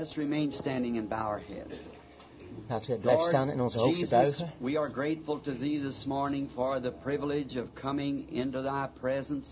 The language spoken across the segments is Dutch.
Let's remain standing and bow our heads. Laten we blijven staan en onze hoofden buigen. We are grateful to Thee this morning for the privilege of coming into Thy presence.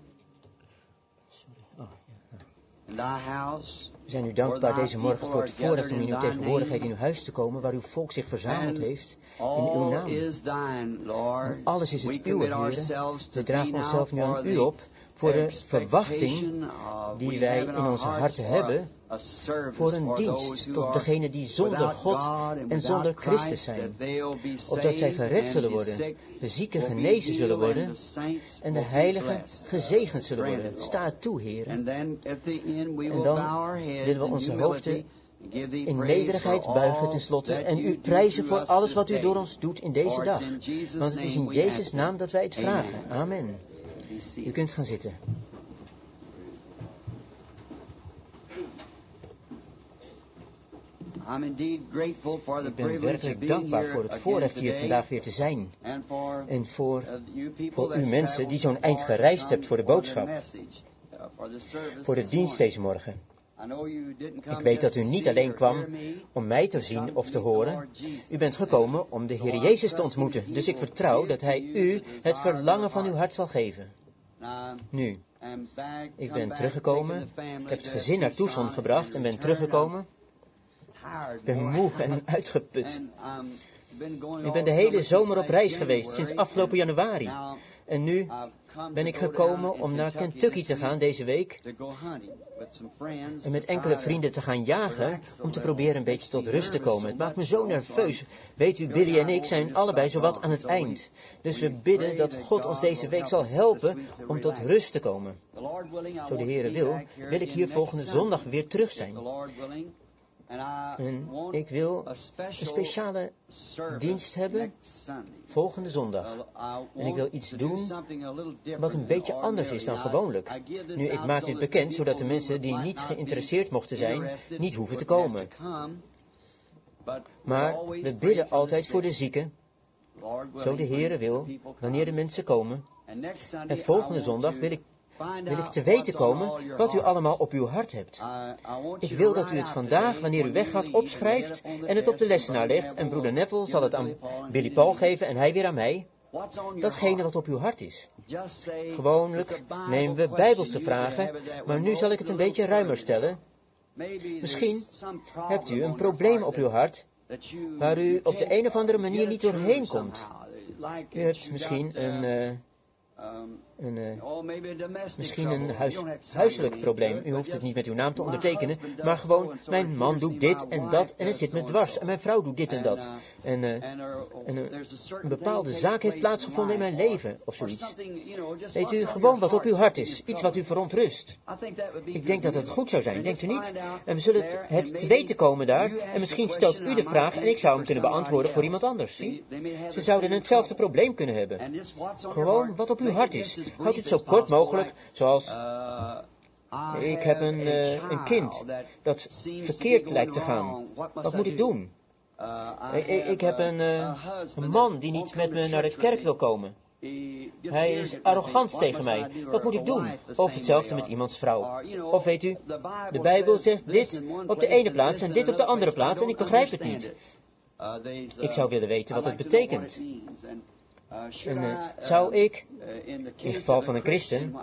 In Thy house. We zijn u dankbaar deze morgen voor het voorrecht om in uw tegenwoordigheid in uw huis te komen, waar uw volk zich verzameld heeft in uw naam. Alles is het uwe, Heere. We dragen onszelf nu aan u op voor de verwachting die wij in onze harten hebben voor een dienst tot degenen die zonder God en zonder Christus zijn. Opdat zij gered zullen worden, de zieken genezen zullen worden en de heiligen gezegend zullen worden. Sta het toe, Heer. En dan willen we onze hoofden in nederigheid buigen tenslotte en u prijzen voor alles wat u door ons doet in deze dag. Want het is in Jezus' naam dat wij het vragen. Amen. U kunt gaan zitten. Ik ben werkelijk dankbaar voor het voorrecht hier vandaag weer te zijn. En voor u mensen die zo'n eind gereisd hebt voor de boodschap. Voor de dienst deze morgen. Ik weet dat u niet alleen kwam om mij te zien of te horen. U bent gekomen om de Heer Jezus te ontmoeten. Dus ik vertrouw dat Hij u het verlangen van uw hart zal geven. Nu, ik ben teruggekomen. Ik heb het gezin naar Tucson gebracht en ben teruggekomen. Ik ben moe en uitgeput. Ik ben de hele zomer op reis geweest, sinds afgelopen januari. En nu ben ik gekomen om naar Kentucky te gaan deze week. En met enkele vrienden te gaan jagen, om te proberen een beetje tot rust te komen. Het maakt me zo nerveus. Weet u, Billy en ik zijn allebei zowat aan het eind. Dus we bidden dat God ons deze week zal helpen om tot rust te komen. Zo de Heere wil ik hier volgende zondag weer terug zijn. En ik wil een speciale dienst hebben volgende zondag. En ik wil iets doen wat een beetje anders is dan gewoonlijk. Nu, ik maak dit bekend, zodat de mensen die niet geïnteresseerd mochten zijn, niet hoeven te komen. Maar we bidden altijd voor de zieken, zo de Heere wil, wanneer de mensen komen. En volgende zondag wil ik te weten komen wat u allemaal op uw hart hebt. Ik wil dat u het vandaag, wanneer u weggaat, opschrijft en het op de lessenaar legt. En broeder Neville zal het aan Billy Paul geven en hij weer aan mij. Datgene wat op uw hart is. Gewoonlijk nemen we bijbelse vragen, maar nu zal ik het een beetje ruimer stellen. Misschien hebt u een probleem op uw hart, waar u op de een of andere manier niet doorheen komt. U hebt misschien misschien een huiselijk probleem. U hoeft het niet met uw naam te ondertekenen, maar gewoon, mijn man doet dit en dat en het zit me dwars. En mijn vrouw doet dit en dat. En een bepaalde zaak heeft plaatsgevonden in mijn leven, of zoiets. Weet u, gewoon wat op uw hart is. Iets wat u verontrust. Ik denk dat het goed zou zijn, denkt u niet? En we zullen het te weten komen daar, en misschien stelt u de vraag en ik zou hem kunnen beantwoorden voor iemand anders, zie? Ze zouden hetzelfde probleem kunnen hebben. Gewoon wat op uw hart is. Houd het zo kort mogelijk, zoals ik heb een kind dat verkeerd lijkt te gaan. Wat moet ik doen? Ik heb een man die niet met me naar de kerk wil komen. Hij is arrogant tegen mij. Wat moet ik doen? Of hetzelfde met iemands vrouw. Of weet u, de Bijbel zegt dit op de ene plaats en dit op de andere plaats en ik begrijp het niet. Ik zou willen weten wat het betekent. En zou ik, in geval van een christen,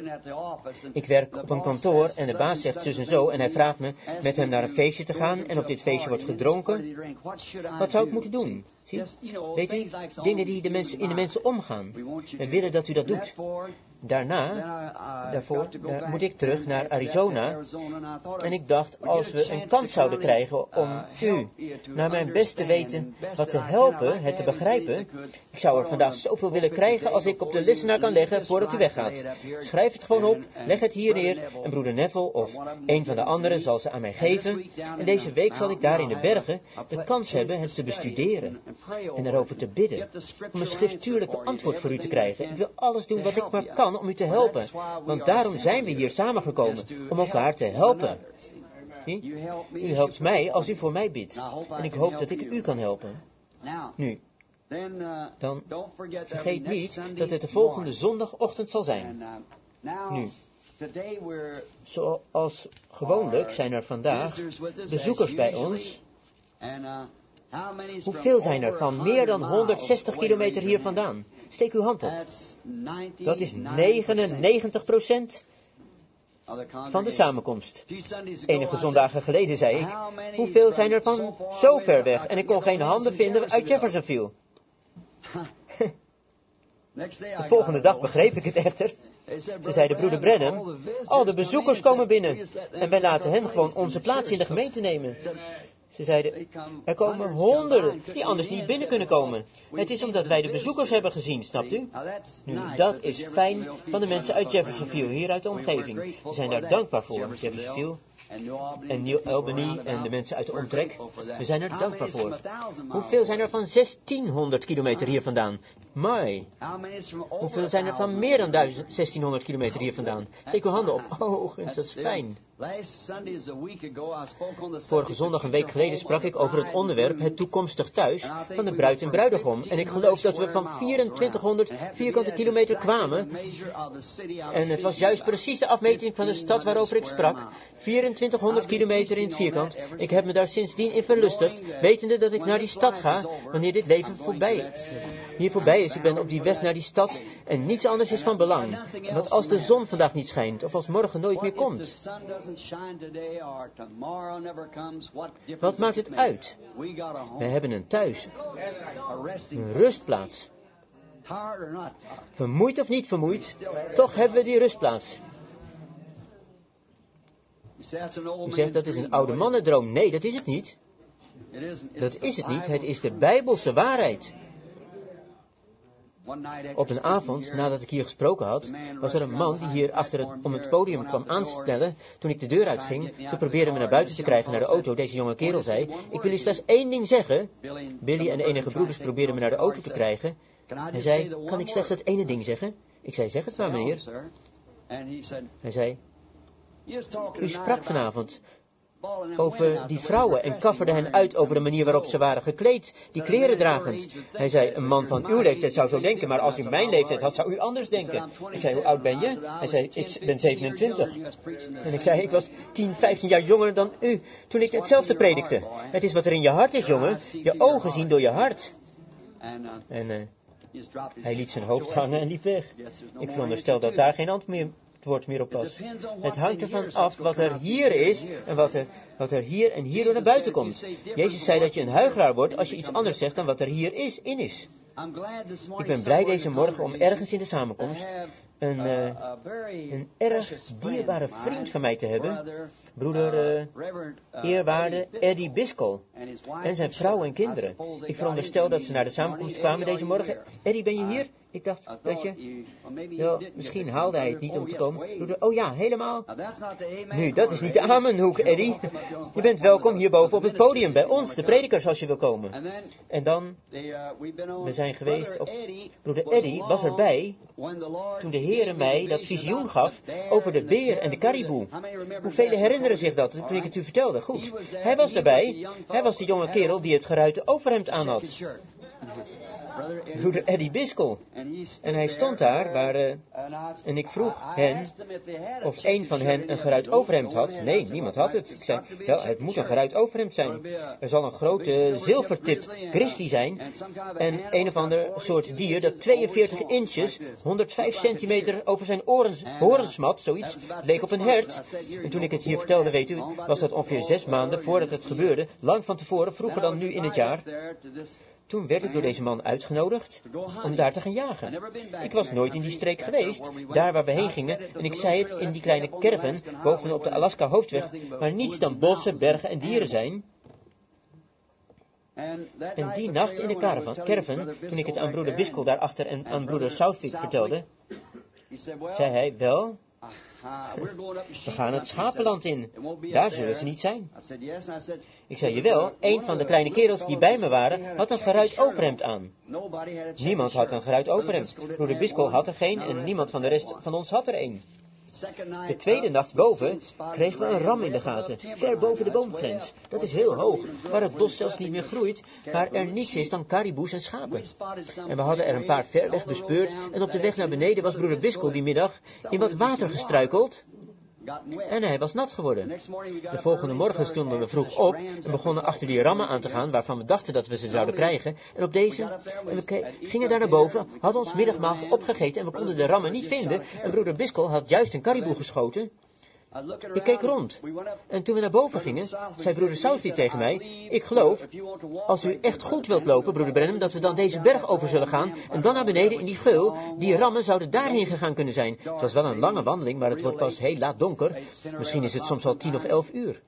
ik werk op een kantoor en de baas zegt zus en zo en hij vraagt me met hem naar een feestje te gaan en op dit feestje wordt gedronken. Wat zou ik moeten doen? Zie? Weet u, dingen die in de mensen omgaan. We willen dat u dat doet. Daarvoor moet ik terug naar Arizona. En ik dacht, als we een kans zouden krijgen om u, naar mijn best te weten, wat te helpen, het te begrijpen. Ik zou er vandaag zoveel willen krijgen als ik op de lessenaar kan leggen voordat u weggaat. Schrijf het gewoon op, leg het hier neer en broeder Neville of een van de anderen zal ze aan mij geven. En deze week zal ik daar in de bergen de kans hebben het te bestuderen. En erover te bidden. Om een schrifttuurlijk antwoord voor u te krijgen. Ik wil alles doen wat ik maar kan om u te helpen. Want daarom zijn we hier samengekomen. Om elkaar te helpen. Zie? U helpt mij als u voor mij bidt. En ik hoop dat ik u kan helpen. Nu. Dan vergeet niet dat het de volgende zondagochtend zal zijn. Nu. Zoals gewoonlijk zijn er vandaag bezoekers bij ons. Hoeveel zijn er van meer dan 160 kilometer hier vandaan? Steek uw hand op. Dat is 99% van de samenkomst. Enige zondagen geleden zei ik, hoeveel zijn er van zo ver weg? En ik kon geen handen vinden uit Jeffersonville. De volgende dag begreep ik het echter. Ze zeiden, broeder Branham, al de bezoekers komen binnen. En wij laten hen gewoon onze plaats in de gemeente nemen. Ze zeiden, er komen honderden die anders niet binnen kunnen komen. Het is omdat wij de bezoekers hebben gezien, snapt u? Nu, dat is fijn van de mensen uit Jeffersonville, hier uit de omgeving. We zijn daar dankbaar voor, Jeffersonville. En New Albany en de mensen uit de omtrek. We zijn er dankbaar voor. Hoeveel zijn er van 1600 kilometer hier vandaan? Mai. Hoeveel zijn er van meer dan 1600 kilometer hier vandaan? Steek uw handen op. Oh, is dat fijn. Vorige zondag een week geleden sprak ik over het onderwerp het toekomstig thuis van de bruid en bruidegom. En ik geloof dat we van 2400 vierkante kilometer kwamen. En het was juist precies de afmeting van de stad waarover ik sprak. 2400 kilometer in het vierkant. Ik heb me daar sindsdien in verlustigd, wetende dat ik naar die stad ga wanneer dit leven hier voorbij is. Ik ben op die weg naar die stad en niets anders is van belang. Want als de zon vandaag niet schijnt of als morgen nooit meer komt, wat maakt het uit? We hebben een thuis, een rustplaats. Vermoeid of niet vermoeid, toch hebben we die rustplaats. U zegt dat is een oude mannendroom. Nee, dat is het niet. Dat is het niet. Het is de Bijbelse waarheid. Op een avond, nadat ik hier gesproken had, was er een man die hier om het podium kwam aanstellen. Toen ik de deur uitging, ze probeerden me naar buiten te krijgen naar de auto. Deze jonge kerel zei, ik wil u slechts één ding zeggen. Billy en de enige broeders probeerden me naar de auto te krijgen. Hij zei, kan ik slechts dat ene ding zeggen? Ik zei, zeg het maar meneer. Hij zei, u sprak vanavond over die vrouwen en kafferde hen uit over de manier waarop ze waren gekleed, die kleren dragend. Hij zei, een man van uw leeftijd zou zo denken, maar als u mijn leeftijd had, zou u anders denken. Ik zei, hoe oud ben je? Hij zei, ik ben 27. En ik zei, ik was 10, 15 jaar jonger dan u, toen ik hetzelfde predikte. Het is wat er in je hart is, jongen. Je ogen zien door je hart. En hij liet zijn hoofd hangen en liep weg. Ik veronderstel dat daar geen antwoord meer op was. Het hangt ervan af wat er hier is en wat er hier en hier door naar buiten komt. Jezus zei dat je een huichelaar wordt als je iets anders zegt dan wat er hier is. Ik ben blij deze morgen om ergens in de samenkomst een erg dierbare vriend van mij te hebben, broeder eerwaarde Eddie Biscoe en zijn vrouw en kinderen. Ik veronderstel dat ze naar de samenkomst kwamen deze morgen. Eddie, ben je hier? Ik dacht dat je... Wel, misschien haalde hij het niet om te komen. Broeder, oh ja, helemaal. Nu, dat is niet de amenhoek, Eddie. Je bent welkom hierboven op het podium bij ons, de predikers, als je wil komen. En dan, we zijn geweest op... Broeder Eddie was erbij toen de Heere mij dat visioen gaf over de beer en de kariboe. Hoeveel herinneren zich dat toen ik het u vertelde? Goed, hij was erbij. Hij was de jonge kerel die het geruite overhemd aan had. Broeder Eddie Biscoe. En hij stond daar, en ik vroeg hen of een van hen een geruit overhemd had. Nee, niemand had het. Ik zei, wel, het moet een geruit overhemd zijn. Er zal een grote zilvertipt grizzly zijn. En een of ander soort dier dat 42 inches, 105 centimeter over zijn horens smat, zoiets, leek op een hert. En toen ik het hier vertelde, weet u, was dat ongeveer 6 maanden voordat het gebeurde, lang van tevoren, vroeger dan nu in het jaar. Toen werd ik door deze man uitgenodigd om daar te gaan jagen. Ik was nooit in die streek geweest, daar waar we heen gingen, en ik zei het in die kleine caravan bovenop de Alaska hoofdweg, waar niets dan bossen, bergen en dieren zijn. En die nacht in de caravan, toen ik het aan broeder Biscoe daarachter en aan broeder Southwick vertelde, zei hij, wel, we gaan het schapenland in. Daar zullen ze niet zijn. Ik zei, jawel, een van de kleine kerels die bij me waren, had een geruit overhemd aan. Niemand had een geruit overhemd. Broeder Biscoe had er geen en niemand van de rest van ons had er een. De tweede nacht boven kregen we een ram in de gaten, ver boven de boomgrens. Dat is heel hoog, waar het bos zelfs niet meer groeit, waar er niets is dan kariboes en schapen. En we hadden er een paar ver weg bespeurd en op de weg naar beneden was broeder Biscoe die middag in wat water gestruikeld. En hij was nat geworden. De volgende morgen stonden we vroeg op en begonnen achter die rammen aan te gaan, waarvan we dachten dat we ze zouden krijgen. En op deze, en we gingen daar naar boven, hadden ons middagmaal opgegeten en we konden de rammen niet vinden. En broeder Biskel had juist een kariboe geschoten. Ik keek rond. En toen we naar boven gingen, zei broeder Southey tegen mij, ik geloof, als u echt goed wilt lopen, broeder Branham, dat we dan deze berg over zullen gaan, en dan naar beneden in die geul, die rammen zouden daarheen gegaan kunnen zijn. Het was wel een lange wandeling, maar het wordt pas heel laat donker. Misschien is het soms al 10 of 11 uur.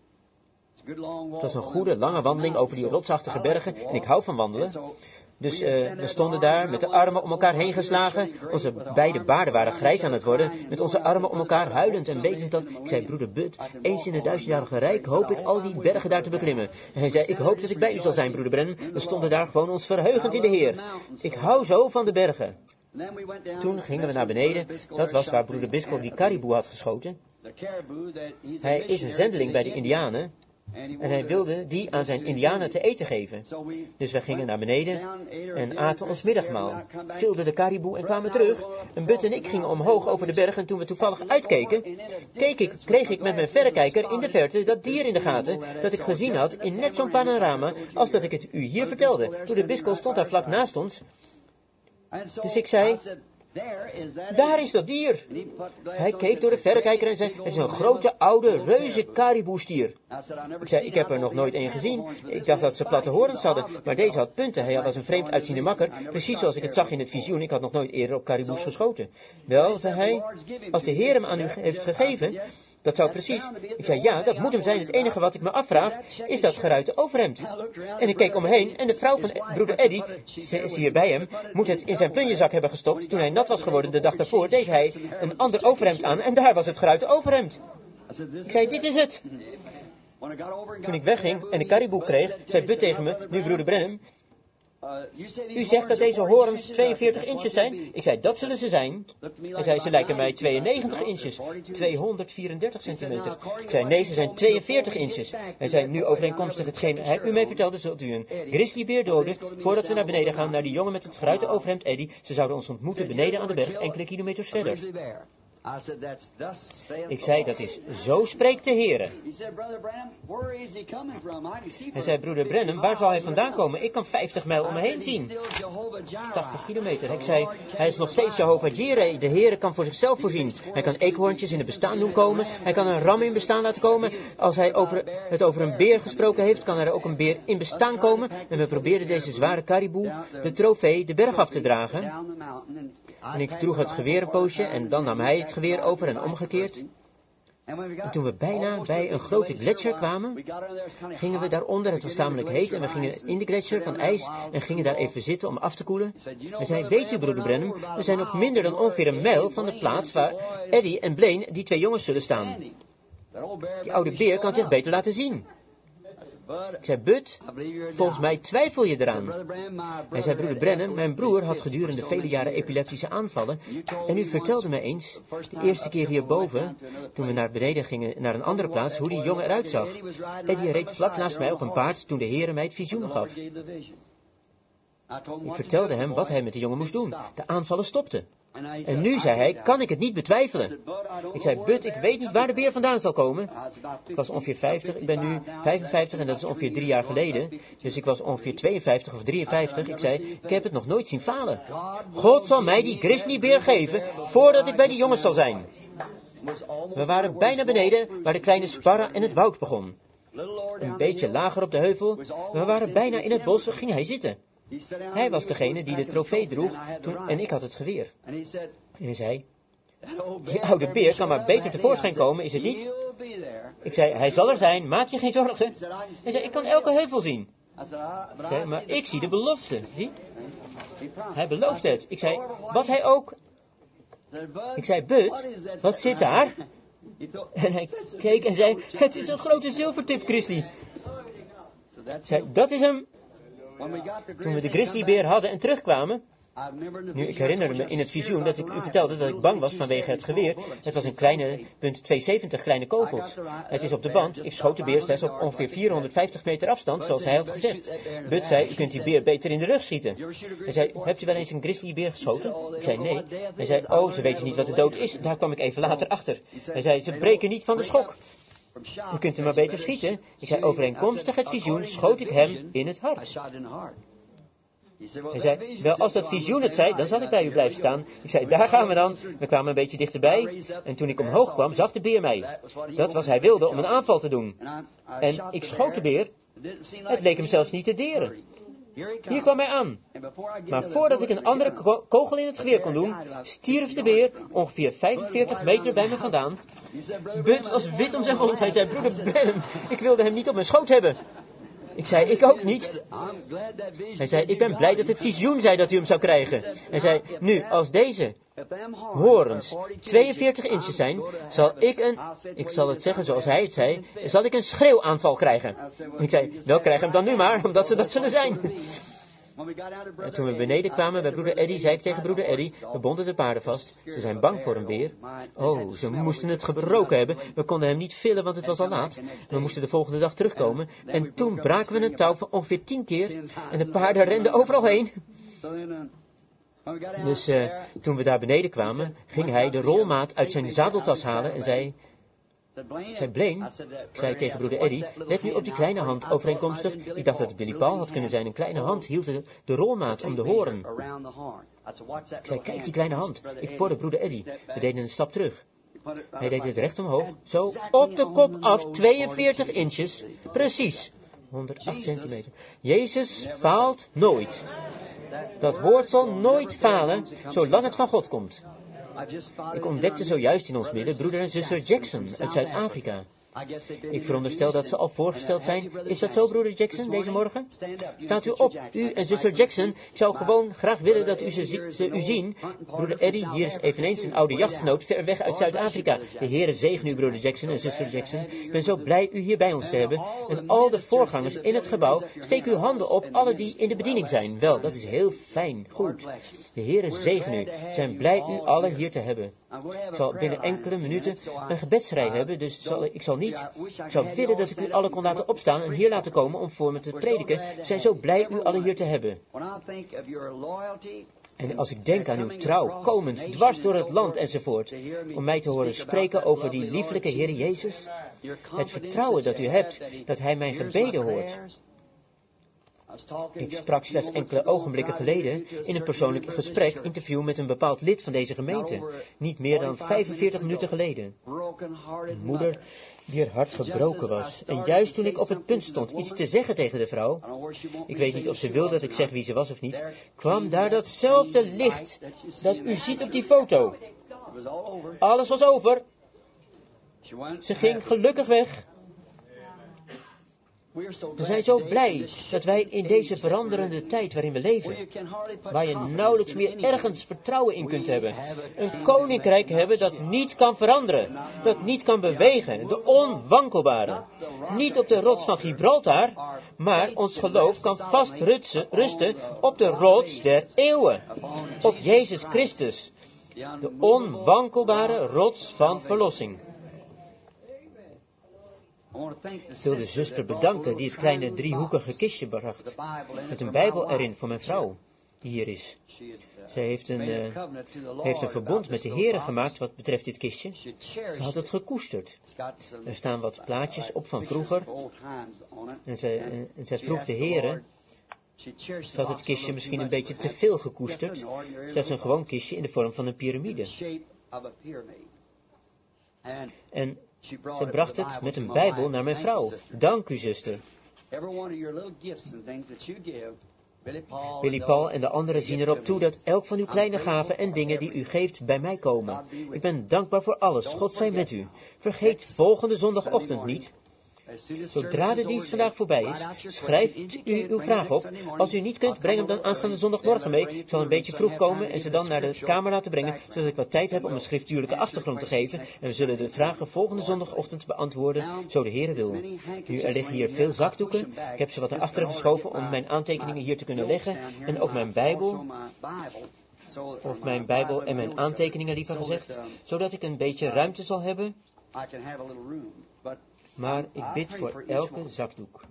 Het was een goede, lange wandeling over die rotsachtige bergen, en ik hou van wandelen. Dus we stonden daar met de armen om elkaar heen geslagen. Onze beide baarden waren grijs aan het worden. Met onze armen om elkaar huilend en wetend dat... Ik zei, broeder Bud, eens in het 1000-jarige rijk hoop ik al die bergen daar te beklimmen. En hij zei, ik hoop dat ik bij u zal zijn, broeder Branham. We stonden daar gewoon ons verheugend in de Heer. Ik hou zo van de bergen. Toen gingen we naar beneden. Dat was waar broeder Biskel die kariboe had geschoten. Hij is een zendeling bij de Indianen. En hij wilde die aan zijn Indianen te eten geven. Dus wij gingen naar beneden en aten ons middagmaal. Vilden de kariboe en kwamen terug. En Bud en ik gingen omhoog over de berg en toen we toevallig uitkeken, kreeg ik met mijn verrekijker in de verte dat dier in de gaten dat ik gezien had in net zo'n panorama als dat ik het u hier vertelde. Broeder Biskel stond daar vlak naast ons. Dus ik zei, daar is dat dier. Hij keek door de verrekijker en zei, het is een grote, oude, reuze kariboestier. Ik zei, ik heb er nog nooit een gezien. Ik dacht dat ze platte horens hadden, maar deze had punten. Hij was een vreemd uitziende makker, precies zoals ik het zag in het visioen. Ik had nog nooit eerder op kariboes geschoten. Wel, zei hij, als de Heer hem aan u heeft gegeven, dat zou precies... Ik zei, ja, dat moet hem zijn. Het enige wat ik me afvraag, is dat geruite overhemd. En ik keek om me heen en de vrouw van broeder Eddie, ze is hier bij hem, moet het in zijn plunjezak hebben gestopt. Toen hij nat was geworden de dag daarvoor, deed hij een ander overhemd aan en daar was het geruite overhemd. Ik zei, dit is het. Toen ik wegging en de kariboe kreeg, zei Bud tegen me, nu broeder Branham, u zegt dat deze horens 42 inches zijn? Ik zei, dat zullen ze zijn. Hij zei, ze lijken mij 92 inches. 234 centimeter. Ik zei, nee, ze zijn 42 inches. Hij zei, nu overeenkomstig hetgeen hij u mij vertelde, zult u een grizzlybeer doden, voordat we naar beneden gaan, naar die jongen met het geruite overhemd Eddie. Ze zouden ons ontmoeten beneden aan de berg, enkele kilometers verder. Ik zei, dat is, zo spreekt de Heere. Hij zei, broeder Branham, waar zal hij vandaan komen? Ik kan 50 mijl om me heen zien. 80 kilometer. Ik zei, hij is nog steeds Jehovah Jireh. De Heere kan voor zichzelf voorzien. Hij kan eekhoorntjes in het bestaan doen komen. Hij kan een ram in bestaan laten komen. Als hij het over een beer gesproken heeft, kan er ook een beer in bestaan komen. En we probeerden deze zware kariboe, de trofee, de berg af te dragen. En ik droeg het geweer een poosje en dan nam hij het geweer over en omgekeerd. En toen we bijna bij een grote gletsjer kwamen, gingen we daaronder, het was tamelijk heet, en we gingen in de gletsjer van ijs en gingen daar even zitten om af te koelen. Hij zei, weet u broeder Branham, we zijn op minder dan ongeveer een mijl van de plaats waar Eddie en Blaine, die twee jongens, zullen staan. Die oude beer kan zich beter laten zien. Ik zei, Bud, volgens mij twijfel je eraan. Hij zei, broeder Branham, mijn broer had gedurende vele jaren epileptische aanvallen. En u vertelde me eens, de eerste keer hierboven, toen we naar beneden gingen, naar een andere plaats, hoe die jongen eruit zag. Eddie reed vlak naast mij op een paard toen de Heere mij het visioen gaf. Ik vertelde hem wat hij met de jongen moest doen. De aanvallen stopten. En nu, zei hij, kan ik het niet betwijfelen. Ik zei, Bud, ik weet niet waar de beer vandaan zal komen. Ik was ongeveer 50, ik ben nu 55 en dat is ongeveer 3 jaar geleden. Dus ik was ongeveer 52 of 53. Ik zei, ik heb het nog nooit zien falen. God zal mij die grizzlybeer geven, voordat ik bij die jongens zal zijn. We waren bijna beneden, waar de kleine sparra en het woud begon. Een beetje lager op de heuvel, we waren bijna in het bos, ging hij zitten. Hij was degene die de trofee droeg en ik had het geweer. En hij zei, die oude beer kan maar beter tevoorschijn komen, is het niet? Ik zei, hij zal er zijn, maak je geen zorgen. Hij zei, ik kan elke heuvel zien. Ik zei, maar ik zie de belofte, zie? Hij belooft het. Ik zei, wat hij ook... Ik zei, Bud, wat zit daar? En hij keek en zei, het is een grote zilvertip grizzly. Ik zei, dat is hem. Toen we de grizzlybeer hadden en terugkwamen, Nu, ik herinner me in het visioen dat ik u vertelde dat ik bang was vanwege het geweer. Het was een kleine .270 kleine kogels. Het is op de band. Ik schoot de beer slechts op ongeveer 450 meter afstand, zoals hij had gezegd. Bud zei, u kunt die beer beter in de rug schieten. Hij zei, hebt u wel eens een grizzlybeer geschoten? Ik zei, nee. Hij zei, oh, ze weten niet wat de dood is. Daar kwam ik even later achter. Hij zei, ze breken niet van de schok. U kunt hem maar beter schieten. Ik zei, overeenkomstig het visioen schoot ik hem in het hart. Hij zei, wel, als dat visioen het zei, dan zal ik bij u blijven staan. Ik zei, daar gaan we dan. We kwamen een beetje dichterbij. En toen ik omhoog kwam, zag de beer mij. Dat was hij wilde om een aanval te doen. En ik schoot de beer. Het leek hem zelfs niet te deren. Hier kwam hij aan. Maar voordat ik een andere kogel in het geweer kon doen, stierf de beer ongeveer 45 meter bij me vandaan. Bud was wit om zijn mond. Hij zei, broeder Branham, ik wilde hem niet op mijn schoot hebben. Ik zei, ik ook niet. Hij zei, ik ben blij dat het visioen zei dat u hem zou krijgen. Hij zei, nu, als deze horens 42 inches zijn, ik zal het zeggen zoals hij het zei, zal ik een schreeuwaanval krijgen. Ik zei, wel, krijg hem dan nu maar, omdat ze dat zullen zijn. En toen we beneden kwamen bij broeder Eddie, zei ik tegen broeder Eddie, we bonden de paarden vast. Ze zijn bang voor een beer. Oh, ze moesten het gebroken hebben. We konden hem niet villen, want het was al laat. We moesten de volgende dag terugkomen. En toen braken we een touw van ongeveer 10 keer. En de paarden renden overal heen. Dus toen we daar beneden kwamen, ging hij de rolmaat uit zijn zadeltas halen en zei, Blaine, ik zei tegen broeder Eddie, let nu op die kleine hand, overeenkomstig. Ik dacht dat het Billy Paul had kunnen zijn. Een kleine hand hield de rolmaat om de hoorn. Ik zei, kijk die kleine hand. Ik porde broeder Eddie. We deden een stap terug. Hij deed het recht omhoog, zo op de kop af, 42 inches, precies, 108 centimeter. Jezus faalt nooit. Dat woord zal nooit falen, zolang het van God komt. Ik ontdekte zojuist in ons midden broeder en zuster Jackson uit Zuid-Afrika. Ik veronderstel dat ze al voorgesteld zijn. Is dat zo, broeder Jackson, deze morgen? Staat u op, u en zuster Jackson. Ik zou gewoon graag willen dat u ze zien. Broeder Eddie, hier is eveneens een oude jachtgenoot ver weg uit Zuid-Afrika. De Heere zegen u, broeder Jackson en zuster Jackson. Ik ben zo blij u hier bij ons te hebben. En al de voorgangers in het gebouw, steek uw handen op, alle die in de bediening zijn. Wel, dat is heel fijn, goed. De Heere zegen u. We zijn blij u allen hier te hebben. Ik zal binnen enkele minuten een gebedsrij hebben, dus ik zou willen dat ik u allen kon laten opstaan en hier laten komen om voor me te prediken. We zijn zo blij u allen hier te hebben. En als ik denk aan uw trouw, komend, dwars door het land enzovoort, om mij te horen spreken over die lieflijke Heer Jezus, het vertrouwen dat u hebt, dat Hij mijn gebeden hoort. Ik sprak slechts enkele ogenblikken geleden in een persoonlijk gesprek, interview met een bepaald lid van deze gemeente. Niet meer dan 45 minuten geleden. Een moeder die haar hart gebroken was. En juist toen ik op het punt stond iets te zeggen tegen de vrouw, ik weet niet of ze wil dat ik zeg wie ze was of niet, kwam daar datzelfde licht dat u ziet op die foto. Alles was over. Ze ging gelukkig weg. We zijn zo blij dat wij in deze veranderende tijd waarin we leven, waar je nauwelijks meer ergens vertrouwen in kunt hebben, een koninkrijk hebben dat niet kan veranderen, dat niet kan bewegen, de onwankelbare. Niet op de rots van Gibraltar, maar ons geloof kan vast rusten op de rots der eeuwen, op Jezus Christus, de onwankelbare rots van verlossing. Ik wil de zuster bedanken die het kleine driehoekige kistje bracht, met een Bijbel erin voor mijn vrouw, die hier is. Zij heeft een verbond met de Heere gemaakt wat betreft dit kistje. Ze had het gekoesterd. Er staan wat plaatjes op van vroeger. En zij vroeg de Heere, ze had het kistje misschien een beetje te veel gekoesterd. Slechts een gewoon kistje in de vorm van een piramide. En ze bracht het met een Bijbel naar mijn vrouw. Dank u, zuster. Billy Paul en de anderen zien erop toe dat elk van uw kleine gaven en dingen die u geeft bij mij komen. Ik ben dankbaar voor alles. God zij met u. Vergeet volgende zondagochtend niet. Zodra de dienst vandaag voorbij is, schrijft u uw vraag op. Als u niet kunt, breng hem dan aanstaande zondagmorgen mee. Ik zal een beetje vroeg komen en ze dan naar de kamer laten brengen, zodat ik wat tijd heb om een schrifttuurlijke achtergrond te geven. En we zullen de vragen volgende zondagochtend beantwoorden, zo de Heere wil. Nu, er liggen hier veel zakdoeken. Ik heb ze wat naar achteren geschoven om mijn aantekeningen hier te kunnen leggen. En ook mijn Bijbel. Of mijn Bijbel en mijn aantekeningen, liever gezegd. Zodat ik een beetje ruimte zal hebben. Maar ik bid voor elke zakdoek.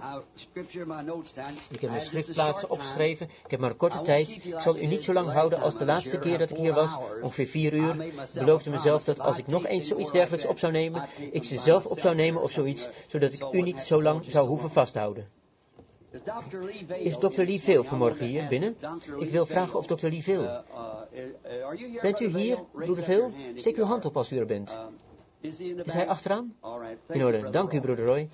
Ik heb mijn schriftplaatsen opgeschreven. Ik heb maar een korte tijd. Ik zal u niet zo lang houden als de laatste keer dat ik hier was. Ongeveer 4 uur. Ik beloofde mezelf dat als ik nog eens zoiets dergelijks op zou nemen, ik ze zelf op zou nemen of zoiets, zodat ik u niet zo lang zou hoeven vasthouden. Is Dr. Lee Vail vanmorgen hier binnen? Ik wil vragen of Dr. Lee Vail. Bent u hier, broeder Vail? Steek uw hand op als u er bent. Is hij achteraan? In orde, dank u, broeder Roy.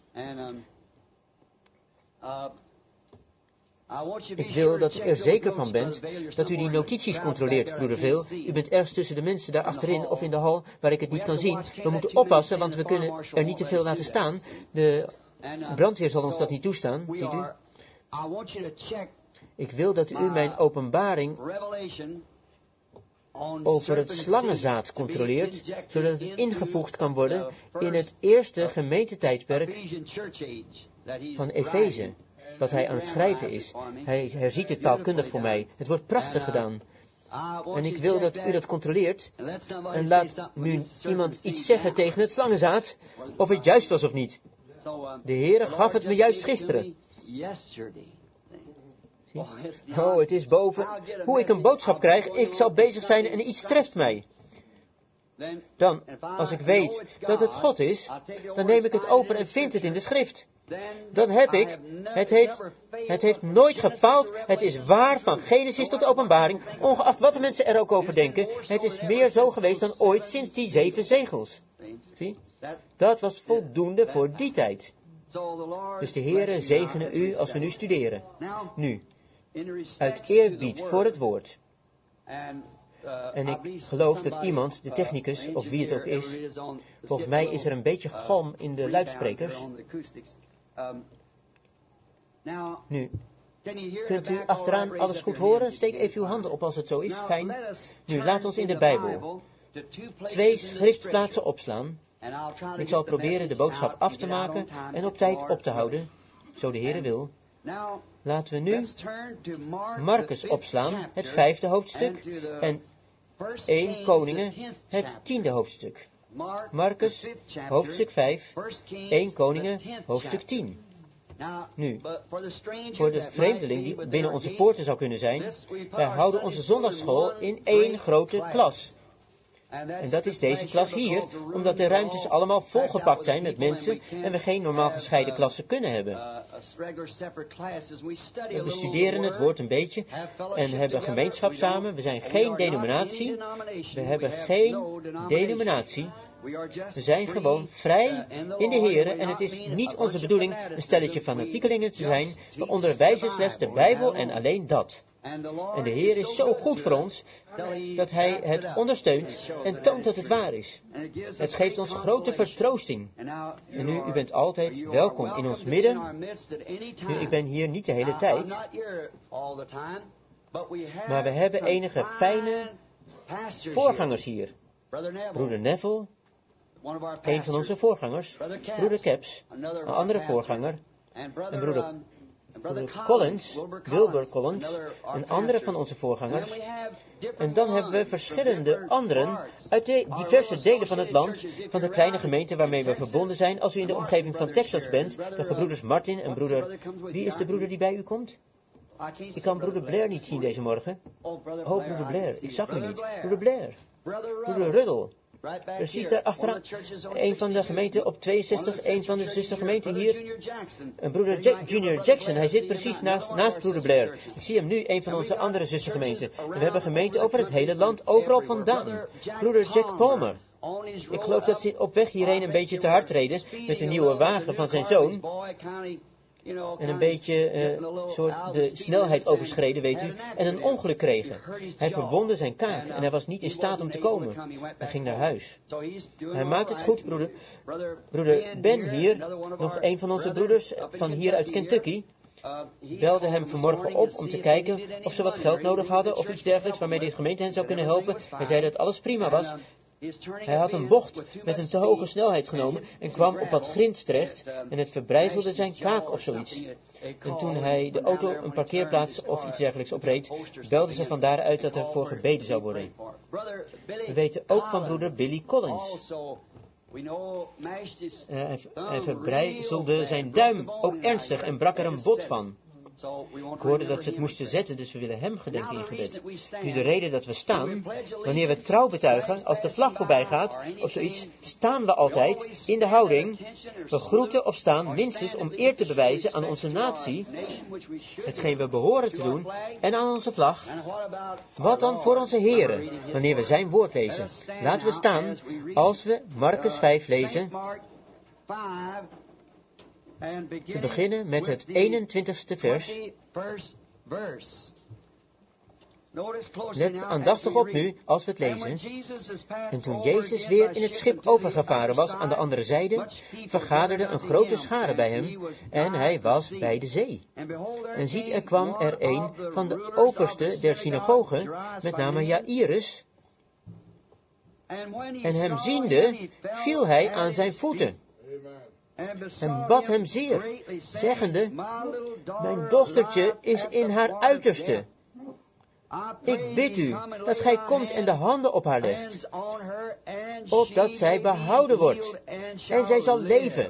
Ik wil dat u er zeker van bent dat u die notities controleert, broeder Vail. U bent ergens tussen de mensen daar achterin of in de hal waar ik het niet kan zien. We moeten oppassen, want we kunnen er niet te veel laten staan. De brandweer zal ons dat niet toestaan, ziet u. Ik wil dat u mijn openbaring over het slangenzaad controleert, zodat het ingevoegd kan worden in het eerste gemeentetijdperk van Efeze, wat hij aan het schrijven is. Hij herziet het taalkundig voor mij. Het wordt prachtig gedaan. En ik wil dat u dat controleert. En laat nu iemand iets zeggen tegen het slangenzaad, of het juist was of niet. De Heere gaf het me juist gisteren. Oh, het is boven. Hoe ik een boodschap krijg, ik zal bezig zijn en iets treft mij. Dan, als ik weet dat het God is, dan neem ik het over en vind het in de schrift. Dan heb ik, het heeft nooit gefaald, het is waar van Genesis tot Openbaring, ongeacht wat de mensen er ook over denken. Het is meer zo geweest dan ooit sinds die 7 zegels. Zie? Dat was voldoende voor die tijd. Dus de Heere zegene u als we nu studeren. Nu, uit eerbied voor het woord. En ik geloof dat iemand, de technicus, of wie het ook is, volgens mij is er een beetje galm in de luidsprekers. Nu, kunt u achteraan alles goed horen? Steek even uw handen op als het zo is. Fijn. Nu, laat ons in de Bijbel 2 schriftplaatsen opslaan. Ik zal proberen de boodschap af te maken en op tijd op te houden, zo de Heere wil. Laten we nu Marcus opslaan, het 5e hoofdstuk, en 1 Koningen, het 10e hoofdstuk. Marcus, hoofdstuk 5, 1 Koningen, hoofdstuk 10. Nu, voor de vreemdeling die binnen onze poorten zou kunnen zijn, wij houden onze zondagsschool in 1 grote klas. En dat is deze klas hier, omdat de ruimtes allemaal volgepakt zijn met mensen en we geen normaal gescheiden klassen kunnen hebben. We bestuderen het woord een beetje en hebben gemeenschap samen. We zijn geen denominatie. We hebben geen denominatie. We zijn gewoon vrij in de Heere en het is niet onze bedoeling een stelletje fanatiekelingen te zijn. We onderwijzen slechts de Bijbel en alleen dat. En de Heer is zo goed voor ons, dat Hij het ondersteunt en toont dat het waar is. Het geeft ons grote vertroosting. En nu, u bent altijd welkom in ons midden. Nu, ik ben hier niet de hele tijd. Maar we hebben enige fijne voorgangers hier. Broeder Neville, een van onze voorgangers. Broeder Caps, een andere voorganger. En broeder Collins, Wilbur Collins, een andere van onze voorgangers. En dan hebben we verschillende anderen uit de diverse delen van het land, van de kleine gemeente waarmee we verbonden zijn. Als u in de omgeving van Texas bent, de gebroeders Martin en broeder... Wie is de broeder die bij u komt? Ik kan broeder Blair niet zien deze morgen. Oh, broeder Blair, ik zag u niet. Broeder Blair. Broeder Ruddle. Precies daar achteraan. Een van de gemeenten op 62, een van de zustergemeenten hier. En broeder Junior Jackson, hij zit precies naast broeder Blair. Ik zie hem nu, een van onze andere zustergemeenten. En we hebben gemeenten over het hele land, overal vandaan. Broeder Jack Palmer. Ik geloof dat ze op weg hierheen een beetje te hard reden met de nieuwe wagen van zijn zoon. en een beetje soort de snelheid overschreden, weet u, en een ongeluk kregen. Hij verwondde zijn kaak en hij was niet in staat om te komen. Hij ging naar huis. Hij maakt het goed, broeder. Broeder Ben hier, nog een van onze broeders van hier uit Kentucky, belde hem vanmorgen op om te kijken of ze wat geld nodig hadden of iets dergelijks waarmee de gemeente hen zou kunnen helpen. Hij zei dat alles prima was. Hij had een bocht met een te hoge snelheid genomen en kwam op wat grind terecht en het verbrijzelde zijn kaak of zoiets. En toen hij de auto een parkeerplaats of iets dergelijks opreed, belden ze van daaruit dat er voor gebeden zou worden. We weten ook van broeder Billy Collins. Hij verbrijzelde zijn duim ook ernstig en brak er een bot van. Ik hoorde dat ze het moesten zetten, dus we willen hem gedenken in gebed. Nu de reden dat we staan, wanneer we trouw betuigen, als de vlag voorbij gaat, of zoiets, staan we altijd in de houding, we groeten of staan minstens om eer te bewijzen aan onze natie, hetgeen we behoren te doen, en aan onze vlag. Wat dan voor onze Here, wanneer we zijn woord lezen? Laten we staan, als we Marcus 5 lezen, te beginnen met het 21ste vers. Let aandachtig op nu, als we het lezen. En toen Jezus weer in het schip overgevaren was aan de andere zijde, vergaderde een grote schare bij hem, en hij was bij de zee. En ziet, er kwam er een van de oversten der synagoge, met name Jairus, en hem ziende, viel hij aan zijn voeten. En bad hem zeer, zeggende, mijn dochtertje is in haar uiterste. Ik bid u, dat gij komt en de handen op haar legt, opdat zij behouden wordt, en zij zal leven.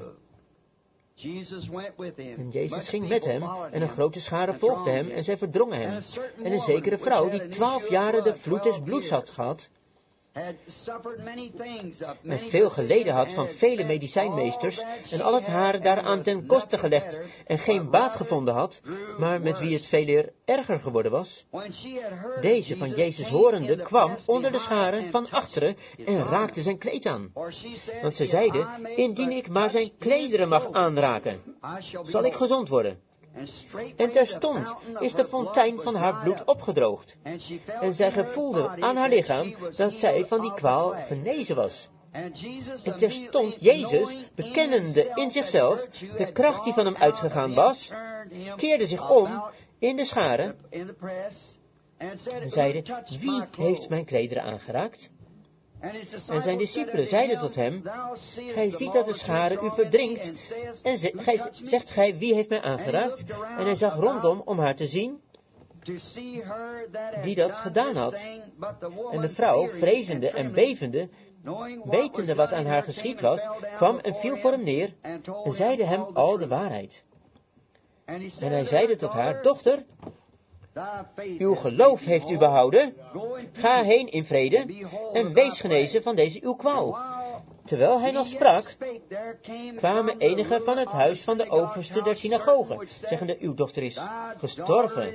En Jezus ging met hem, en een grote schare volgde hem, en zij verdrongen hem. En een zekere vrouw, die 12 jaren de vloed des bloeds had gehad, en veel geleden had van vele medicijnmeesters en al het haar daaraan ten koste gelegd en geen baat gevonden had, maar met wie het veel eer erger geworden was. Deze van Jezus horende kwam onder de scharen van achteren en raakte zijn kleed aan. Want ze zeiden, indien ik maar zijn klederen mag aanraken, zal ik gezond worden. En terstond is de fontein van haar bloed opgedroogd. En zij gevoelde aan haar lichaam dat zij van die kwaal genezen was. En terstond Jezus, bekennende in zichzelf de kracht die van hem uitgegaan was, keerde zich om in de scharen en zeide, wie heeft mijn klederen aangeraakt? En zijn discipelen zeiden tot hem, gij ziet dat de schare u verdringt, en zegt gij, wie heeft mij aangeraakt? En hij zag rondom om haar te zien, die dat gedaan had. En de vrouw, vrezende en bevende, wetende wat aan haar geschied was, kwam en viel voor hem neer, en zeide hem al de waarheid. En hij zeide tot haar, dochter, uw geloof heeft u behouden, ga heen in vrede, en wees genezen van deze uw kwaal. Terwijl hij nog sprak, kwamen enigen van het huis van de overste der synagoge, zeggende, uw dochter is gestorven.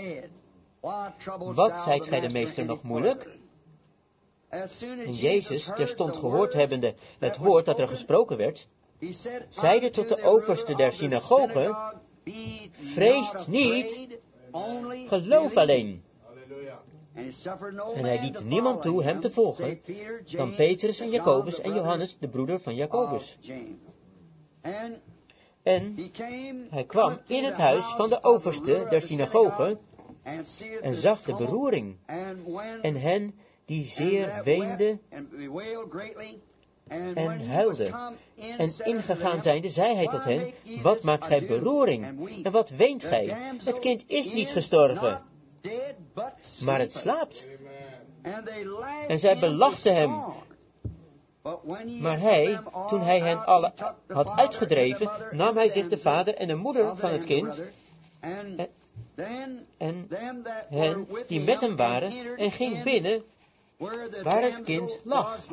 Wat zijt gij de meester nog moeilijk? En Jezus, terstond gehoord hebbende het woord dat er gesproken werd, zeide tot de overste der synagoge, vreest niet, geloof alleen. En hij liet niemand toe hem te volgen dan Petrus en Jacobus en Johannes, de broeder van Jacobus. En hij kwam in het huis van de overste der synagoge en zag de beroering en hen die zeer weenden en huilden. En ingegaan zijnde, zei hij tot hen, wat maakt gij beroering? En wat weent gij? Het kind is niet gestorven, maar het slaapt. En zij belachten hem. Maar hij, toen hij hen allen had uitgedreven, nam hij zich de vader en de moeder van het kind en hen die met hem waren en ging binnen waar het kind lag.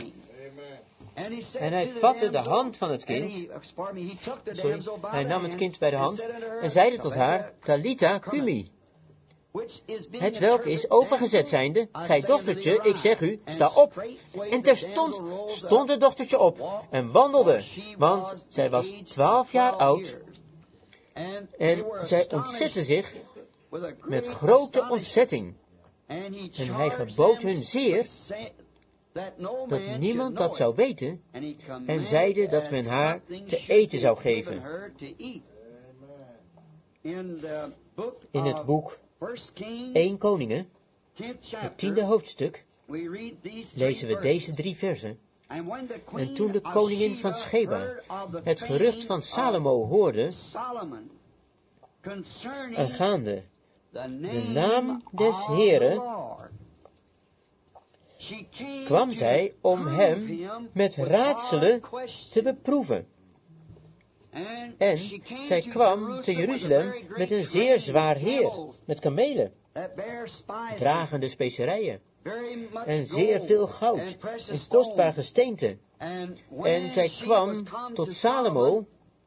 En hij vatte de hand van het kind, hij nam het kind bij de hand en zeide tot haar, Talitha cumi, het welk is overgezet zijnde, gij dochtertje, ik zeg u, sta op. En terstond stond het dochtertje op en wandelde, want zij was 12 jaar oud. En zij ontzetten zich met grote ontzetting. En hij gebood hun zeer dat niemand dat zou weten en zeide dat men haar te eten zou geven. In het boek 1 Koningen, het 10e hoofdstuk, lezen we deze 3 versen. En toen de koningin van Sheba het gerucht van Salomo hoorde, aangaande de naam des Heeren, kwam zij om hem met raadselen te beproeven. En zij kwam te Jeruzalem met een zeer zwaar heer, met kamelen, dragende specerijen, en zeer veel goud en kostbaar gesteente. En zij kwam tot Salomo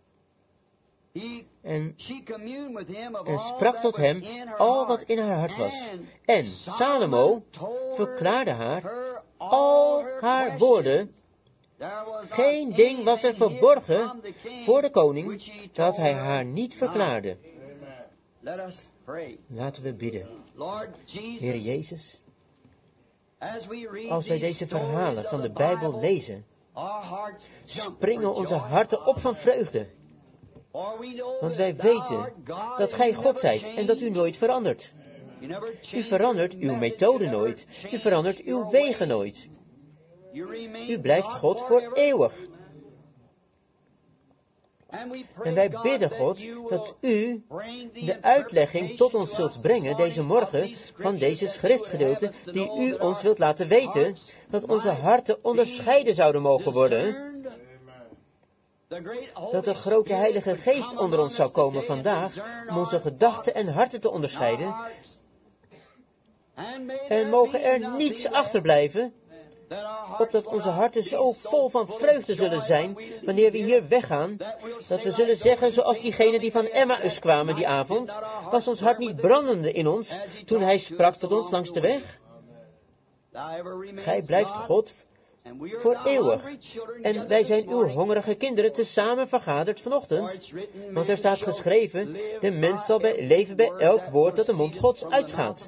en sprak tot hem al wat in haar hart was. En Salomo verklaarde haar al haar woorden. Geen ding was er verborgen voor de koning dat hij haar niet verklaarde. Laten we bidden. Heer Jezus, als wij deze verhalen van de Bijbel lezen, springen onze harten op van vreugde. Want wij weten dat Gij God zijt en dat U nooit verandert. U verandert uw methode nooit. U verandert uw wegen nooit. U blijft God voor eeuwig. En wij bidden God dat U de uitlegging tot ons zult brengen deze morgen van deze schriftgedeelte die U ons wilt laten weten, dat onze harten onderscheiden zouden mogen worden. Dat de grote Heilige Geest onder ons zou komen vandaag om onze gedachten en harten te onderscheiden. En mogen er niets achterblijven, opdat onze harten zo vol van vreugde zullen zijn, wanneer we hier weggaan, dat we zullen zeggen, zoals diegenen die van Emmaus kwamen die avond, was ons hart niet brandende in ons, toen hij sprak tot ons langs de weg? Gij blijft God voor eeuwig. En wij zijn uw hongerige kinderen tezamen vergaderd vanochtend, want er staat geschreven, de mens zal leven bij elk woord dat de mond Gods uitgaat.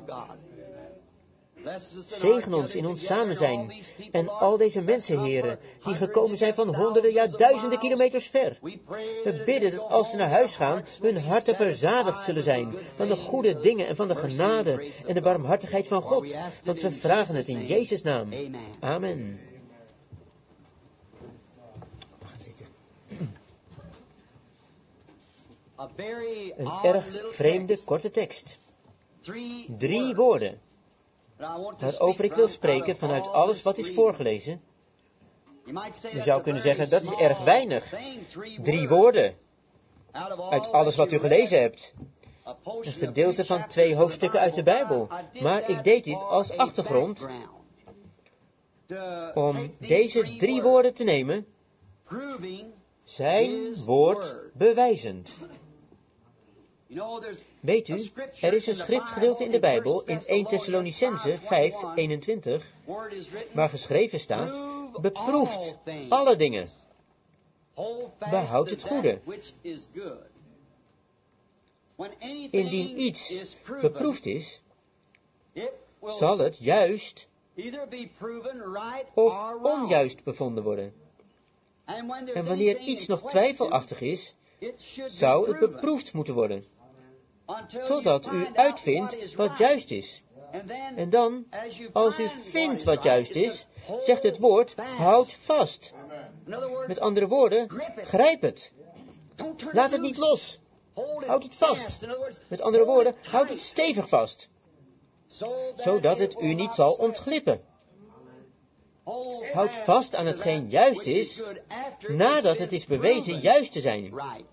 Zegen ons in ons samen zijn. En al deze mensen, heren, die gekomen zijn van honderden, ja duizenden kilometers ver. We bidden dat als ze naar huis gaan, hun harten verzadigd zullen zijn van de goede dingen en van de genade en de barmhartigheid van God. Want we vragen het in Jezus' naam. Amen. Een erg vreemde, korte tekst. 3 woorden. Waarover ik wil spreken vanuit alles wat is voorgelezen. U zou kunnen zeggen, dat is erg weinig. 3 woorden. Uit alles wat u gelezen hebt. Een gedeelte van 2 hoofdstukken uit de Bijbel. Maar ik deed dit als achtergrond om deze 3 woorden te nemen. Zijn woord bewijzend. Weet u, er is een schriftgedeelte in de Bijbel, in 1 Thessalonicenzen 5:21, waar geschreven staat, beproeft alle dingen. Behoud het goede. Indien iets beproefd is, zal het juist of onjuist bevonden worden. En wanneer iets nog twijfelachtig is, zou het beproefd moeten worden. Totdat u uitvindt wat juist is. En dan, als u vindt wat juist is, zegt het woord, houd vast. Met andere woorden, grijp het. Laat het niet los. Houd het vast. Met andere woorden, houd het stevig vast. Zodat het u niet zal ontglippen. Houd vast aan hetgeen juist is, nadat het is bewezen juist te zijn.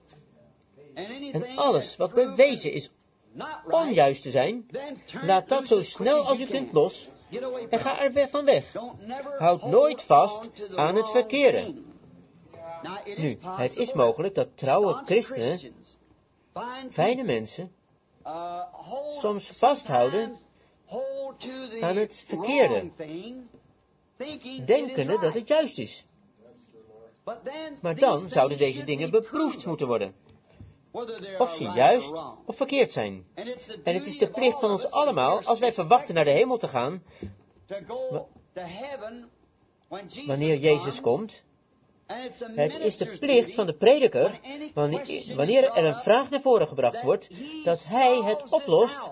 En alles wat bewezen is onjuist te zijn, laat dat zo snel als u kunt los en ga er van weg. Houd nooit vast aan het verkeerde. Nu, het is mogelijk dat trouwe christenen, fijne mensen, soms vasthouden aan het verkeerde, denkende dat het juist is. Maar dan zouden deze dingen beproefd moeten worden. of ze juist of verkeerd zijn. En het is de plicht van ons allemaal, als wij verwachten naar de hemel te gaan, wanneer Jezus komt. Het is de plicht van de prediker, wanneer er een vraag naar voren gebracht wordt, dat hij het oplost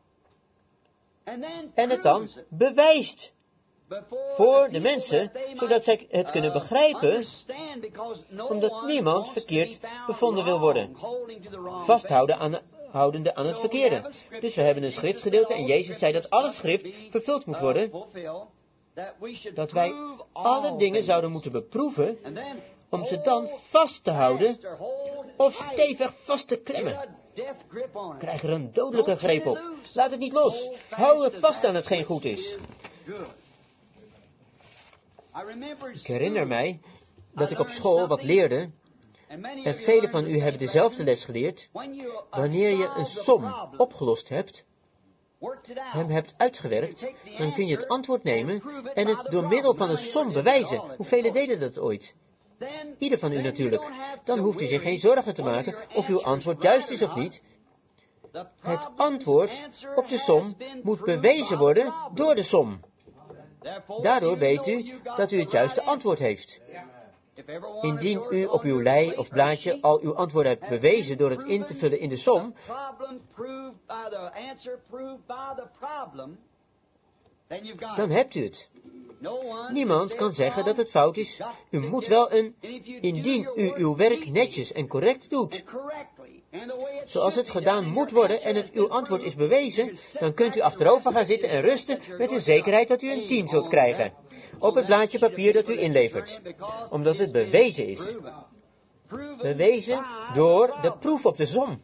en het dan bewijst voor de mensen, zodat zij het kunnen begrijpen, omdat niemand verkeerd bevonden wil worden. Vasthoudende aan het verkeerde. Dus we hebben een schriftgedeelte en Jezus zei dat alle schrift vervuld moet worden, dat wij alle dingen zouden moeten beproeven, om ze dan vast te houden, of stevig vast te klemmen. Krijg er een dodelijke greep op. Laat het niet los. Hou het vast aan hetgeen goed is. Ik herinner mij dat ik op school wat leerde, en velen van u hebben dezelfde les geleerd. Wanneer je een som opgelost hebt, hem hebt uitgewerkt, dan kun je het antwoord nemen en het door middel van een som bewijzen. Hoeveel deden dat ooit? Ieder van u natuurlijk. Dan hoeft u zich geen zorgen te maken of uw antwoord juist is of niet. Het antwoord op de som moet bewezen worden door de som. Daardoor weet u dat u het juiste antwoord heeft. Indien u op uw lei of blaadje al uw antwoord hebt bewezen door het in te vullen in de som, dan hebt u het. Niemand kan zeggen dat het fout is. U moet wel indien u uw werk netjes en correct doet, zoals het gedaan moet worden en het uw antwoord is bewezen, dan kunt u achterover gaan zitten en rusten met de zekerheid dat u een 10 zult krijgen. Op het blaadje papier dat u inlevert. Omdat het bewezen is. Bewezen door de proef op de som.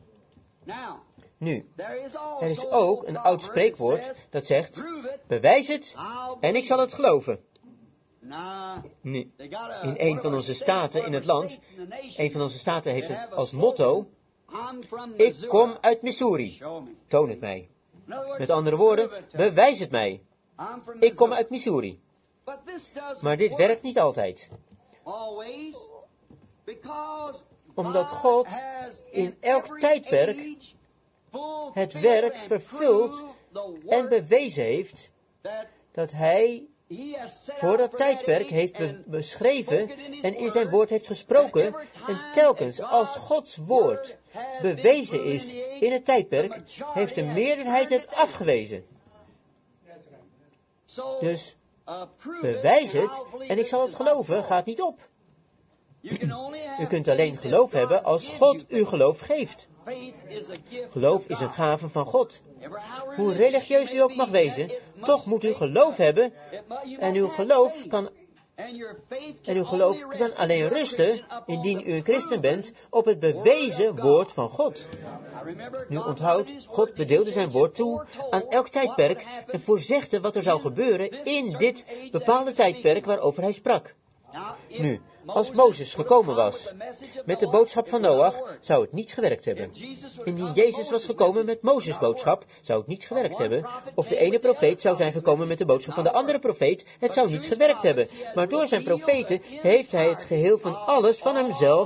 Nu, er is ook een oud spreekwoord dat zegt, bewijs het en ik zal het geloven. Nu, in een van onze staten in het land, een van onze staten heeft het als motto, ik kom uit Missouri. Toon het mij. Met andere woorden, bewijs het mij. Ik kom uit Missouri. Maar dit werkt niet altijd. Omdat God in elk tijdperk het werk vervuld en bewezen heeft dat Hij voor dat tijdperk heeft beschreven en in zijn woord heeft gesproken. En telkens als Gods woord bewezen is in het tijdperk, heeft de meerderheid het afgewezen. Dus bewijs het en ik zal het geloven, gaat niet op. U kunt alleen geloof hebben als God u geloof geeft. Geloof is een gave van God. Hoe religieus u ook mag wezen, toch moet u geloof hebben en uw geloof kan alleen rusten, indien u een christen bent, op het bewezen woord van God. Nu onthoud, God bedeelde zijn woord toe aan elk tijdperk en voorzegde wat er zou gebeuren in dit bepaalde tijdperk waarover hij sprak. Nu, als Mozes gekomen was met de boodschap van Noach, zou het niet gewerkt hebben. Indien Jezus was gekomen met Mozes' boodschap, zou het niet gewerkt hebben. Of de ene profeet zou zijn gekomen met de boodschap van de andere profeet, het zou niet gewerkt hebben. Maar door zijn profeten heeft hij het geheel van alles van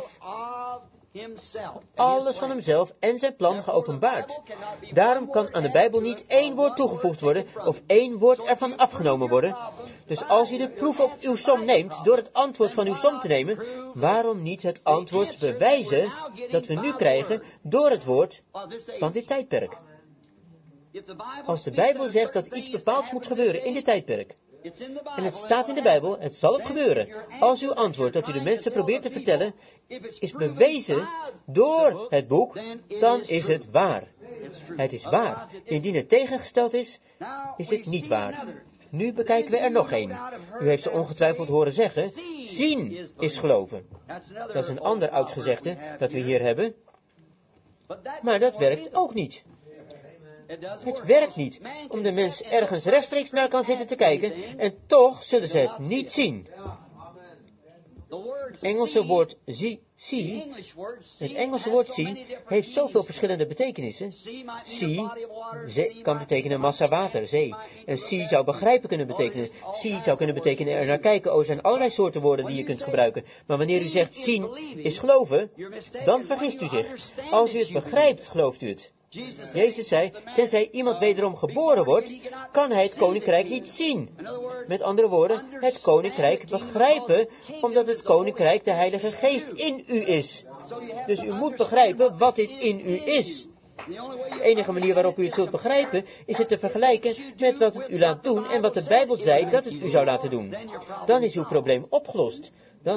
hemzelf en zijn plan geopenbaard. Daarom kan aan de Bijbel niet één woord toegevoegd worden of één woord ervan afgenomen worden. Dus als u de proef op uw som neemt door het antwoord van uw som te nemen, waarom niet het antwoord bewijzen dat we nu krijgen door het woord van dit tijdperk? Als de Bijbel zegt dat iets bepaalds moet gebeuren in dit tijdperk, en het staat in de Bijbel, het zal het gebeuren. Als uw antwoord dat u de mensen probeert te vertellen, is bewezen door het boek, dan is het waar. Het is waar. Indien het tegengesteld is, is het niet waar. Nu bekijken we er nog een. U heeft ze ongetwijfeld horen zeggen, zien is geloven. Dat is een ander oud gezegde dat we hier hebben. Maar dat werkt ook niet. Het werkt niet, omdat de mens ergens rechtstreeks naar kan zitten te kijken en toch zullen ze het niet zien. Engelse woord see, het Engelse woord see, heeft zoveel verschillende betekenissen. See kan betekenen massa water, zee. En see zou begrijpen kunnen betekenen. See zou kunnen betekenen er naar kijken. Er zijn allerlei soorten woorden die je kunt gebruiken. Maar wanneer u zegt zien is geloven, dan vergist u zich. Als u het begrijpt, gelooft u het. Jezus zei, tenzij iemand wederom geboren wordt, kan hij het koninkrijk niet zien. Met andere woorden, het koninkrijk begrijpen, omdat het koninkrijk de Heilige Geest in u is. Dus u moet begrijpen wat dit in u is. De enige manier waarop u het zult begrijpen, is het te vergelijken met wat het u laat doen en wat de Bijbel zei dat het u zou laten doen. Dan is uw probleem opgelost.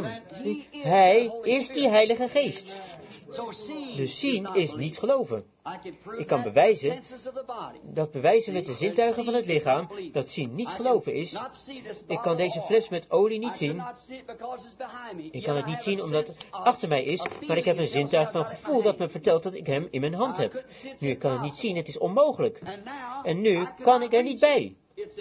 Hij is die Heilige Geest. Dus zien is niet geloven. Ik kan bewijzen met de zintuigen van het lichaam, dat zien niet geloven is. Ik kan deze fles met olie niet zien. Ik kan het niet zien omdat het achter mij is, maar ik heb een zintuig van gevoel dat me vertelt dat ik hem in mijn hand heb. Nu, ik kan het niet zien, het is onmogelijk. En nu kan ik er niet bij.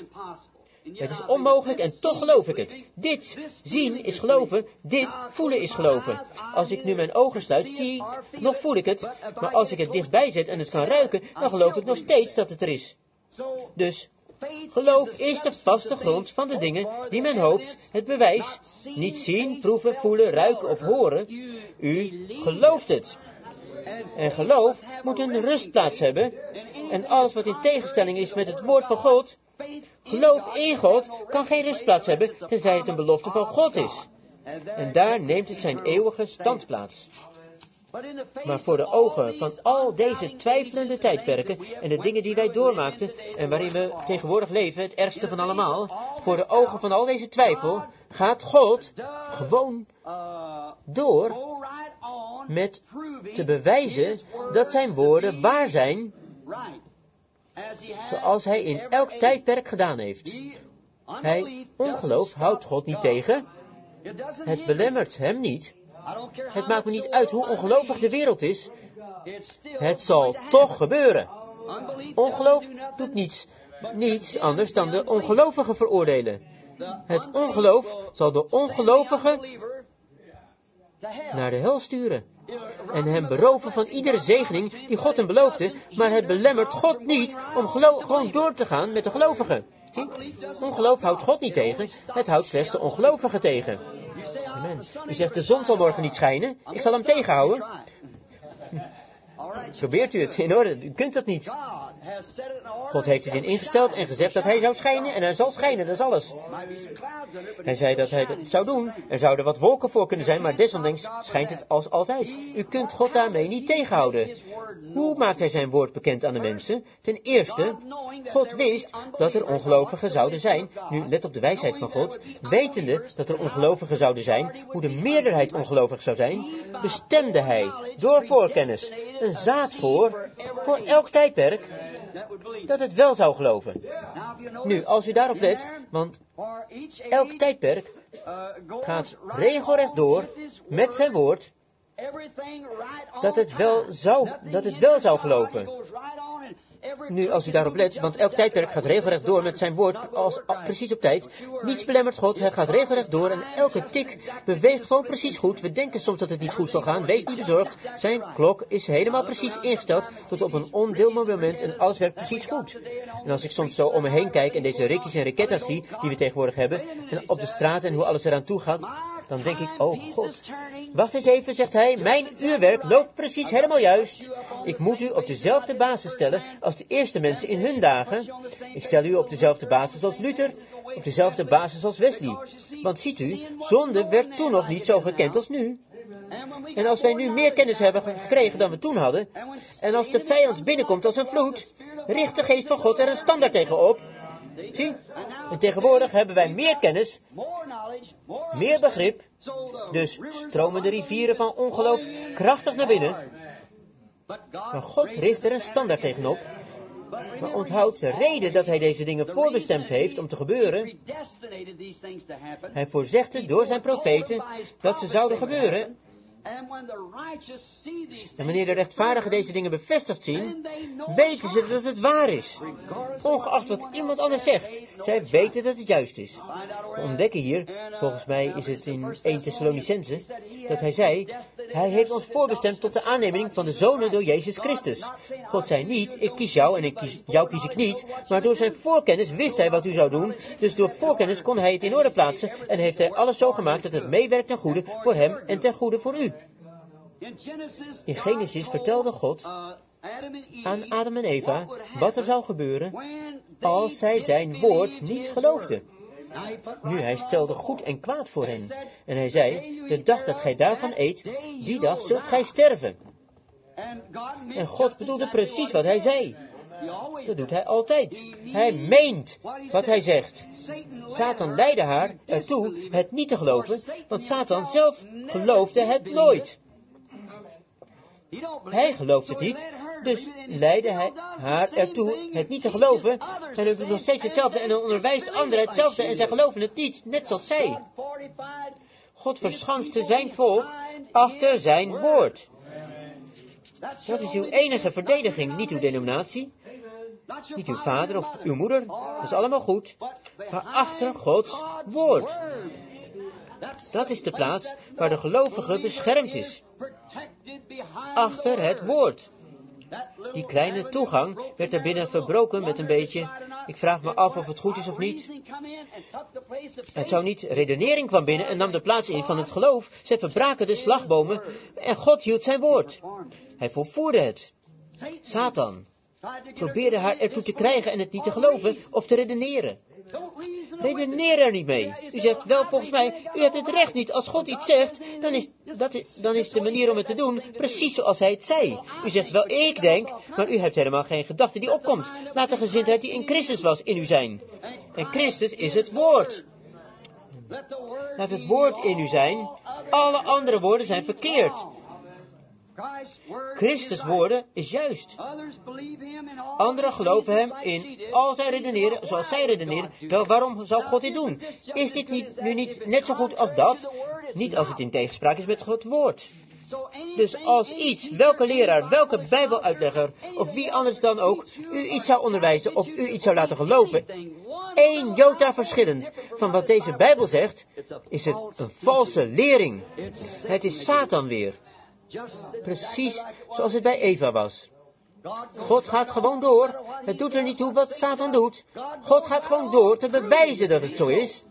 Het is onmogelijk en toch geloof ik het. Dit zien is geloven, dit voelen is geloven. Als ik nu mijn ogen sluit, zie ik, nog voel ik het. Maar als ik het dichtbij zet en het kan ruiken, dan geloof ik nog steeds dat het er is. Dus, geloof is de vaste grond van de dingen die men hoopt, het bewijs. Niet zien, proeven, voelen, ruiken of horen. U gelooft het. En geloof moet een rustplaats hebben. En alles wat in tegenstelling is met het woord van God, geloof in God kan geen rustplaats hebben, tenzij het een belofte van God is. En daar neemt het zijn eeuwige standplaats. Maar voor de ogen van al deze twijfelende tijdperken en de dingen die wij doormaakten en waarin we tegenwoordig leven, het ergste van allemaal, voor de ogen van al deze twijfel gaat God gewoon door met te bewijzen dat zijn woorden waar zijn, zoals hij in elk tijdperk gedaan heeft. Ongeloof houdt God niet tegen. Het belemmert hem niet. Het maakt me niet uit hoe ongelovig de wereld is. Het zal toch gebeuren. Ongeloof doet niets anders dan de ongelovigen veroordelen. Het ongeloof zal de ongelovigen naar de hel sturen. En hem beroven van iedere zegening die God hem beloofde, maar het belemmert God niet om gewoon door te gaan met de gelovigen. Zie? Ongeloof houdt God niet tegen, het houdt slechts de ongelovigen tegen. Amen. U zegt, de zon zal morgen niet schijnen, ik zal hem tegenhouden. Probeert u het in orde, u kunt dat niet. God heeft het ingesteld en gezegd dat hij zou schijnen en hij zal schijnen, dat is alles. Hij zei dat hij dat zou doen. Er zouden wat wolken voor kunnen zijn, maar desondanks schijnt het als altijd. U kunt God daarmee niet tegenhouden. Hoe maakt hij zijn woord bekend aan de mensen? Ten eerste, God wist dat er ongelovigen zouden zijn. Nu, let op de wijsheid van God. Wetende dat er ongelovigen zouden zijn, hoe de meerderheid ongelovig zou zijn, bestemde hij door voorkennis een zaad voor elk tijdperk, dat het wel zou geloven. Nu, als u daarop let, want elk tijdperk gaat regelrecht door met zijn woord, dat het wel zou geloven. Nu, als u daarop let, want elk tijdperk gaat regelrecht door met zijn woord, precies op tijd. Niets belemmert God, hij gaat regelrecht door en elke tik beweegt gewoon precies goed. We denken soms dat het niet goed zal gaan, wees niet bezorgd. Zijn klok is helemaal precies ingesteld tot op een ondeelbaar moment en alles werkt precies goed. En als ik soms zo om me heen kijk en deze rikkies en riketta's zie, die we tegenwoordig hebben, en op de straat en hoe alles eraan toe gaat, dan denk ik, oh God, wacht eens even, zegt hij, mijn uurwerk loopt precies helemaal juist. Ik moet u op dezelfde basis stellen als de eerste mensen in hun dagen. Ik stel u op dezelfde basis als Luther, op dezelfde basis als Wesley. Want ziet u, zonde werd toen nog niet zo gekend als nu. En als wij nu meer kennis hebben gekregen dan we toen hadden, en als de vijand binnenkomt als een vloed, richt de geest van God er een standaard tegen op. Zie, en tegenwoordig hebben wij meer kennis, meer begrip, dus stromen de rivieren van ongeloof krachtig naar binnen. Maar God richt er een standaard tegenop. Maar onthoud de reden dat hij deze dingen voorbestemd heeft om te gebeuren. Hij voorzegde door zijn profeten dat ze zouden gebeuren. En wanneer de rechtvaardigen deze dingen bevestigd zien, weten ze dat het waar is. Ongeacht wat iemand anders zegt, zij weten dat het juist is. We ontdekken hier, volgens mij is het in 1 Thessalonicense, dat hij zei, hij heeft ons voorbestemd tot de aanneming van de zonen door Jezus Christus. God zei niet, ik kies jou en jou kies ik niet, maar door zijn voorkennis wist hij wat u zou doen, dus door voorkennis kon hij het in orde plaatsen en heeft hij alles zo gemaakt dat het meewerkt ten goede voor hem en ten goede voor u. In Genesis vertelde God aan Adam en Eva wat er zou gebeuren als zij zijn woord niet geloofden. Nu, hij stelde goed en kwaad voor hen. En hij zei, de dag dat gij daarvan eet, die dag zult gij sterven. En God bedoelde precies wat hij zei. Dat doet hij altijd. Hij meent wat hij zegt. Satan leidde haar ertoe het niet te geloven, want Satan zelf geloofde het nooit. Hij gelooft het niet, dus leidde hij haar ertoe het niet te geloven. En hij doet nog steeds hetzelfde en dan onderwijst anderen hetzelfde en zij geloven het niet, net zoals zij. God verschanste zijn volk achter zijn woord. Dat is uw enige verdediging, niet uw denominatie, niet uw vader of uw moeder, dat is allemaal goed, maar achter Gods woord. Dat is de plaats waar de gelovige beschermd is. Achter het woord. Die kleine toegang werd er binnen verbroken met een beetje, ik vraag me af of het goed is of niet. Het zou niet, redenering kwam binnen en nam de plaats in van het geloof. Zij verbraken de slagbomen en God hield zijn woord. Hij volvoerde het. Satan probeerde haar ertoe te krijgen en het niet te geloven of te redeneren. Redeneer er niet mee. U zegt, wel volgens mij, u hebt het recht niet. Als God iets zegt, dan is de manier om het te doen precies zoals hij het zei. U zegt, wel ik denk, maar u hebt helemaal geen gedachte die opkomt. Laat de gezindheid die in Christus was in u zijn. En Christus is het woord. Laat het woord in u zijn. Alle andere woorden zijn verkeerd. Christus' woorden is juist. Anderen geloven hem in al zijn redeneren zoals zij redeneren. Wel, waarom zou God dit doen? Is dit nu niet net zo goed als dat? Niet als het in tegenspraak is met Gods woord. Dus als iets, welke leraar, welke bijbeluitlegger of wie anders dan ook u iets zou onderwijzen of u iets zou laten geloven, 1 jota verschillend van wat deze Bijbel zegt, is het een valse lering. Het is Satan weer. Precies zoals het bij Eva was. God gaat gewoon door. Het doet er niet toe wat Satan doet. God gaat gewoon door te bewijzen dat het zo is.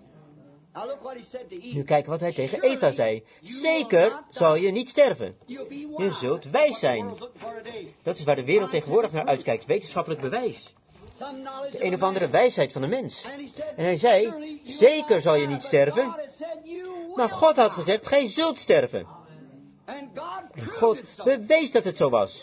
Nu kijken wat hij tegen Eva zei. Zeker zal je niet sterven. Je zult wijs zijn. Dat is waar de wereld tegenwoordig naar uitkijkt. Wetenschappelijk bewijs. De een of andere wijsheid van de mens. En hij zei, zeker zal je niet sterven. Maar God had gezegd, gij zult sterven. God bewees dat het zo was.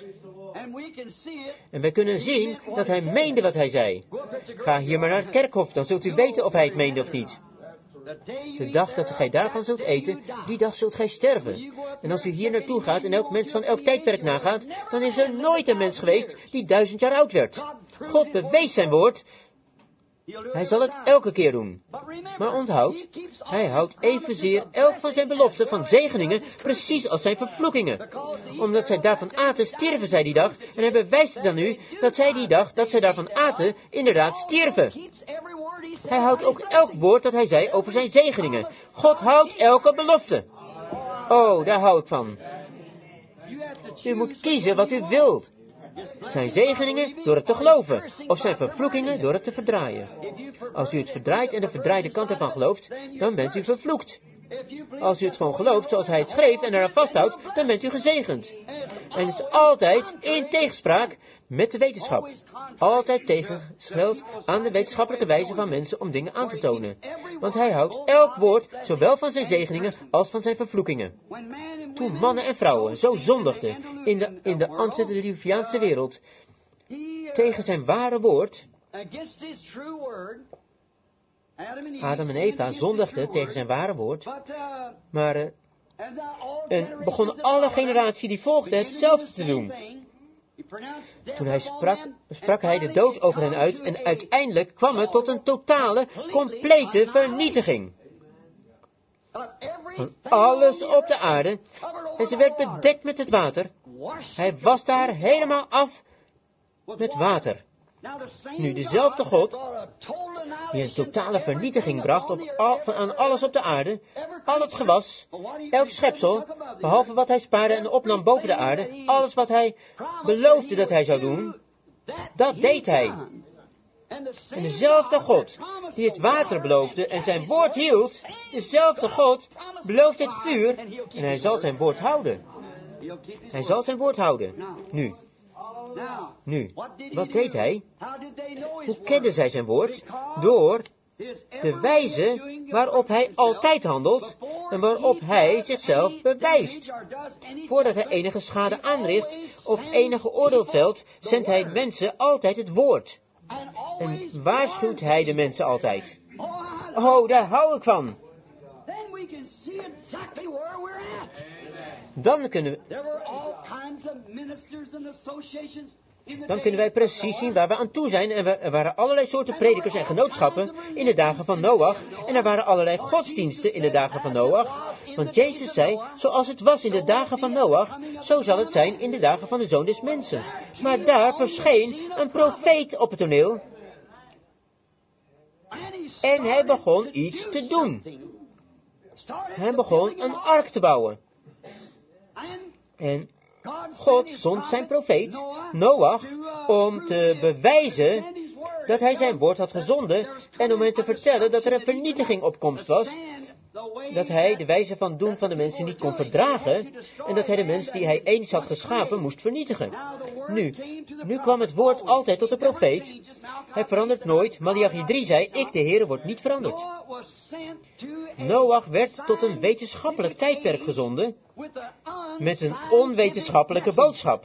En wij kunnen zien dat hij meende wat hij zei. Ga hier maar naar het kerkhof, dan zult u weten of hij het meende of niet. De dag dat gij daarvan zult eten, die dag zult gij sterven. En als u hier naartoe gaat en elk mens van elk tijdperk nagaat, dan is er nooit een mens geweest die 1000 jaar oud werd. God bewees zijn woord. Hij zal het elke keer doen. Maar onthoud, hij houdt evenzeer elk van zijn beloften van zegeningen precies als zijn vervloekingen. Omdat zij daarvan aten, stierven zij die dag. En hij bewijst het aan u dat zij die dag dat zij daarvan aten, inderdaad stierven. Hij houdt ook elk woord dat hij zei over zijn zegeningen. God houdt elke belofte. Oh, daar hou ik van. U moet kiezen wat u wilt. Zijn zegeningen door het te geloven, of zijn vervloekingen door het te verdraaien. Als u het verdraait en de verdraaide kant ervan gelooft, dan bent u vervloekt. Als u het gewoon gelooft zoals hij het schreef en eraan vasthoudt, dan bent u gezegend. En het is altijd in tegenspraak met de wetenschap. Altijd tegensteld aan de wetenschappelijke wijze van mensen om dingen aan te tonen. Want hij houdt elk woord, zowel van zijn zegeningen als van zijn vervloekingen. Toen mannen en vrouwen zo zondigden in de antediluviaanse wereld tegen zijn ware woord, Adam en Eva zondigden tegen zijn ware woord, maar begonnen alle generatie die volgde hetzelfde te doen. Toen hij sprak hij de dood over hen uit en uiteindelijk kwam het tot een totale, complete vernietiging. Van alles op de aarde, En ze werd bedekt met het water. Hij waste haar helemaal af met water. Nu, dezelfde God, die een totale vernietiging bracht aan alles op de aarde, al het gewas, elk schepsel, behalve wat hij spaarde en opnam boven de aarde, alles wat hij beloofde dat hij zou doen, dat deed hij. En dezelfde God, die het water beloofde en zijn woord hield, dezelfde God belooft het vuur en hij zal zijn woord houden. Hij zal zijn woord houden. Nu, wat deed hij? Hoe kenden zij zijn woord? Door de wijze waarop hij altijd handelt en waarop hij zichzelf bewijst. Voordat hij enige schade aanricht of enige oordeel velt, zendt hij mensen altijd het woord. En waarschuwt hij de mensen altijd. Oh, daar hou ik van. Dan kunnen wij precies zien waar we aan toe zijn. En er waren allerlei soorten predikers en genootschappen in de dagen van Noach. En er waren allerlei godsdiensten in de dagen van Noach. Want Jezus zei, zoals het was in de dagen van Noach, zo zal het zijn in de dagen van de Zoon des Mensen. Maar daar verscheen een profeet op het toneel. En hij begon iets te doen. Hij begon een ark te bouwen. En God zond zijn profeet, Noach, om te bewijzen dat hij zijn woord had gezonden en om hen te vertellen dat er een vernietiging op komst was, dat hij de wijze van doen van de mensen niet kon verdragen en dat hij de mensen die hij eens had geschapen moest vernietigen. Nu kwam het woord altijd tot de profeet. Hij verandert nooit. Malachi 3 zei, ik de Heere word niet veranderd. Noach werd tot een wetenschappelijk tijdperk gezonden met een onwetenschappelijke boodschap.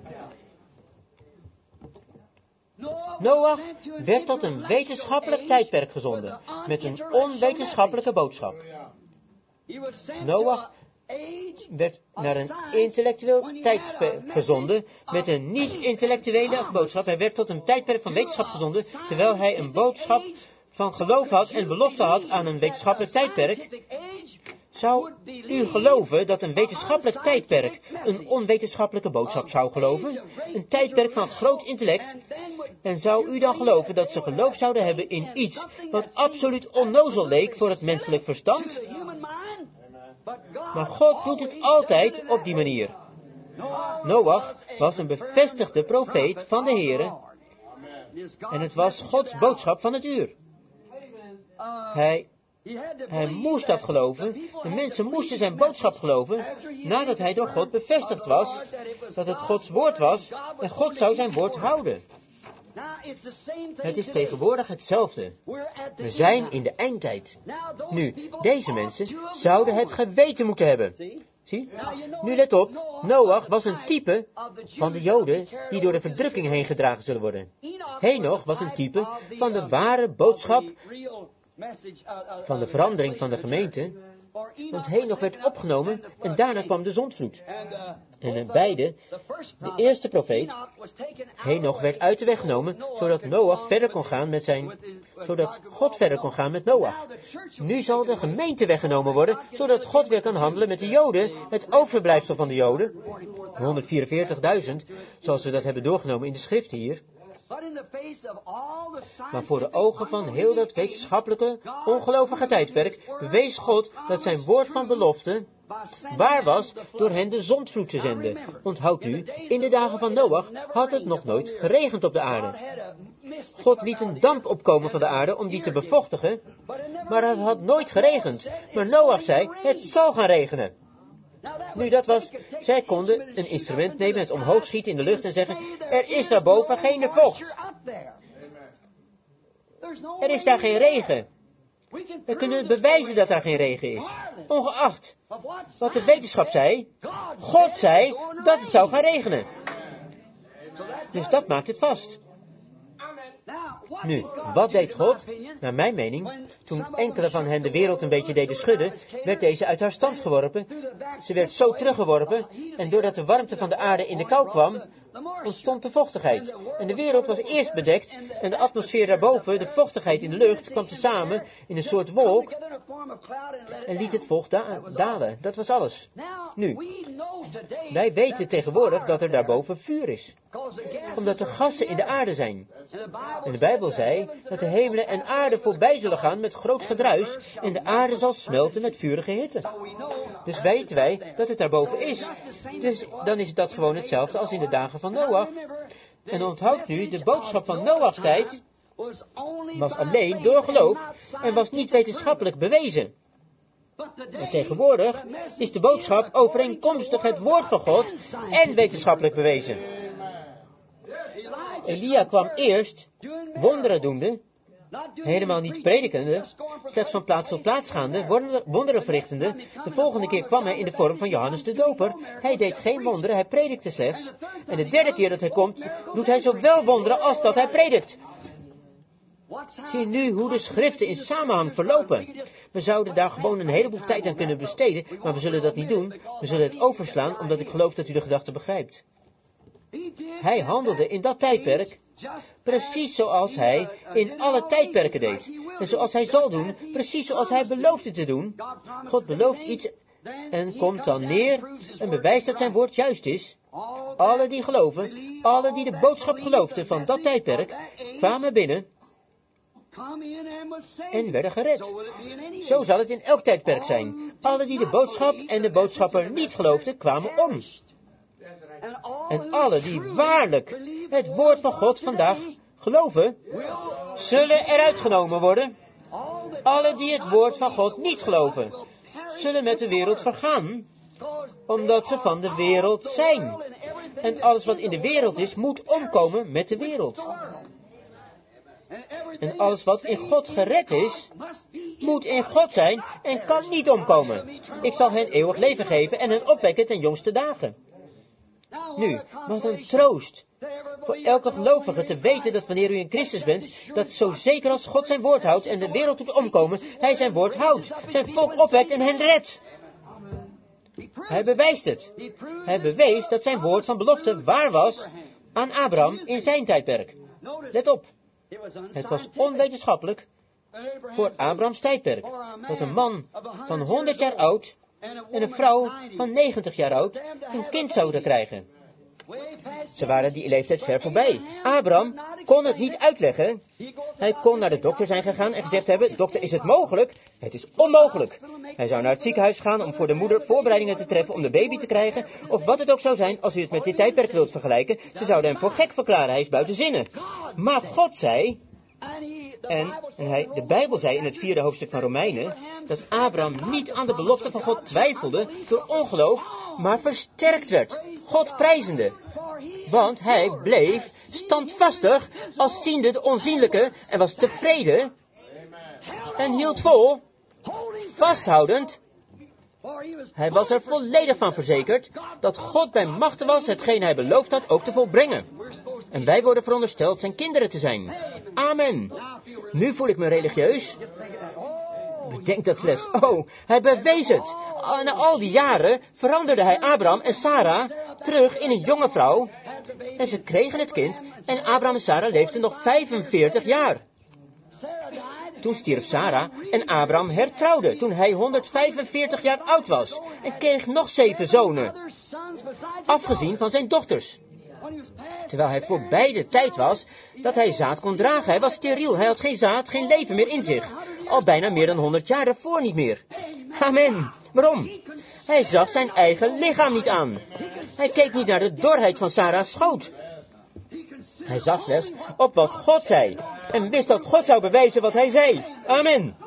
Noach werd tot een wetenschappelijk tijdperk gezonden met een onwetenschappelijke boodschap. Noach werd naar een intellectueel tijdperk gezonden met een niet-intellectuele boodschap. Hij werd tot een tijdperk van wetenschap gezonden, terwijl hij een boodschap van geloof had en belofte had aan een wetenschappelijk tijdperk. Zou u geloven dat een wetenschappelijk tijdperk een onwetenschappelijke boodschap zou geloven? Een tijdperk van groot intellect? En zou u dan geloven dat ze geloof zouden hebben in iets wat absoluut onnozel leek voor het menselijk verstand? Maar God doet het altijd op die manier. Noach was een bevestigde profeet van de Heere. En het was Gods boodschap van het uur. Hij moest dat geloven. De mensen moesten zijn boodschap geloven nadat hij door God bevestigd was dat het Gods woord was en God zou zijn woord houden. Het is tegenwoordig hetzelfde. We zijn in de eindtijd. Nu, deze mensen zouden het geweten moeten hebben. Zie? Nu let op, Noach was een type van de Joden die door de verdrukking heen gedragen zullen worden. Henoch was een type van de ware boodschap van de verandering van de gemeente, want Henoch werd opgenomen en daarna kwam de zondvloed. En beide, de eerste profeet, Henoch werd uit de weg genomen, zodat Noach verder kon gaan zodat God verder kon gaan met Noach. Nu zal de gemeente weggenomen worden, zodat God weer kan handelen met de Joden, het overblijfsel van de Joden, 144.000, zoals we dat hebben doorgenomen in de schrift hier. Maar voor de ogen van heel dat wetenschappelijke, ongelovige tijdperk bewees God dat zijn woord van belofte waar was door hen de zondvloed te zenden. Onthoudt u, in de dagen van Noach had het nog nooit geregend op de aarde. God liet een damp opkomen van de aarde om die te bevochtigen, maar het had nooit geregend. Maar Noach zei, het zal gaan regenen. Nu, zij konden een instrument nemen, het omhoog schieten in de lucht en zeggen, er is daarboven geen vocht. Er is daar geen regen. We kunnen bewijzen dat daar geen regen is. Ongeacht wat de wetenschap zei, God zei dat het zou gaan regenen. Dus dat maakt het vast. Nu, wat deed God? Naar mijn mening, toen enkele van hen de wereld een beetje deden schudden, werd deze uit haar stand geworpen. Ze werd zo teruggeworpen en doordat de warmte van de aarde in de kou kwam, ontstond de vochtigheid. En de wereld was eerst bedekt en de atmosfeer daarboven, de vochtigheid in de lucht, kwam tezamen in een soort wolk en liet het vocht dalen. Dat was alles. Nu, wij weten tegenwoordig dat er daarboven vuur is. Omdat er gassen in de aarde zijn. En de Bijbel zei dat de hemelen en aarde voorbij zullen gaan met groot gedruis en de aarde zal smelten met vurige hitte. Dus weten wij dat het daarboven is. Dus dan is dat gewoon hetzelfde als in de dagen van Noach. En onthoud nu, de boodschap van Noachs tijd was alleen door geloof en was niet wetenschappelijk bewezen. En tegenwoordig is de boodschap overeenkomstig het woord van God en wetenschappelijk bewezen. Elia kwam eerst wonderen doende, helemaal niet predikende, slechts van plaats tot plaats gaande, wonderen verrichtende. De volgende keer kwam hij in de vorm van Johannes de Doper. Hij deed geen wonderen, hij predikte slechts. En de derde keer dat hij komt, doet hij zowel wonderen als dat hij predikt. Zie nu hoe de schriften in samenhang verlopen. We zouden daar gewoon een heleboel tijd aan kunnen besteden, maar we zullen dat niet doen. We zullen het overslaan, omdat ik geloof dat u de gedachte begrijpt. Hij handelde in dat tijdperk precies zoals hij in alle tijdperken deed. En zoals hij zal doen, precies zoals hij beloofde te doen. God belooft iets en komt dan neer en bewijst dat zijn woord juist is. Alle die geloven, alle die de boodschap geloofden van dat tijdperk, kwamen binnen en werden gered. Zo zal het in elk tijdperk zijn. Alle die de boodschap en de boodschapper niet geloofden, kwamen om. En alle die waarlijk het woord van God vandaag geloven, zullen eruit genomen worden. Alle die het woord van God niet geloven, zullen met de wereld vergaan, omdat ze van de wereld zijn. En alles wat in de wereld is, moet omkomen met de wereld. En alles wat in God gered is, moet in God zijn en kan niet omkomen. Ik zal hen eeuwig leven geven en hen opwekken ten jongste dagen. Nu, wat een troost voor elke gelovige te weten dat wanneer u in Christus bent, dat zo zeker als God zijn woord houdt en de wereld doet omkomen, hij zijn woord houdt, zijn volk opwekt en hen redt. Hij bewijst het. Hij bewees dat zijn woord van belofte waar was aan Abraham in zijn tijdperk. Let op. Het was onwetenschappelijk voor Abrahams tijdperk dat een man van 100 jaar oud en een vrouw van 90 jaar oud een kind zouden krijgen. Ze waren die leeftijd ver voorbij. Abraham kon het niet uitleggen. Hij kon naar de dokter zijn gegaan en gezegd hebben, dokter, is het mogelijk? Het is onmogelijk. Hij zou naar het ziekenhuis gaan om voor de moeder voorbereidingen te treffen om de baby te krijgen, of wat het ook zou zijn als u het met dit tijdperk wilt vergelijken. Ze zouden hem voor gek verklaren, hij is buiten zinnen. Maar God zei, de Bijbel zei in het 4e hoofdstuk van Romeinen, dat Abraham niet aan de belofte van God twijfelde door ongeloof, maar versterkt werd, God prijzende. Want hij bleef standvastig als ziende de onzienlijke en was tevreden en hield vol, vasthoudend. Hij was er volledig van verzekerd dat God bij machte was hetgeen hij beloofd had ook te volbrengen. En wij worden verondersteld zijn kinderen te zijn. Amen. Nu voel ik me religieus. Bedenk dat slechts. Oh, hij bewees het. Na al die jaren veranderde hij Abraham en Sarah terug in een jonge vrouw. En ze kregen het kind en Abraham en Sarah leefden nog 45 jaar. Toen stierf Sarah en Abraham hertrouwde toen hij 145 jaar oud was en kreeg nog 7 zonen, afgezien van zijn dochters. Terwijl hij voorbij de tijd was dat hij zaad kon dragen. Hij was steriel, hij had geen zaad, geen leven meer in zich. Al bijna meer dan 100 jaar daarvoor niet meer. Amen. Waarom? Hij zag zijn eigen lichaam niet aan. Hij keek niet naar de dorheid van Sarah's schoot. Hij zag slechts op wat God zei. En wist dat God zou bewijzen wat hij zei. Amen.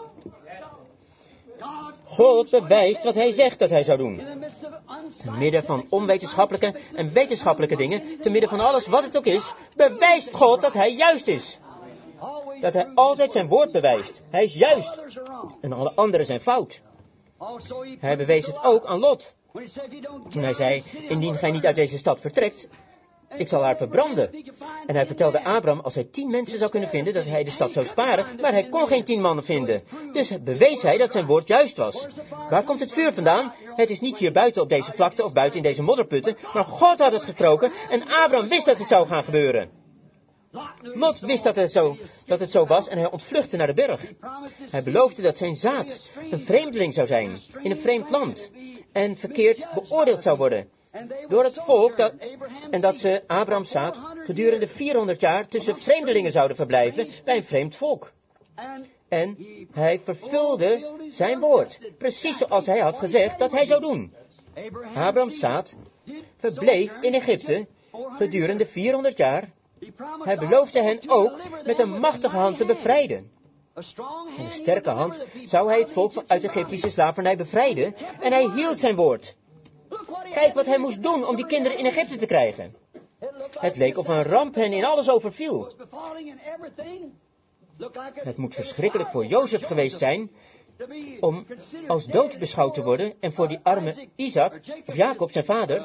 God bewijst wat hij zegt dat hij zou doen. Te midden van onwetenschappelijke en wetenschappelijke dingen, te midden van alles wat het ook is, bewijst God dat hij juist is. Dat hij altijd zijn woord bewijst. Hij is juist. En alle anderen zijn fout. Hij bewees het ook aan Lot. Toen hij zei, indien gij niet uit deze stad vertrekt, ik zal haar verbranden. En hij vertelde Abraham, als hij 10 mensen zou kunnen vinden, dat hij de stad zou sparen, maar hij kon geen 10 mannen vinden. Dus bewees hij dat zijn woord juist was. Waar komt het vuur vandaan? Het is niet hier buiten op deze vlakte of buiten in deze modderputten, maar God had het gesproken en Abraham wist dat het zou gaan gebeuren. Lot wist dat het zo was en hij ontvluchtte naar de berg. Hij beloofde dat zijn zaad een vreemdeling zou zijn, in een vreemd land, en verkeerd beoordeeld zou worden door het volk, en dat ze Abrahams zaad gedurende 400 jaar tussen vreemdelingen zouden verblijven bij een vreemd volk. En hij vervulde zijn woord, precies zoals hij had gezegd dat hij zou doen. Abrahams zaad verbleef in Egypte gedurende 400 jaar. Hij beloofde hen ook met een machtige hand te bevrijden. En een sterke hand zou hij het volk uit de Egyptische slavernij bevrijden, en hij hield zijn woord. Kijk wat hij moest doen om die kinderen in Egypte te krijgen. Het leek of een ramp hen in alles overviel. Het moet verschrikkelijk voor Jozef geweest zijn om als dood beschouwd te worden en voor die arme Isaac, of Jacob, zijn vader,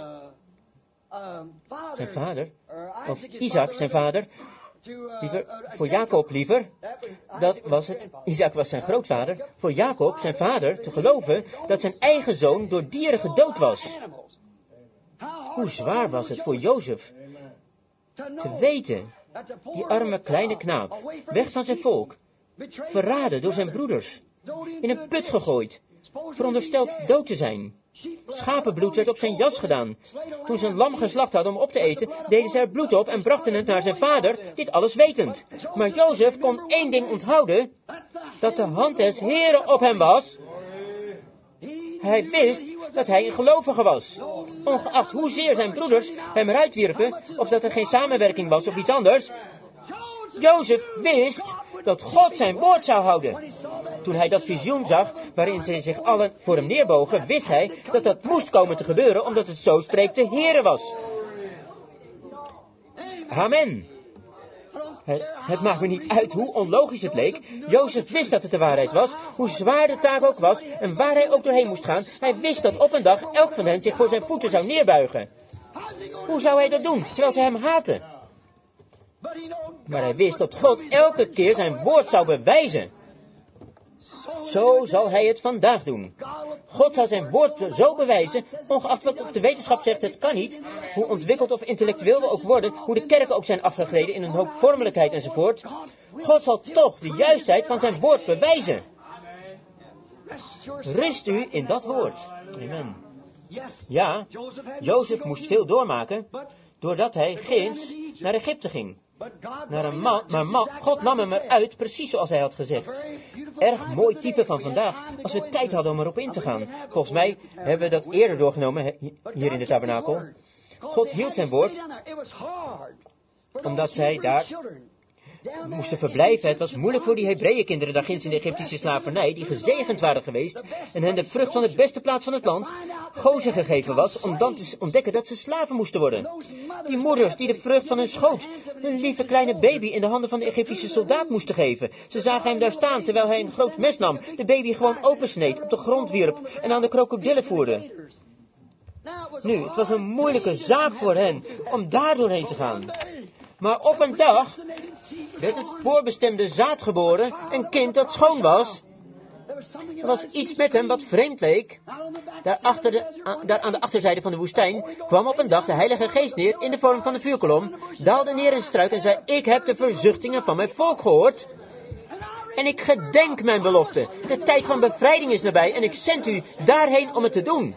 of Isaac, zijn vader, voor Jacob liever, dat was het, Isaac was zijn grootvader, voor Jacob, zijn vader, te geloven dat zijn eigen zoon door dieren gedood was. Hoe zwaar was het voor Jozef te weten, die arme kleine knaap, weg van zijn volk, verraden door zijn broeders, in een put gegooid, verondersteld dood te zijn. Schapenbloed werd op zijn jas gedaan. Toen ze een lam geslacht hadden om op te eten, deden ze er bloed op en brachten het naar zijn vader, dit alles wetend. Maar Jozef kon één ding onthouden, dat de hand des Heeren op hem was. Hij wist dat hij een gelovige was. Ongeacht hoezeer zijn broeders hem eruit wierpen, of dat er geen samenwerking was of iets anders. Jozef wist dat God zijn woord zou houden. Toen hij dat visioen zag, waarin ze zich allen voor hem neerbogen, wist hij dat dat moest komen te gebeuren, omdat het zo spreekt de Heere was. Amen. Het maakt me niet uit hoe onlogisch het leek. Jozef wist dat het de waarheid was, hoe zwaar de taak ook was en waar hij ook doorheen moest gaan. Hij wist dat op een dag elk van hen zich voor zijn voeten zou neerbuigen. Hoe zou hij dat doen, terwijl ze hem haten? Maar hij wist dat God elke keer zijn woord zou bewijzen. Zo zal hij het vandaag doen. God zal zijn woord zo bewijzen, ongeacht wat de wetenschap zegt, het kan niet, hoe ontwikkeld of intellectueel we ook worden, hoe de kerken ook zijn afgegleden in een hoop vormelijkheid enzovoort. God zal toch de juistheid van zijn woord bewijzen. Rust u in dat woord. Amen. Ja, Jozef moest veel doormaken, doordat hij ginds naar Egypte ging. Maar God nam hem eruit, precies zoals hij had gezegd. Erg mooi type van vandaag, als we tijd hadden om erop in te gaan. Volgens mij hebben we dat eerder doorgenomen, hier in de tabernakel. God hield zijn woord, omdat zij daar moesten verblijven. Het was moeilijk voor die Hebreeënkinderen daar ginds in de Egyptische slavernij, die gezegend waren geweest, en hen de vrucht van de beste plaats van het land, Gozen gegeven was, om dan te ontdekken dat ze slaven moesten worden. Die moeders die de vrucht van hun schoot, hun lieve kleine baby, in de handen van de Egyptische soldaat moesten geven. Ze zagen hem daar staan, terwijl hij een groot mes nam, de baby gewoon opensneed, op de grond wierp en aan de krokodillen voerde. Nu, het was een moeilijke zaak voor hen, om daar doorheen te gaan. Maar op een dag werd het voorbestemde zaad geboren, een kind dat schoon was. Er was iets met hem wat vreemd leek. Daar aan de achterzijde van de woestijn kwam op een dag de Heilige Geest neer in de vorm van een vuurkolom, daalde neer in de struik en zei, ik heb de verzuchtingen van mijn volk gehoord. En ik gedenk mijn belofte. De tijd van bevrijding is nabij en ik zend u daarheen om het te doen.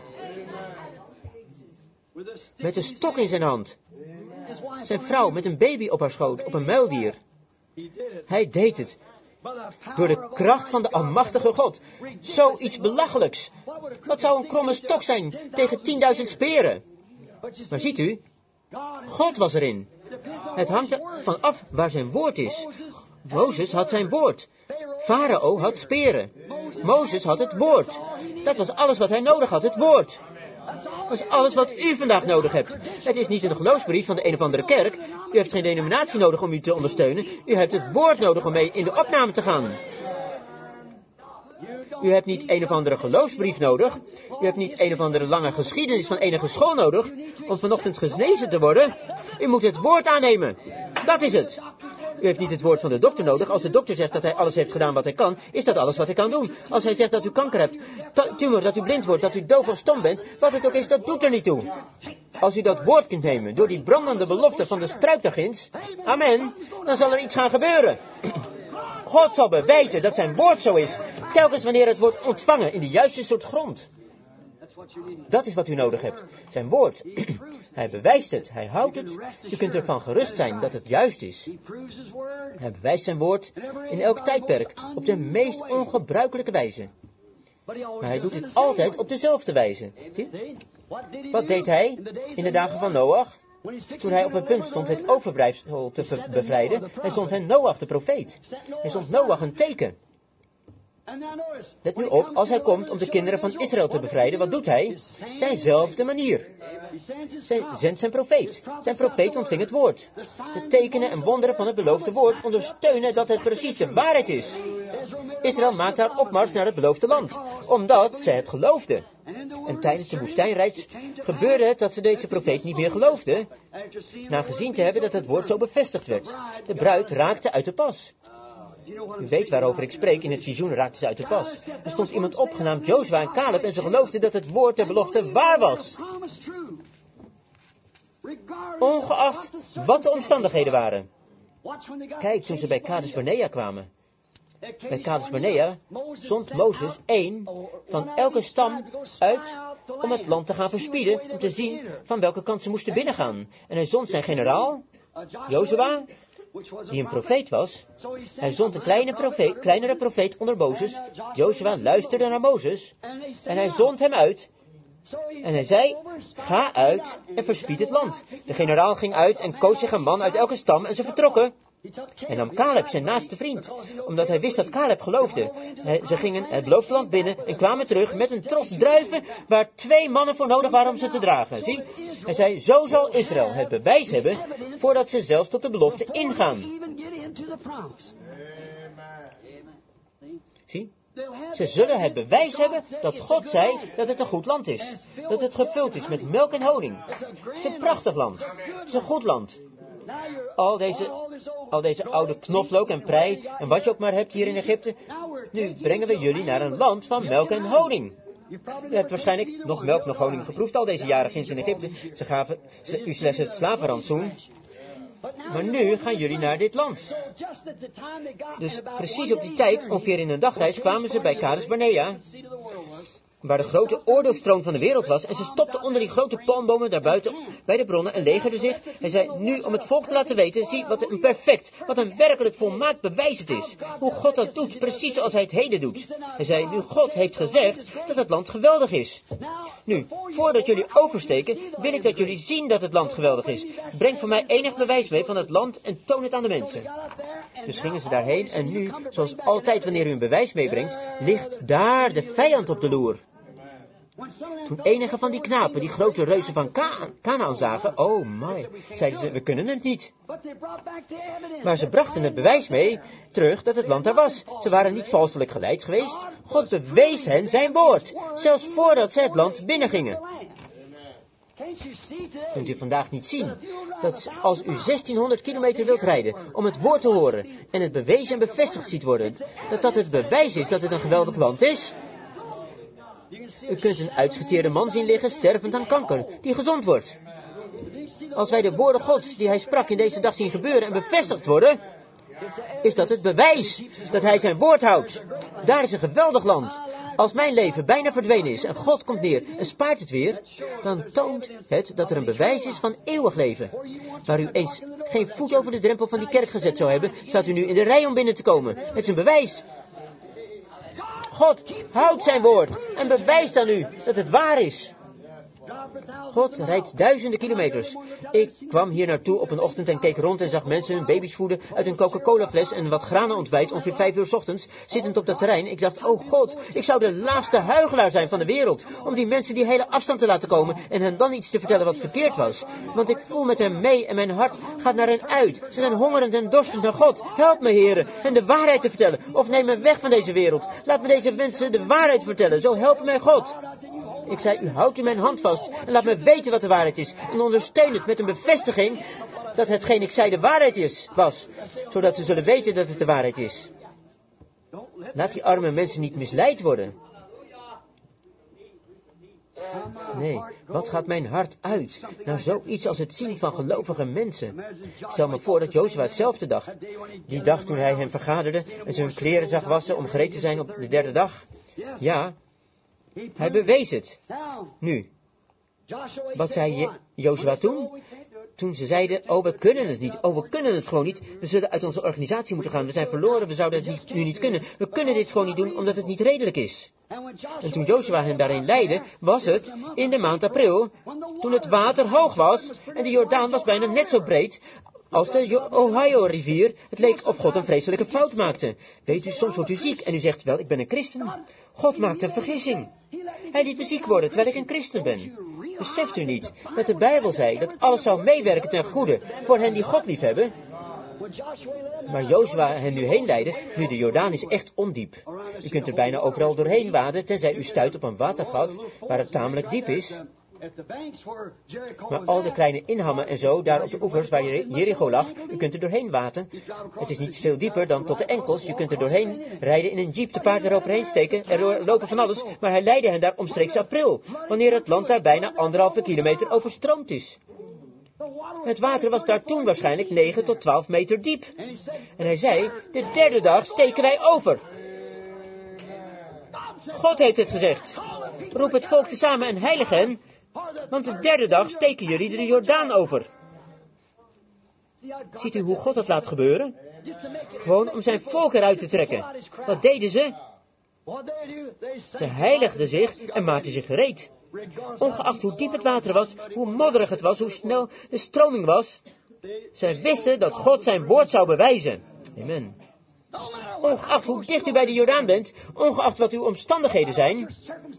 Met een stok in zijn hand. Zijn vrouw met een baby op haar schoot, op een muildier. Hij deed het. Door de kracht van de almachtige God. Zoiets belachelijks. Wat zou een kromme stok zijn tegen 10.000 speren? Maar ziet u, God was erin. Het hangt ervan af waar zijn woord is. Mozes had zijn woord. Farao had speren. Mozes had het woord. Dat was alles wat hij nodig had, het woord. Dat is alles wat u vandaag nodig hebt. Het is niet een geloofsbrief van de een of andere kerk. U heeft geen denominatie nodig om u te ondersteunen. U hebt het woord nodig om mee in de opname te gaan. U hebt niet een of andere geloofsbrief nodig. U hebt niet een of andere lange geschiedenis van enige school nodig om vanochtend genezen te worden. U moet het woord aannemen. Dat is het. U heeft niet het woord van de dokter nodig. Als de dokter zegt dat hij alles heeft gedaan wat hij kan, is dat alles wat hij kan doen. Als hij zegt dat u kanker hebt, tumor, dat u blind wordt, dat u doof of stom bent, wat het ook is, dat doet er niet toe. als u dat woord kunt nemen, door die brandende belofte van de struik daarginds, amen, dan zal er iets gaan gebeuren. God zal bewijzen dat zijn woord zo is, telkens wanneer het wordt ontvangen in de juiste soort grond. Dat is wat u nodig hebt, zijn woord. Hij bewijst het, hij houdt het. U kunt ervan gerust zijn dat het juist is. Hij bewijst zijn woord in elk tijdperk, op de meest ongebruikelijke wijze. Maar hij doet het altijd op dezelfde wijze. Zie? Wat deed hij in de dagen van Noach? Toen hij op het punt stond het overblijfsel te bevrijden, hij zond hen Noach de profeet. Hij zond Noach een teken. Let nu op, als hij komt om de kinderen van Israël te bevrijden, wat doet hij? Zijnzelfde manier. Hij zendt zijn profeet. Zijn profeet ontving het woord. De tekenen en wonderen van het beloofde woord ondersteunen dat het precies de waarheid is. Israël maakt haar opmars naar het beloofde land, omdat zij het geloofden. En tijdens de woestijnreis gebeurde het dat ze deze profeet niet meer geloofden, na gezien te hebben dat het woord zo bevestigd werd. De bruid raakte uit de pas. U weet waarover ik spreek, in het visioen raakte ze uit de pas. Er stond iemand op genaamd Jozua en Caleb en ze geloofden dat het woord der belofte waar was. Ongeacht wat de omstandigheden waren. Kijk, toen ze bij Kades Barnea kwamen. Bij Kades Barnea zond Mozes 1 van elke stam uit om het land te gaan verspieden, om te zien van welke kant ze moesten binnengaan. En hij zond zijn generaal, Jozua, die een profeet was. Hij zond een kleinere profeet onder Mozes. Jozua luisterde naar Mozes en hij zond hem uit. En hij zei, ga uit en verspied het land. De generaal ging uit en koos zich een man uit elke stam en ze vertrokken. En nam Caleb, zijn naaste vriend, omdat hij wist dat Caleb geloofde. Ze gingen het beloofde land binnen en kwamen terug met een tros druiven waar 2 mannen voor nodig waren om ze te dragen. Zie, hij zei, zo zal Israël het bewijs hebben voordat ze zelfs tot de belofte ingaan. Zie, ze zullen het bewijs hebben dat God zei dat het een goed land is. Dat het gevuld is met melk en honing. Het is een prachtig land. Het is een goed land. Al deze oude knoflook en prei en wat je ook maar hebt hier in Egypte. Nu brengen we jullie naar een land van melk en honing. U hebt waarschijnlijk nog melk, nog honing geproefd al deze jaren ginds in Egypte. Ze gaven u slechts het slavenrantsoen. Maar nu gaan jullie naar dit land. Dus precies op die tijd, ongeveer in een dagreis, kwamen ze bij Kades Barnea, waar de grote oordeelstroom van de wereld was, en ze stopten onder die grote palmbomen daarbuiten bij de bronnen en legerden zich. Hij zei, nu om het volk te laten weten, zie wat een werkelijk volmaakt bewijs het is. Hoe God dat doet, precies zoals hij het heden doet. Hij zei, nu God heeft gezegd dat het land geweldig is. Nu, voordat jullie oversteken, wil ik dat jullie zien dat het land geweldig is. Breng voor mij enig bewijs mee van het land en toon het aan de mensen. Dus gingen ze daarheen en nu, zoals altijd wanneer u een bewijs meebrengt, ligt daar de vijand op de loer. Toen enige van die knapen die grote reuzen van Kanaan zagen, oh my, zeiden ze, we kunnen het niet. Maar ze brachten het bewijs mee terug dat het land daar was. Ze waren niet valselijk geleid geweest. God bewees hen zijn woord, zelfs voordat ze het land binnengingen. Kunt u vandaag niet zien dat als u 1600 kilometer wilt rijden om het woord te horen en het bewezen en bevestigd ziet worden, dat dat het bewijs is dat het een geweldig land is? U kunt een uitgeteerde man zien liggen, stervend aan kanker, die gezond wordt. Als wij de woorden Gods die hij sprak in deze dag zien gebeuren en bevestigd worden, is dat het bewijs dat hij zijn woord houdt. Daar is een geweldig land. Als mijn leven bijna verdwenen is en God komt neer en spaart het weer, dan toont het dat er een bewijs is van eeuwig leven. Waar u eens geen voet over de drempel van die kerk gezet zou hebben, staat u nu in de rij om binnen te komen. Het is een bewijs. God houdt zijn woord en bewijst aan u dat het waar is. God rijdt duizenden kilometers. Ik kwam hier naartoe op een ochtend en keek rond en zag mensen hun baby's voeden uit een Coca-Cola fles en wat granenontbijt ongeveer 5 uur 's ochtends, zittend op dat terrein. Ik dacht, oh God, ik zou de laagste huichelaar zijn van de wereld, om die mensen die hele afstand te laten komen en hen dan iets te vertellen wat verkeerd was. Want ik voel met hen mee en mijn hart gaat naar hen uit. Ze zijn hongerend en dorstend naar God. Help me, heren, hen de waarheid te vertellen, of neem me weg van deze wereld. Laat me deze mensen de waarheid vertellen, zo help mij God. Ik zei, u houdt u mijn hand vast en laat me weten wat de waarheid is. En ondersteun het met een bevestiging dat hetgeen ik zei de waarheid was. Zodat ze zullen weten dat het de waarheid is. Laat die arme mensen niet misleid worden. Nee, wat gaat mijn hart uit? Nou, zoiets als het zien van gelovige mensen. Ik stel me voor dat Jozua hetzelfde dacht. Die dag toen hij hen vergaderde en zijn kleren zag wassen om gereed te zijn op de derde dag. Ja, hij bewees het. Nu, wat zei Jozua toen? Toen ze zeiden, oh, we kunnen het niet. Oh, we kunnen het gewoon niet. We zullen uit onze organisatie moeten gaan. We zijn verloren, we zouden het nu niet kunnen. We kunnen dit gewoon niet doen, omdat het niet redelijk is. En toen Jozua hen daarheen leidde, was het in de maand april, toen het water hoog was en de Jordaan was bijna net zo breed als de Ohio-rivier. Het leek of God een vreselijke fout maakte. Weet u, soms wordt u ziek en u zegt, wel, ik ben een christen. God maakt een vergissing. Hij liet me ziek worden, terwijl ik een christen ben. Beseft u niet dat de Bijbel zei dat alles zou meewerken ten goede voor hen die God liefhebben? Maar Jozua hen nu heen leidde, nu de Jordaan is echt ondiep. U kunt er bijna overal doorheen waden, tenzij u stuit op een watergat, waar het tamelijk diep is. Maar al de kleine inhammen en zo, daar op de oevers waar Jericho lag, u kunt er doorheen waten. Het is niet veel dieper dan tot de enkels, je kunt er doorheen rijden in een jeep, te paard eroverheen steken, er lopen van alles, maar hij leidde hen daar omstreeks april, wanneer het land daar bijna 1,5 kilometer overstroomd is. Het water was daar toen waarschijnlijk 9 tot 12 meter diep. En hij zei, de derde dag steken wij over. God heeft het gezegd. Roep het volk tezamen en heilig hen, want de derde dag steken jullie de Jordaan over. Ziet u hoe God dat laat gebeuren? Gewoon om zijn volk eruit te trekken. Wat deden ze? Ze heiligden zich en maakten zich gereed. Ongeacht hoe diep het water was, hoe modderig het was, hoe snel de stroming was. Zij wisten dat God zijn woord zou bewijzen. Amen. Ongeacht hoe dicht u bij de Jordaan bent, ongeacht wat uw omstandigheden zijn.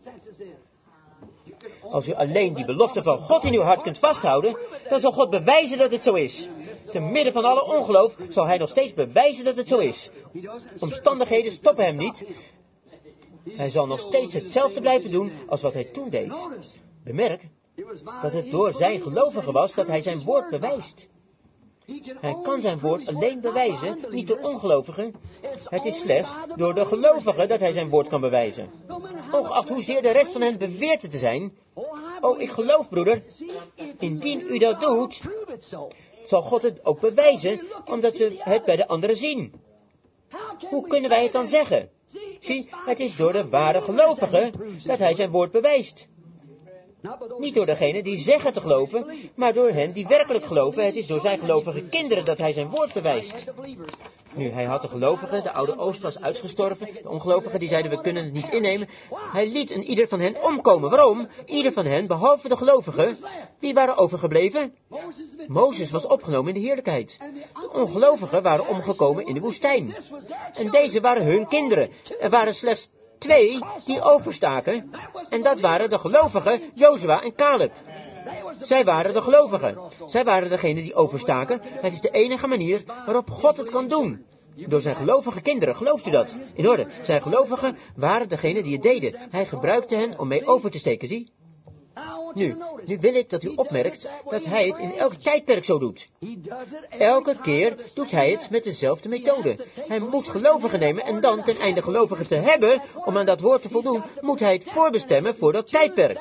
Als u alleen die belofte van God in uw hart kunt vasthouden, dan zal God bewijzen dat het zo is. Te midden van alle ongeloof zal hij nog steeds bewijzen dat het zo is. Omstandigheden stoppen hem niet. Hij zal nog steeds hetzelfde blijven doen als wat hij toen deed. Bemerk dat het door zijn gelovigen was dat hij zijn woord bewijst. Hij kan zijn woord alleen bewijzen, niet door ongelovigen. Het is slechts door de gelovigen dat hij zijn woord kan bewijzen. Ongeacht hoezeer de rest van hen beweert te zijn. Oh, ik geloof, broeder. Indien u dat doet, zal God het ook bewijzen, omdat we het bij de anderen zien. Hoe kunnen wij het dan zeggen? Zie, het is door de ware gelovigen dat hij zijn woord bewijst. Niet door degenen die zeggen te geloven, maar door hen die werkelijk geloven. Het is door zijn gelovige kinderen dat hij zijn woord bewijst. Nu, hij had de gelovigen, de oude Oost was uitgestorven, de ongelovigen die zeiden we kunnen het niet innemen. Hij liet een ieder van hen omkomen. Waarom? Ieder van hen, behalve de gelovigen, wie waren overgebleven? Mozes was opgenomen in de heerlijkheid. De ongelovigen waren omgekomen in de woestijn. En deze waren hun kinderen. Er waren slechts 2 die overstaken, en dat waren de gelovigen, Jozua en Caleb. Zij waren de gelovigen. Zij waren degenen die overstaken. Het is de enige manier waarop God het kan doen. Door zijn gelovige kinderen, gelooft u dat? In orde, zijn gelovigen waren degenen die het deden. Hij gebruikte hen om mee over te steken, zie? Nu wil ik dat u opmerkt dat hij het in elk tijdperk zo doet. Elke keer doet hij het met dezelfde methode. Hij moet gelovigen nemen en dan ten einde gelovigen te hebben, om aan dat woord te voldoen, moet hij het voorbestemmen voor dat tijdperk.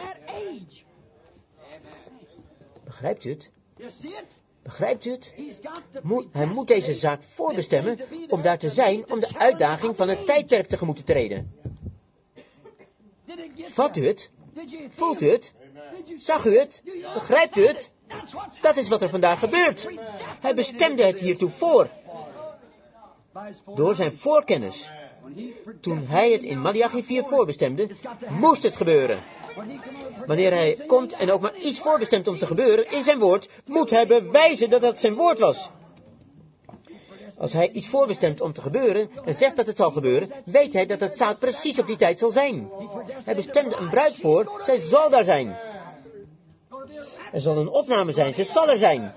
Begrijpt u het? Begrijpt u het? Hij moet deze zaak voorbestemmen om daar te zijn om de uitdaging van het tijdperk tegemoet te treden. Vat u het? Voelt u het? Zag u het? Begrijpt u het? Dat is wat er vandaag gebeurt. Hij bestemde het hiertoe voor. Door zijn voorkennis. Toen hij het in Maleachi 4 voorbestemde, moest het gebeuren. Wanneer hij komt en ook maar iets voorbestemt om te gebeuren in zijn woord, moet hij bewijzen dat dat zijn woord was. Als hij iets voorbestemt om te gebeuren en zegt dat het zal gebeuren, weet hij dat het zaad precies op die tijd zal zijn. Hij bestemde een bruid voor, zij zal daar zijn. Er zal een opname zijn, ze zal er zijn.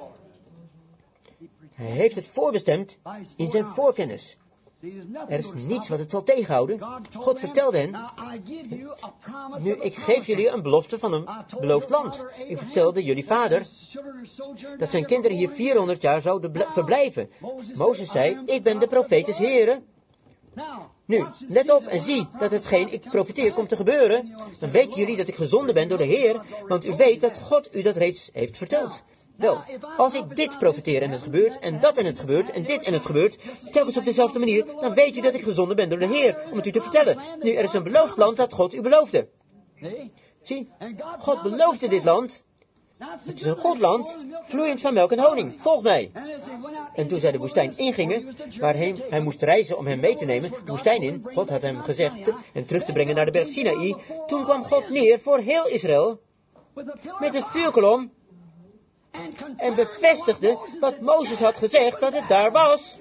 Hij heeft het voorbestemd in zijn voorkennis. Er is niets wat het zal tegenhouden. God vertelde hen, nu ik geef jullie een belofte van een beloofd land. Ik vertelde jullie vader dat zijn kinderen hier 400 jaar zouden verblijven. Mozes zei, ik ben de profeet des Heren. Nu, let op en zie dat hetgeen ik profeteer komt te gebeuren. Dan weten jullie dat ik gezonden ben door de Heer, want u weet dat God u dat reeds heeft verteld. Wel, als ik dit profeteer en het gebeurt, en dat en het gebeurt, en dit en het gebeurt, telkens op dezelfde manier, dan weet u dat ik gezonden ben door de Heer, om het u te vertellen. Nu, er is een beloofd land dat God u beloofde. Zie, God beloofde dit land. Het is een goed land, vloeiend van melk en honing. Volg mij. En toen zij de woestijn ingingen, waarheen hij moest reizen om hem mee te nemen, de woestijn in, God had hem gezegd, en terug te brengen naar de berg Sinaï, toen kwam God neer voor heel Israël, met een vuurkolom, en bevestigde wat Mozes had gezegd dat het daar was.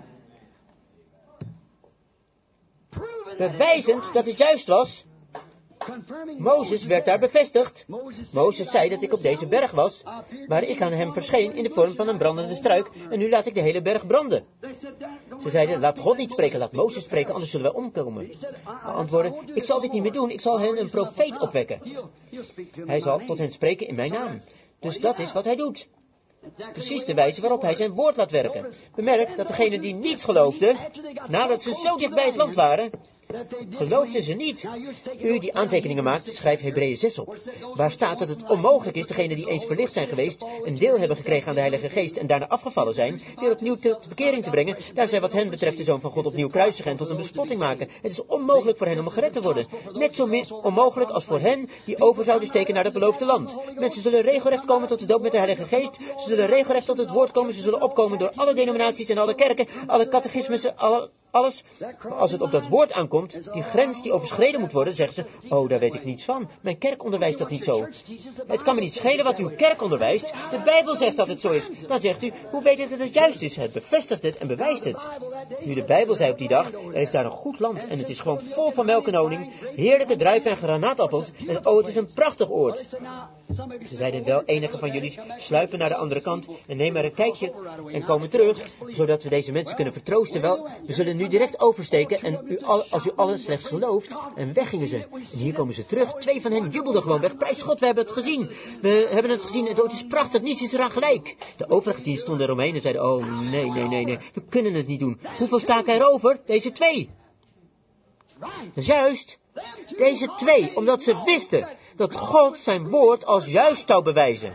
Bewijzend dat het juist was. Mozes werd daar bevestigd. Mozes zei dat ik op deze berg was, maar ik aan hem verscheen in de vorm van een brandende struik, en nu laat ik de hele berg branden. Ze zeiden, laat God niet spreken, laat Mozes spreken, anders zullen wij omkomen. Hij antwoordde, ik zal dit niet meer doen, ik zal hen een profeet opwekken. Hij zal tot hen spreken in mijn naam. Dus dat is wat hij doet. Precies de wijze waarop hij zijn woord laat werken. Bemerk dat degenen die niet geloofden, nadat ze zo dicht bij het land waren, geloofden ze niet. U die aantekeningen maakt, schrijf Hebreeën 6 op. Waar staat dat het onmogelijk is degenen die eens verlicht zijn geweest, een deel hebben gekregen aan de Heilige Geest en daarna afgevallen zijn, weer opnieuw tot bekering te brengen, daar zij wat hen betreft de Zoon van God opnieuw kruisigen en tot een bespotting maken. Het is onmogelijk voor hen om gered te worden. Net zo onmogelijk als voor hen die over zouden steken naar het beloofde land. Mensen zullen regelrecht komen tot de doop met de Heilige Geest. Ze zullen regelrecht tot het woord komen. Ze zullen opkomen door alle denominaties en alle kerken, alle catechismussen, alles. Maar als het op dat woord aankomt, die grens die overschreden moet worden, zeggen ze, oh, daar weet ik niets van. Mijn kerk onderwijst dat niet zo. Het kan me niet schelen wat uw kerk onderwijst. De Bijbel zegt dat het zo is. Dan zegt u, hoe weet ik dat het juist is? Het bevestigt het en bewijst het. Nu de Bijbel zei op die dag, er is daar een goed land en het is gewoon vol van melk en honing, heerlijke druiven en granaatappels en oh, het is een prachtig oord. Ze zeiden wel, enige van jullie sluipen naar de andere kant en nemen er een kijkje en komen terug, zodat we deze mensen kunnen vertroosten. Wel, we zullen nu direct oversteken en als u allen slechts gelooft, en weg gingen ze. En hier komen ze terug, 2 van hen jubelden gewoon weg. Prijs God, we hebben het gezien. We hebben het gezien en het is prachtig, niets is eraan gelijk. De overige 10 stonden eromheen en zeiden, oh nee, we kunnen het niet doen. Hoeveel staken erover? Deze 2. Dat is juist. Deze 2, omdat ze wisten dat God zijn woord als juist zou bewijzen.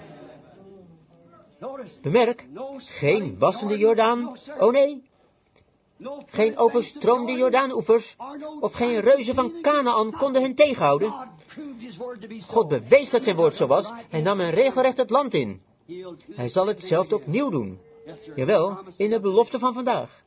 Bemerk, geen wassende Jordaan, oh nee. Geen overstroomde Jordaanoevers of geen reuzen van Kanaan konden hen tegenhouden. God bewees dat zijn woord zo was en nam hen regelrecht het land in. Hij zal hetzelfde opnieuw doen. Jawel, in de belofte van vandaag.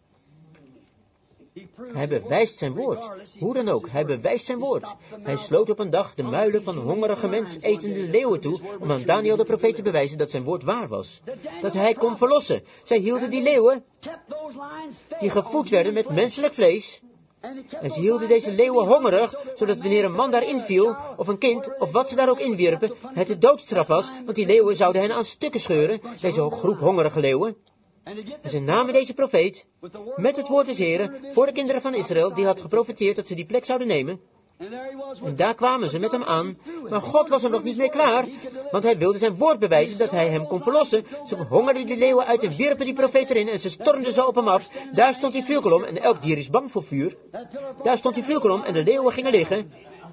Hij bewijst zijn woord. Hoe dan ook, hij bewijst zijn woord. Hij sloot op een dag de muilen van hongerige mensetende leeuwen toe, om aan Daniel de profeet te bewijzen dat zijn woord waar was. Dat hij kon verlossen. Zij hielden die leeuwen, die gevoed werden met menselijk vlees. En ze hielden deze leeuwen hongerig, zodat wanneer een man daarin viel, of een kind, of wat ze daar ook inwierpen, het de doodstraf was, want die leeuwen zouden hen aan stukken scheuren, deze groep hongerige leeuwen. En ze namen deze profeet, met het woord des Heren, voor de kinderen van Israël, die had geprofeteerd dat ze die plek zouden nemen. En daar kwamen ze met hem aan, maar God was er nog niet mee klaar, want hij wilde zijn woord bewijzen dat hij hem kon verlossen. Ze hongerden die leeuwen uit en wierpen die profeet erin en ze stormden zo op hem af. Daar stond die vuurkolom en elk dier is bang voor vuur. Daar stond die vuurkolom en de leeuwen gingen liggen.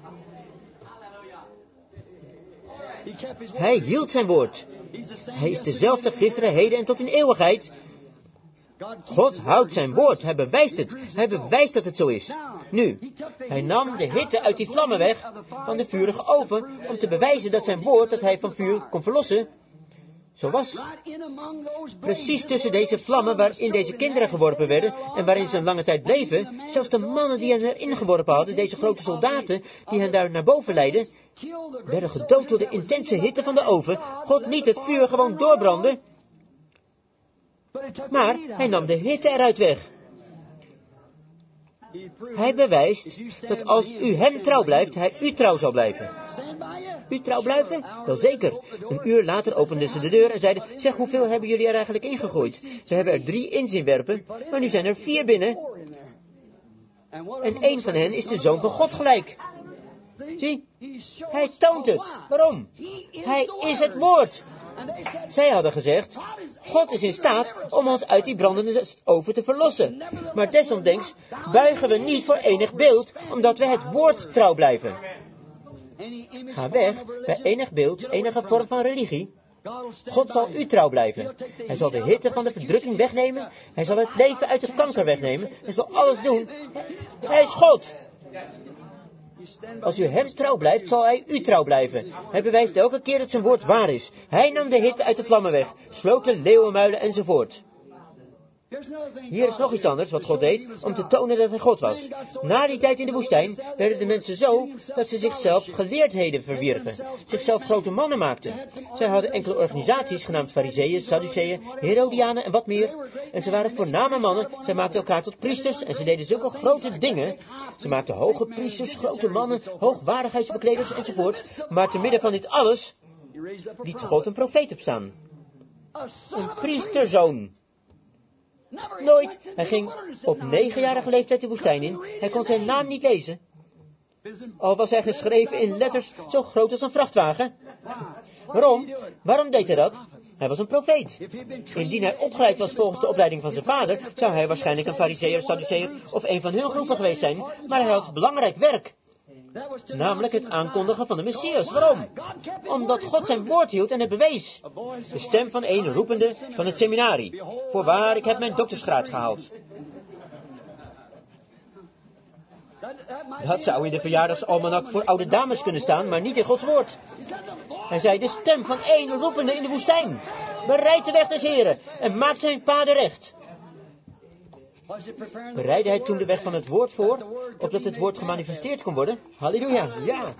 Hij hield zijn woord. Hij is dezelfde gisteren, heden en tot in eeuwigheid. God houdt zijn woord. Hij bewijst het. Hij bewijst dat het zo is. Nu, hij nam de hitte uit die vlammen weg van de vurige oven om te bewijzen dat zijn woord dat hij van vuur kon verlossen zo was. Precies tussen deze vlammen waarin deze kinderen geworpen werden en waarin ze een lange tijd bleven, zelfs de mannen die hen erin geworpen hadden, deze grote soldaten die hen daar naar boven leidden, werden gedood door de intense hitte van de oven. God liet het vuur gewoon doorbranden, maar hij nam de hitte eruit weg. Hij bewijst dat als u hem trouw blijft, hij u trouw zal blijven. U trouw blijven? Wel zeker. Een uur later openden ze de deur en zeiden, zeg, hoeveel hebben jullie er eigenlijk ingegooid? We hebben er 3 in zien werpen, maar nu zijn er 4 binnen. En 1 van hen is de Zoon van God gelijk. Zie, hij toont het. Waarom? Hij is het woord. Zij hadden gezegd, God is in staat om ons uit die brandende oven te verlossen. Maar desondanks buigen we niet voor enig beeld, omdat we het woord trouw blijven. Ga weg bij enig beeld, enige vorm van religie. God zal u trouw blijven. Hij zal de hitte van de verdrukking wegnemen. Hij zal het leven uit de kanker wegnemen. Hij zal alles doen. Hij is God. Als u hem trouw blijft, zal hij u trouw blijven. Hij bewijst elke keer dat zijn woord waar is. Hij nam de hitte uit de vlammen weg, sloot de leeuwenmuilen enzovoort. Hier is nog iets anders wat God deed, om te tonen dat hij God was. Na die tijd in de woestijn werden de mensen zo, dat ze zichzelf geleerdheden verwierven, zichzelf grote mannen maakten. Zij hadden enkele organisaties, genaamd Farizeeën, Sadduceeën, Herodianen en wat meer. En ze waren voorname mannen, zij maakten elkaar tot priesters en ze deden zulke grote dingen. Ze maakten hoge priesters, grote mannen, hoogwaardigheidsbekleders enzovoort. Maar te midden van dit alles liet God een profeet opstaan. Een priesterzoon. Nooit. Hij ging op 9-jarige leeftijd de woestijn in. Hij kon zijn naam niet lezen. Al was hij geschreven in letters zo groot als een vrachtwagen. Waarom? Waarom deed hij dat? Hij was een profeet. Indien hij opgeleid was volgens de opleiding van zijn vader, zou hij waarschijnlijk een Farizeeër, Sadduceeër of een van hun groepen geweest zijn. Maar hij had belangrijk werk. Namelijk het aankondigen van de Messias. Waarom? Omdat God zijn woord hield en het bewees. De stem van een roepende van het seminarie. Voorwaar, ik heb mijn doktersgraad gehaald. Dat zou in de verjaardagsalmanak voor oude dames kunnen staan, maar niet in Gods woord. Hij zei, de stem van een roepende in de woestijn. Bereid de weg des Heren en maak zijn paden recht. Bereidde hij toen de weg van het woord voor, opdat het woord gemanifesteerd kon worden? Halleluja, ja.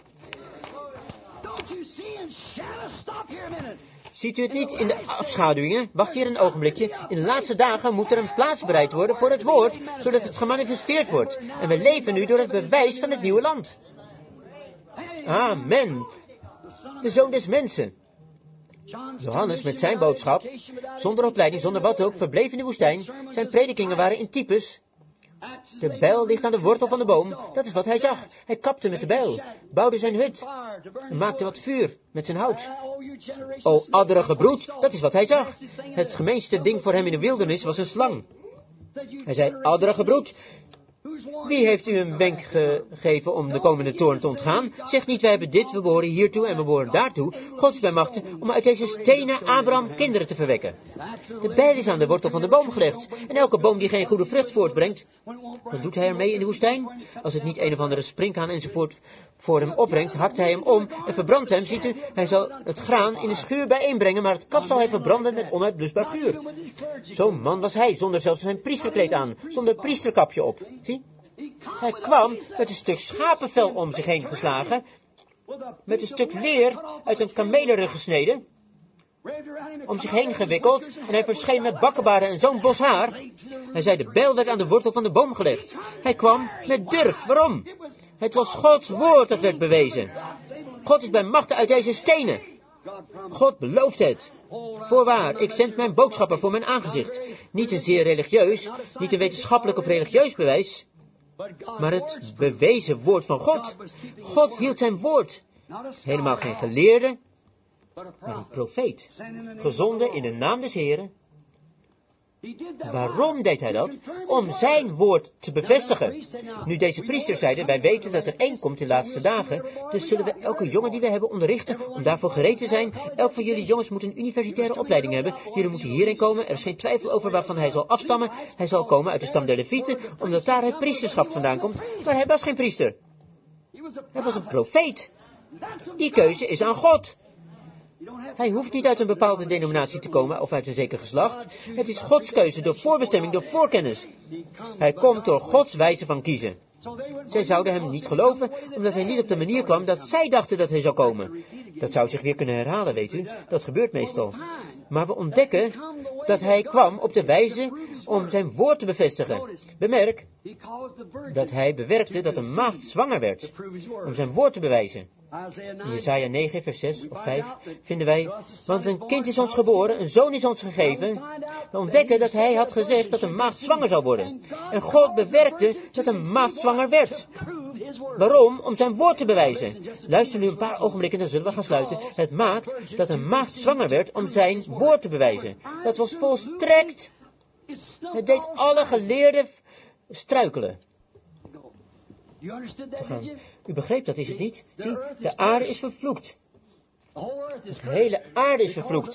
Ziet u het niet in de afschaduwingen? Wacht hier een ogenblikje. In de laatste dagen moet er een plaats bereid worden voor het woord, zodat het gemanifesteerd wordt. En we leven nu door het bewijs van het nieuwe land. Amen. De Zoon des Mensen. Johannes met zijn boodschap, zonder opleiding, zonder wat ook, verbleef in de woestijn. Zijn predikingen waren in types. De bijl ligt aan de wortel van de boom. Dat is wat hij zag. Hij kapte met de bijl, bouwde zijn hut en maakte wat vuur met zijn hout. O, adderige broed, dat is wat hij zag. Het gemeenste ding voor hem in de wildernis was een slang. Hij zei, adderige broed, wie heeft u een wenk gegeven om de komende toorn te ontgaan? Zeg niet, wij hebben dit, we behoren hiertoe en we behoren daartoe. God is bij machten om uit deze stenen Abraham kinderen te verwekken. De bijl is aan de wortel van de boom gelegd. En elke boom die geen goede vrucht voortbrengt, wat doet hij ermee in de woestijn? Als het niet een of andere sprinkhaan enzovoort voor hem opbrengt, hakt hij hem om en verbrandt hem. Ziet u, hij zal het graan in de schuur bijeenbrengen, maar het kaf zal hij verbranden met onuitblusbaar vuur. Zo'n man was hij, zonder zelfs zijn priesterkleed aan, zonder priesterkapje op. Zie? Hij kwam met een stuk schapenvel om zich heen geslagen, met een stuk leer uit een kamelenrug gesneden, om zich heen gewikkeld, en hij verscheen met bakkenbaarden en zo'n bos haar. Hij zei, de bijl werd aan de wortel van de boom gelegd. Hij kwam met durf. Waarom? Het was Gods woord dat werd bewezen. God is bij machten uit deze stenen. God belooft het. Voorwaar, ik zend mijn boodschapper voor mijn aangezicht. Niet een zeer religieus, niet een wetenschappelijk of religieus bewijs, maar het bewezen woord van God. God hield zijn woord. Helemaal geen geleerde, maar een profeet. Gezonden in de naam des Heren. Waarom deed hij dat? Om zijn woord te bevestigen. Nu deze priesters zeiden, wij weten dat er één komt in de laatste dagen, dus zullen we elke jongen die we hebben onderrichten om daarvoor gereed te zijn. Elk van jullie jongens moet een universitaire opleiding hebben. Jullie moeten hierheen komen, er is geen twijfel over waarvan hij zal afstammen. Hij zal komen uit de stam der Levieten, omdat daar het priesterschap vandaan komt, maar hij was geen priester. Hij was een profeet. Die keuze is aan God. Hij hoeft niet uit een bepaalde denominatie te komen of uit een zeker geslacht. Het is Gods keuze door voorbestemming, door voorkennis. Hij komt door Gods wijze van kiezen. Zij zouden hem niet geloven, omdat hij niet op de manier kwam dat zij dachten dat hij zou komen. Dat zou zich weer kunnen herhalen, weet u. Dat gebeurt meestal. Maar we ontdekken dat hij kwam op de wijze om zijn woord te bevestigen. Bemerk dat hij bewerkte dat een maagd zwanger werd, om zijn woord te bewijzen. In Jesaja 9, vers 6 of 5 vinden wij, want een kind is ons geboren, een zoon is ons gegeven. We ontdekken dat hij had gezegd dat een maagd zwanger zou worden. En God bewerkte dat een maagd zwanger werd. Waarom? Om zijn woord te bewijzen. Luister nu een paar ogenblikken, dan zullen we gaan sluiten. Het maakt dat een maagd zwanger werd om zijn woord te bewijzen. Dat was volstrekt. Het deed alle geleerden struikelen. U begreep dat, is het niet? Zie, de aarde is vervloekt. De hele aarde is vervloekt.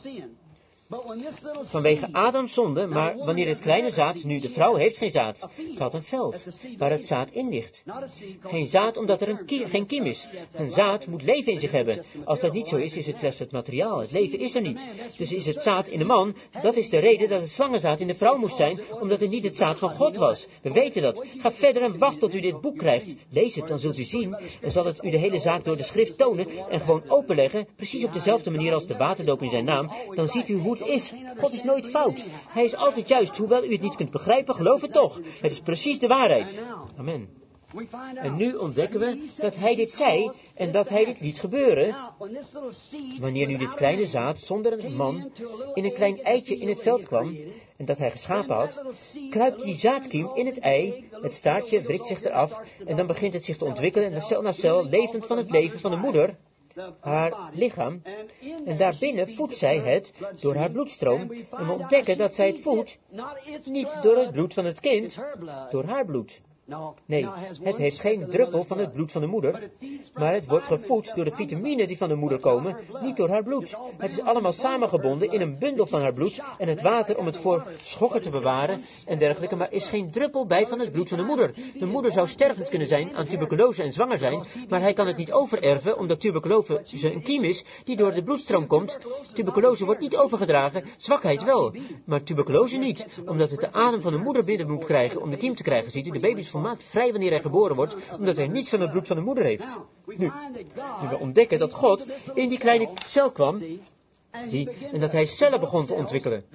Vanwege Adams zonde, maar wanneer het kleine zaad, nu de vrouw heeft geen zaad, ze had een veld waar het zaad in ligt. Geen zaad omdat er geen kiem is. Een zaad moet leven in zich hebben. Als dat niet zo is, is het slechts het materiaal. Het leven is er niet. Dus is het zaad in de man, dat is de reden dat het slangenzaad in de vrouw moest zijn, omdat het niet het zaad van God was. We weten dat. Ga verder en wacht tot u dit boek krijgt. Lees het, dan zult u zien en zal het u de hele zaak door de schrift tonen en gewoon openleggen, precies op dezelfde manier als de waterdoop in zijn naam. Dan ziet u hoe het is. God is nooit fout. Hij is altijd juist. Hoewel u het niet kunt begrijpen, geloof het toch. Het is precies de waarheid. Amen. En nu ontdekken we dat hij dit zei en dat hij dit liet gebeuren. Wanneer nu dit kleine zaad zonder een man in een klein eitje in het veld kwam en dat hij geschapen had, kruipt die zaadkiem in het ei, het staartje wrikt zich eraf en dan begint het zich te ontwikkelen cel na cel, levend van het leven van de moeder, haar lichaam, en daarbinnen voedt zij het door haar bloedstroom, en we ontdekken dat zij het voedt, niet door het bloed van het kind, door haar bloed. Nee, het heeft geen druppel van het bloed van de moeder, maar het wordt gevoed door de vitamine die van de moeder komen, niet door haar bloed. Het is allemaal samengebonden in een bundel van haar bloed en het water om het voor schokker te bewaren en dergelijke, maar is geen druppel bij van het bloed van de moeder. De moeder zou stervend kunnen zijn aan tuberculose en zwanger zijn, maar hij kan het niet overerven, omdat tuberculose een kiem is die door de bloedstroom komt. Tuberculose wordt niet overgedragen, zwakheid wel, maar tuberculose niet, omdat het de adem van de moeder binnen moet krijgen om de kiem te krijgen. Ziet u, de baby is volmaakt vrij wanneer hij geboren wordt, omdat hij niets van het bloed van de moeder heeft. Nu we ontdekken dat God in die kleine cel kwam, zie, en dat hij cellen begon te ontwikkelen.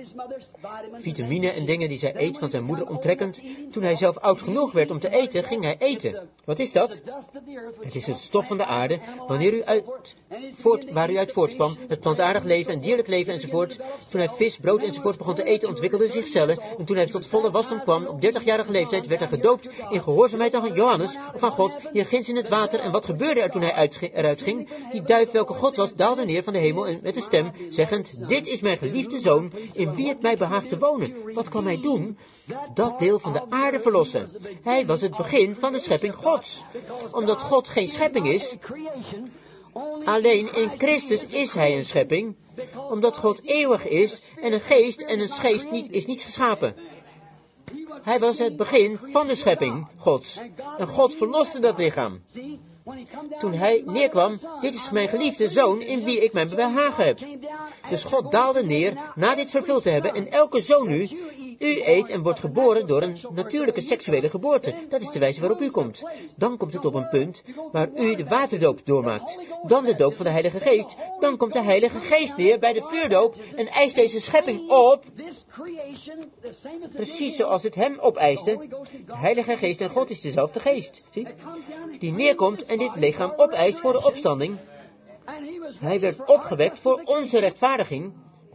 Vitamine en dingen die zij eet van zijn moeder onttrekkend. Toen hij zelf oud genoeg werd om te eten, ging hij eten. Wat is dat? Het is het stof van de aarde, waar u uit voortkwam, het plantaardig leven en dierlijk leven enzovoort. Toen hij vis, brood enzovoort begon te eten, ontwikkelden zich cellen. En toen hij tot volle wasdom kwam, op 30-jarige leeftijd, werd hij gedoopt in gehoorzaamheid aan Johannes, of aan God, hier ginds in het water. En wat gebeurde er toen hij eruit ging? Die duif, welke God was, daalde neer van de hemel en met een stem, zeggend, dit is mijn geliefde zoon, in wie het mij behaagt te wonen. Wat kwam hij doen? Dat deel van de aarde verlossen. Hij was het begin van de schepping Gods. Omdat God geen schepping is, alleen in Christus is hij een schepping. Omdat God eeuwig is en een geest is niet geschapen. Hij was het begin van de schepping Gods. En God verloste dat lichaam. Toen hij neerkwam, dit is mijn geliefde zoon in wie ik mijn behagen heb. Dus God daalde neer na dit vervuld te hebben en elke zoon nu, u eet en wordt geboren door een natuurlijke seksuele geboorte. Dat is de wijze waarop u komt. Dan komt het op een punt waar u de waterdoop doormaakt. Dan de doop van de Heilige Geest. Dan komt de Heilige Geest neer bij de vuurdoop en eist deze schepping op. Precies zoals het hem opeiste. De Heilige Geest en God is dezelfde geest. Zie? Die neerkomt en dit lichaam opeist voor de opstanding. Hij werd opgewekt voor onze rechtvaardiging.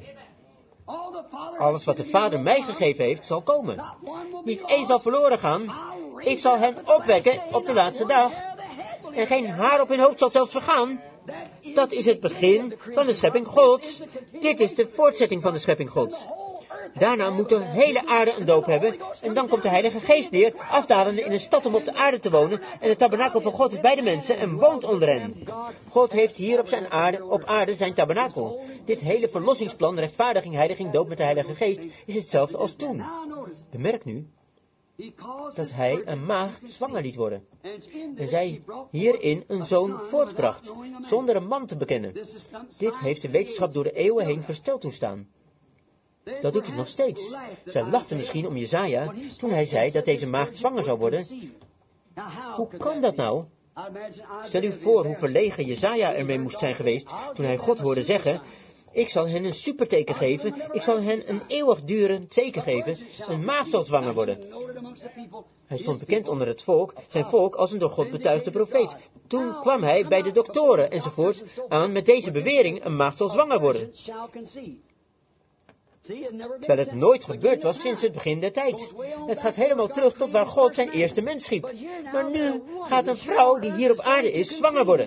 Alles wat de Vader mij gegeven heeft, zal komen. Niet één zal verloren gaan. Ik zal hen opwekken op de laatste dag. En geen haar op hun hoofd zal zelfs vergaan. Dat is het begin van de schepping Gods. Dit is de voortzetting van de schepping Gods. Daarna moet de hele aarde een doop hebben. En dan komt de Heilige Geest neer, afdalende in een stad om op de aarde te wonen. En de tabernakel van God is bij de mensen en woont onder hen. God heeft hier op aarde zijn tabernakel. Dit hele verlossingsplan, rechtvaardiging, heiliging, doop met de Heilige Geest, is hetzelfde als toen. Bemerk nu dat hij een maagd zwanger liet worden. En zij hierin een zoon voortbracht, zonder een man te bekennen. Dit heeft de wetenschap door de eeuwen heen versteld toestaan. Dat doet het nog steeds. Zij lachten misschien om Jesaja toen hij zei dat deze maagd zwanger zou worden. Hoe kan dat nou? Stel u voor hoe verlegen Jesaja ermee moest zijn geweest toen hij God hoorde zeggen, ik zal hen een superteken geven, ik zal hen een eeuwigdurend teken geven, een maagd zal zwanger worden. Hij stond bekend onder het volk, zijn volk als een door God betuigde profeet. Toen kwam hij bij de doktoren enzovoort aan met deze bewering, een maagd zal zwanger worden. Terwijl het nooit gebeurd was sinds het begin der tijd. Het gaat helemaal terug tot waar God zijn eerste mens schiep. Maar nu gaat een vrouw die hier op aarde is, zwanger worden.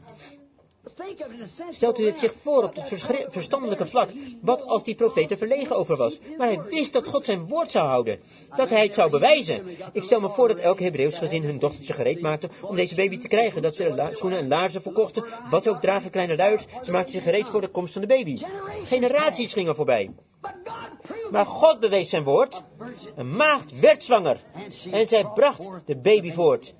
Stelt u het zich voor op het verstandelijke vlak, wat als die profeet er verlegen over was. Maar hij wist dat God zijn woord zou houden. Dat hij het zou bewijzen. Ik stel me voor dat elk Hebreeuws gezin hun dochtertje gereed maakte om deze baby te krijgen. Dat ze schoenen en laarzen verkochten, wat ze ook dragen, kleine luiers. Ze maakten zich gereed voor de komst van de baby. Generaties gingen voorbij. Maar God bewees zijn woord. Een maagd werd zwanger. En zij bracht de baby voort.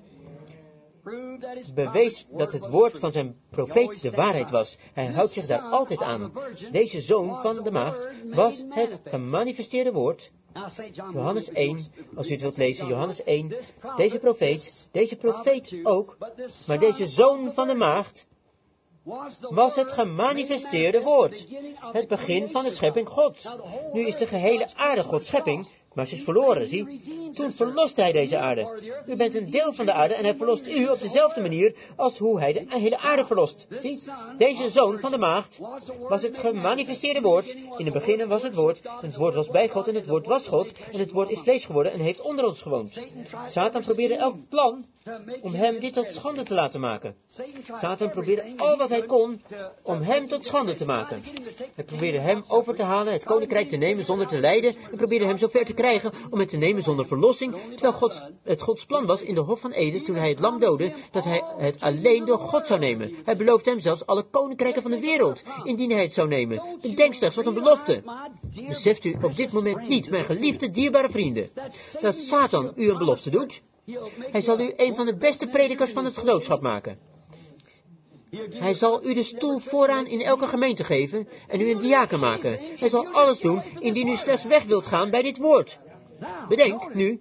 Bewees dat het woord van zijn profeet de waarheid was. Hij houdt zich daar altijd aan. Deze zoon van de maagd was het gemanifesteerde woord. Johannes 1, als u het wilt lezen, Johannes 1. Deze profeet ook, maar deze zoon van de maagd was het gemanifesteerde woord. Het begin van de schepping Gods. Nu is de gehele aarde Gods schepping, maar ze is verloren, zie. Toen verloste hij deze aarde. U bent een deel van de aarde en hij verlost u op dezelfde manier als hoe hij de hele aarde verlost. Zie, deze zoon van de maagd was het gemanifesteerde woord. In het begin was het woord, en het woord was bij God en het woord was God. En het woord is vlees geworden en heeft onder ons gewoond. Satan probeerde elk plan om hem dit tot schande te laten maken. Satan probeerde al wat hij kon om hem tot schande te maken. Hij probeerde hem over te halen, het koninkrijk te nemen zonder te lijden, en probeerde hem zover te krijgen om het te nemen zonder verlossing, terwijl het Gods plan was in de Hof van Eden, toen hij het lam doodde, dat hij het alleen door God zou nemen. Hij beloofde hem zelfs alle koninkrijken van de wereld, indien hij het zou nemen. Bedenk slechts wat een belofte. Beseft u op dit moment niet, mijn geliefde, dierbare vrienden, dat Satan u een belofte doet? Hij zal u een van de beste predikers van het genootschap maken. Hij zal u de stoel vooraan in elke gemeente geven en u een diaken maken. Hij zal alles doen indien u slechts weg wilt gaan bij dit woord. Bedenk nu.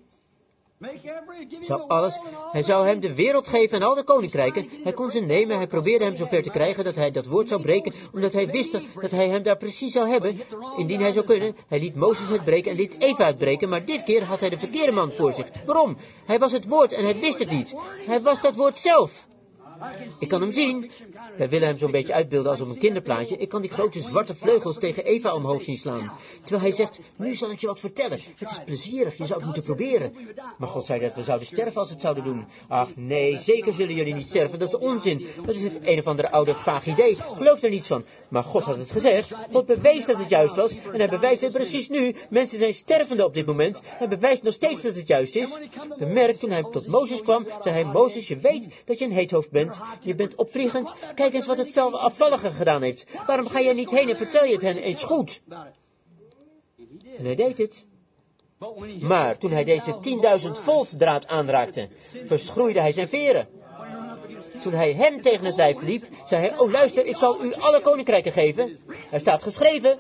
Hij zou hem de wereld geven en al de koninkrijken. Hij kon ze nemen, hij probeerde hem zover te krijgen dat hij dat woord zou breken, omdat hij wist dat hij hem daar precies zou hebben, indien hij zou kunnen. Hij liet Mozes het breken en liet Eva het breken, maar dit keer had hij de verkeerde man voor zich. Waarom? Hij was het woord en hij wist het niet. Hij was dat woord zelf. Ik kan hem zien. Wij willen hem zo'n beetje uitbeelden als op een kinderplaatje. Ik kan die grote zwarte vleugels tegen Eva omhoog zien slaan. Terwijl hij zegt, nu zal ik je wat vertellen. Het is plezierig, je zou het moeten proberen. Maar God zei dat we zouden sterven als we het zouden doen. Ach nee, zeker zullen jullie niet sterven. Dat is onzin. Dat is het een of andere oude vaag idee. Geloof er niets van. Maar God had het gezegd. God bewees dat het juist was. En hij bewijst het precies nu. Mensen zijn stervende op dit moment. Hij bewijst nog steeds dat het juist is. Bemerk, toen hij tot Mozes kwam, zei hij, Mozes, je weet dat je een heethoofd bent. Je bent opvliegend. Kijk eens wat het zelf afvallige gedaan heeft. Waarom ga je niet heen en vertel je het hen eens goed? En hij deed het. Maar toen hij deze 10.000 volt draad aanraakte, verschroeide hij zijn veren. Toen hij hem tegen het lijf liep, zei hij, oh luister, ik zal u alle koninkrijken geven. Er staat geschreven.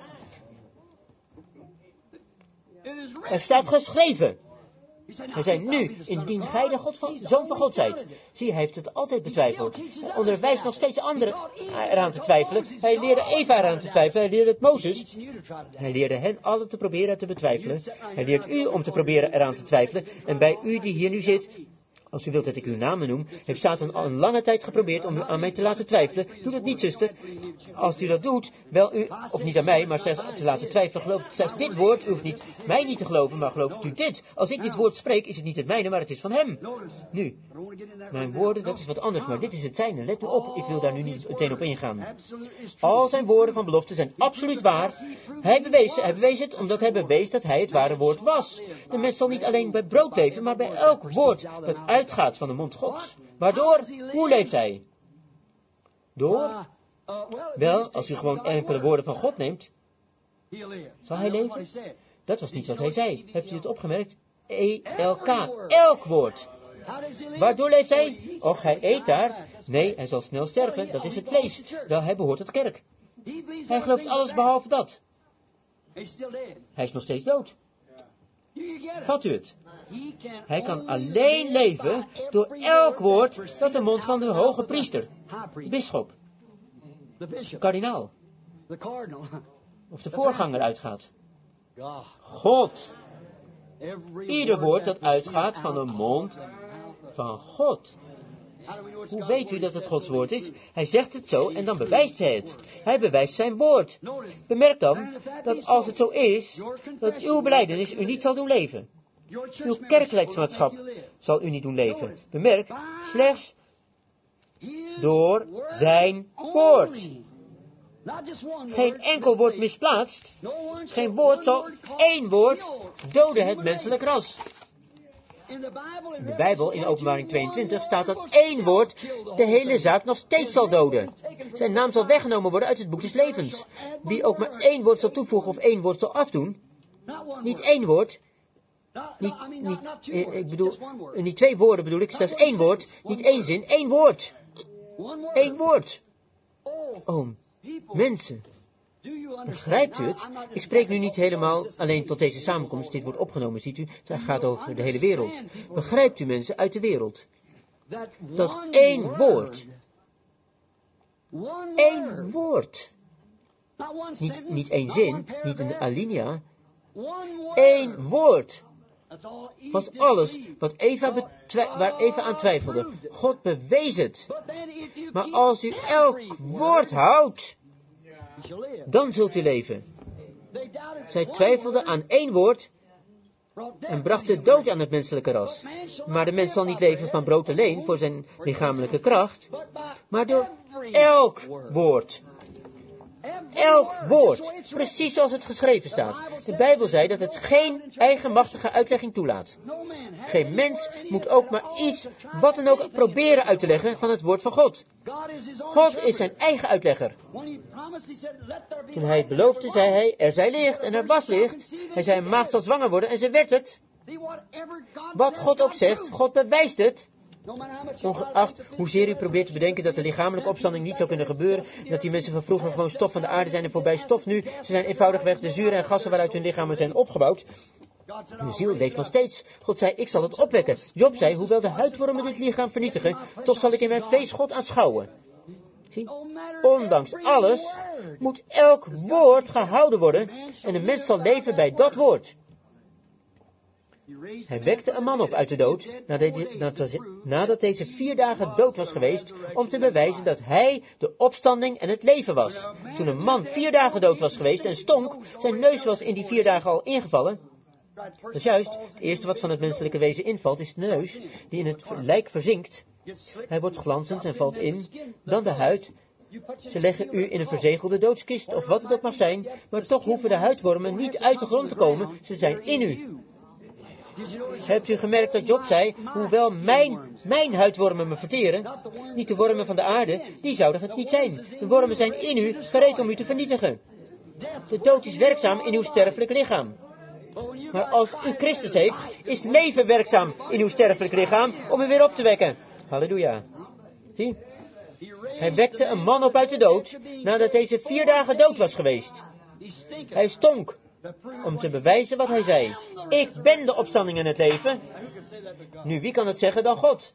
Er staat geschreven. Hij zei, nu, indien gij de zoon van God zijt. Zie, hij heeft het altijd betwijfeld. Hij onderwijst nog steeds anderen eraan te twijfelen. Hij leerde Eva eraan te twijfelen. Hij leerde het Mozes. Hij leerde hen allen te proberen te betwijfelen. Hij leert u om te proberen eraan te twijfelen. En bij u die hier nu zit, als u wilt dat ik uw namen noem, heeft Satan al een lange tijd geprobeerd om u aan mij te laten twijfelen. Doe dat niet, zuster. Als u dat doet, wel u, of niet aan mij, maar slechts te laten twijfelen, geloof slechts dit woord. U hoeft niet mij niet te geloven, maar gelooft u dit. Als ik dit woord spreek, is het niet het mijne, maar het is van hem. Nu, mijn woorden, dat is wat anders, maar dit is het zijne. Let u op, ik wil daar nu niet meteen op ingaan. Al zijn woorden van belofte zijn absoluut waar. Hij bewees het omdat hij bewees dat hij het ware woord was. De mens zal niet alleen bij brood leven, maar bij elk woord dat uitgaat van de mond Gods. Waardoor? Hoe leeft hij? Door? Wel, als u gewoon enkele woorden van God neemt, zal hij leven? Dat was niet wat hij zei. Hebt u het opgemerkt? ELK. Elk woord. Waardoor leeft hij? Och, hij eet daar. Nee, hij zal snel sterven. Dat is het vlees. Wel, hij behoort tot de kerk. Hij gelooft alles behalve dat. Hij is nog steeds dood. Vat u het? Hij kan alleen leven door elk woord dat de mond van de hoge priester, bisschop, kardinaal of de voorganger uitgaat. God. Ieder woord dat uitgaat van de mond van God. Hoe weet u dat het Gods woord is? Hij zegt het zo en dan bewijst hij het. Hij bewijst zijn woord. Bemerk dan dat als het zo is, dat uw belijdenis u niet zal doen leven. Uw kerkleidsmaatschap zal u niet doen leven. Bemerk, slechts door zijn woord. Geen enkel woord misplaatst. Geen woord zal één woord doden het menselijk ras. In de Bijbel, in Openbaring 22, staat dat één woord de hele zaak nog steeds zal doden. Zijn naam zal weggenomen worden uit het boek des levens. Wie ook maar één woord zal toevoegen of één woord zal afdoen, niet één woord, niet twee woorden bedoel ik, slechts één woord, niet één zin, één woord. Één woord. Oh, mensen. Begrijpt u het? Ik spreek nu niet helemaal alleen tot deze samenkomst. Dit wordt opgenomen, ziet u. Het gaat over de hele wereld. Begrijpt u, mensen, uit de wereld. Dat één woord. Één woord. Niet één zin, niet een alinea. Één woord. Was alles wat waar Eva aan twijfelde. God bewees het. Maar als u elk woord houdt, dan zult u leven. Zij twijfelden aan één woord en brachten dood aan het menselijke ras. Maar de mens zal niet leven van brood alleen voor zijn lichamelijke kracht, maar door elk woord. Elk woord, precies zoals het geschreven staat. De Bijbel zei dat het geen eigenmachtige uitlegging toelaat. Geen mens moet ook maar iets, wat dan ook, proberen uit te leggen van het woord van God. God is zijn eigen uitlegger. Toen hij het beloofde, zei hij, er zij licht en er was licht. Hij zei, een maagd zal zwanger worden en ze werd het. Wat God ook zegt, God bewijst het. Ongeacht hoezeer u probeert te bedenken dat de lichamelijke opstanding niet zou kunnen gebeuren, dat die mensen van vroeger gewoon stof van de aarde zijn en voorbij stof nu, ze zijn eenvoudigweg de zuren en gassen waaruit hun lichamen zijn opgebouwd. De ziel leeft nog steeds. God zei, ik zal het opwekken. Job zei, hoewel de huidwormen dit lichaam vernietigen, toch zal ik in mijn vlees God aanschouwen. Zie? Ondanks alles moet elk woord gehouden worden en de mens zal leven bij dat woord. Hij wekte een man op uit de dood, nadat deze 4 dagen dood was geweest, om te bewijzen dat hij de opstanding en het leven was. Toen een man 4 dagen dood was geweest en stonk, zijn neus was in die 4 dagen al ingevallen. Dat is juist, het eerste wat van het menselijke wezen invalt is de neus, die in het lijk verzinkt. Hij wordt glanzend en valt in, dan de huid. Ze leggen u in een verzegelde doodskist, of wat het ook mag zijn, maar toch hoeven de huidwormen niet uit de grond te komen, ze zijn in u. Hebt u gemerkt dat Job zei, hoewel mijn huidwormen me verteren, niet de wormen van de aarde, die zouden het niet zijn. De wormen zijn in u, gereed om u te vernietigen. De dood is werkzaam in uw sterfelijk lichaam. Maar als u Christus heeft, is leven werkzaam in uw sterfelijk lichaam om u weer op te wekken. Halleluja. Zie? Hij wekte een man op uit de dood, nadat deze 4 dagen dood was geweest. Hij stonk. Om te bewijzen wat hij zei. Ik ben de opstanding en het leven. Nu, wie kan het zeggen dan God?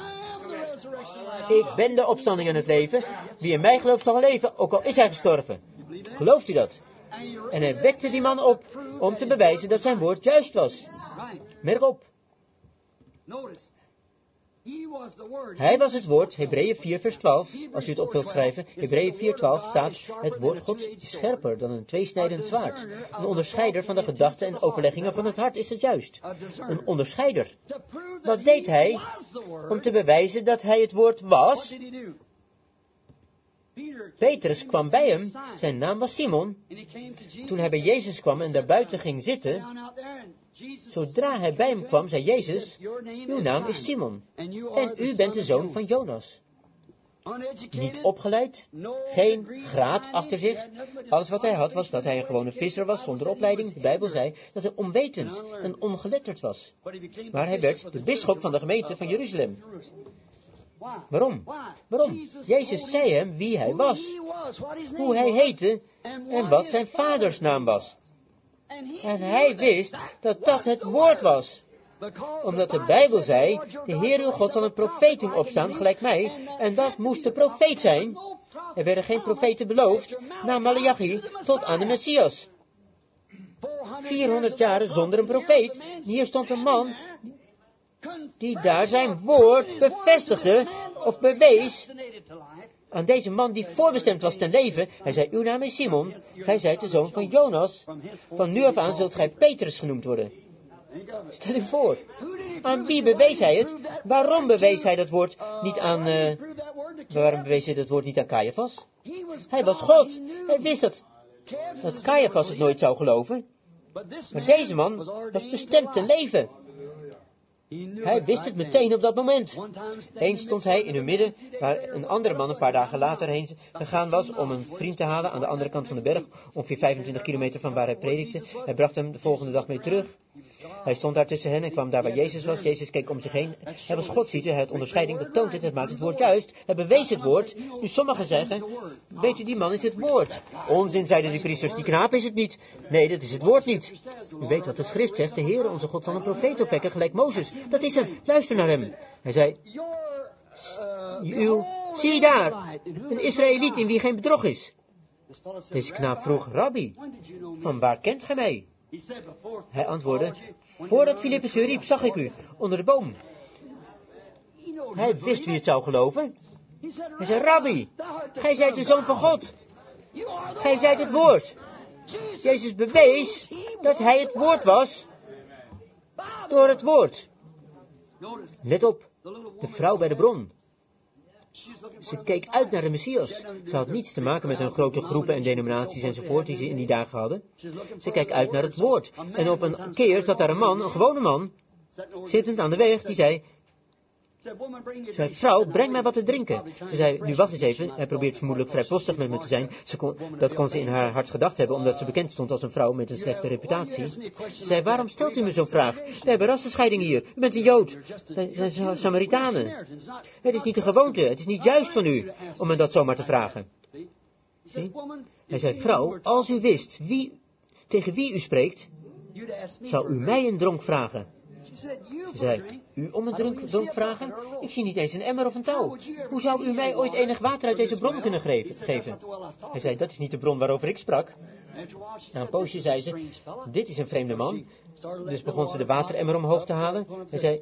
Ik ben de opstanding en het leven. Wie in mij gelooft zal leven, ook al is hij gestorven. Gelooft u dat? En hij wekte die man op om te bewijzen dat zijn woord juist was. Merk op. Hij was het woord, Hebreeën 4 vers 12, als u het op wilt schrijven. Hebreeën 4 12 staat, het woord Gods is scherper dan een tweesnijdend zwaard. Een onderscheider van de gedachten en overleggingen van het hart is het juist. Een onderscheider. Wat deed hij om te bewijzen dat hij het woord was? Petrus kwam bij hem, zijn naam was Simon. Toen hij bij Jezus kwam en daarbuiten ging zitten, zodra hij bij hem kwam, zei Jezus, uw naam is Simon, en u bent de zoon van Jonas. Niet opgeleid, geen graad achter zich. Alles wat hij had was dat hij een gewone visser was zonder opleiding. De Bijbel zei dat hij onwetend en ongeletterd was. Maar hij werd de bisschop van de gemeente van Jeruzalem. Waarom? Jezus zei hem wie hij was, hoe hij heette en wat zijn vaders naam was. En hij wist dat dat het woord was. Omdat de Bijbel zei, de Heer uw God zal een profeet doen opstaan, gelijk mij, en dat moest de profeet zijn. Er werden geen profeten beloofd, na Maleachi tot aan de Messias. 400 jaren zonder een profeet. Hier stond een man die daar zijn woord bevestigde of bewees aan deze man die voorbestemd was ten leven. Hij zei, uw naam is Simon, gij zijt de zoon van Jonas. Van nu af aan zult gij Petrus genoemd worden. Stel u voor, aan wie bewees hij het? Waarom bewees hij dat woord niet aan, waarom bewees hij dat woord niet aan Caiaphas? Hij was God. Hij wist dat Caiaphas het nooit zou geloven. Maar deze man was bestemd ten leven. Hij wist het meteen op dat moment. Eens stond hij in hun midden, waar een andere man een paar dagen later heen gegaan was om een vriend te halen aan de andere kant van de berg, ongeveer 25 kilometer van waar hij predikte. Hij bracht hem de volgende dag mee terug. Hij stond daar tussen hen en kwam daar waar Jezus was. Jezus keek om zich heen. Hij was God, ziet u. Hij had onderscheiding, dat toont het maakt het woord juist. Hij bewees het woord. Nu sommigen zeggen, weet u, die man is het woord. Onzin, zeiden de priesters, die knaap is het niet. Nee, dat is het woord niet. U weet wat de schrift zegt, de Heer, onze God, zal een profeet opwekken, gelijk Mozes. Dat is hem, luister naar hem. Hij zei, zie daar, een Israëliet in wie geen bedrog is. Deze knaap vroeg, Rabbi, van waar kent gij mij? Hij antwoordde, voordat Filippus u riep, zag ik u, onder de boom. Hij wist wie het zou geloven. Hij zei, Rabbi, gij zijt de Zoon van God. Gij zijt het woord. Jezus bewees dat hij het woord was, door het woord. Let op, de vrouw bij de bron. Ze keek uit naar de Messias. Ze had niets te maken met hun grote groepen en denominaties enzovoort die ze in die dagen hadden. Ze keek uit naar het woord. En op een keer zat daar een man, een gewone man, zittend aan de weg, die zei, vrouw, breng mij wat te drinken. Ze zei, nu wacht eens even. Hij probeert vermoedelijk vrijpostig met me te zijn. Dat kon ze in haar hart gedacht hebben, omdat ze bekend stond als een vrouw met een slechte reputatie. Ze zei, waarom stelt u me zo'n vraag? We hebben rassenscheiding hier. U bent een Jood. Wij zijn Samaritanen. Het is niet de gewoonte. Het is niet juist van u om me dat zomaar te vragen. Zie? Hij zei, vrouw, als u wist tegen wie u spreekt, zou u mij een dronk vragen. Ze zei, u om een dronk vragen? Ik zie niet eens een emmer of een touw. Hoe zou u mij ooit enig water uit deze bron kunnen geven? Hij zei, dat is niet de bron waarover ik sprak. Na een poosje zei ze, dit is een vreemde man. Dus begon ze de wateremmer omhoog te halen. Hij zei,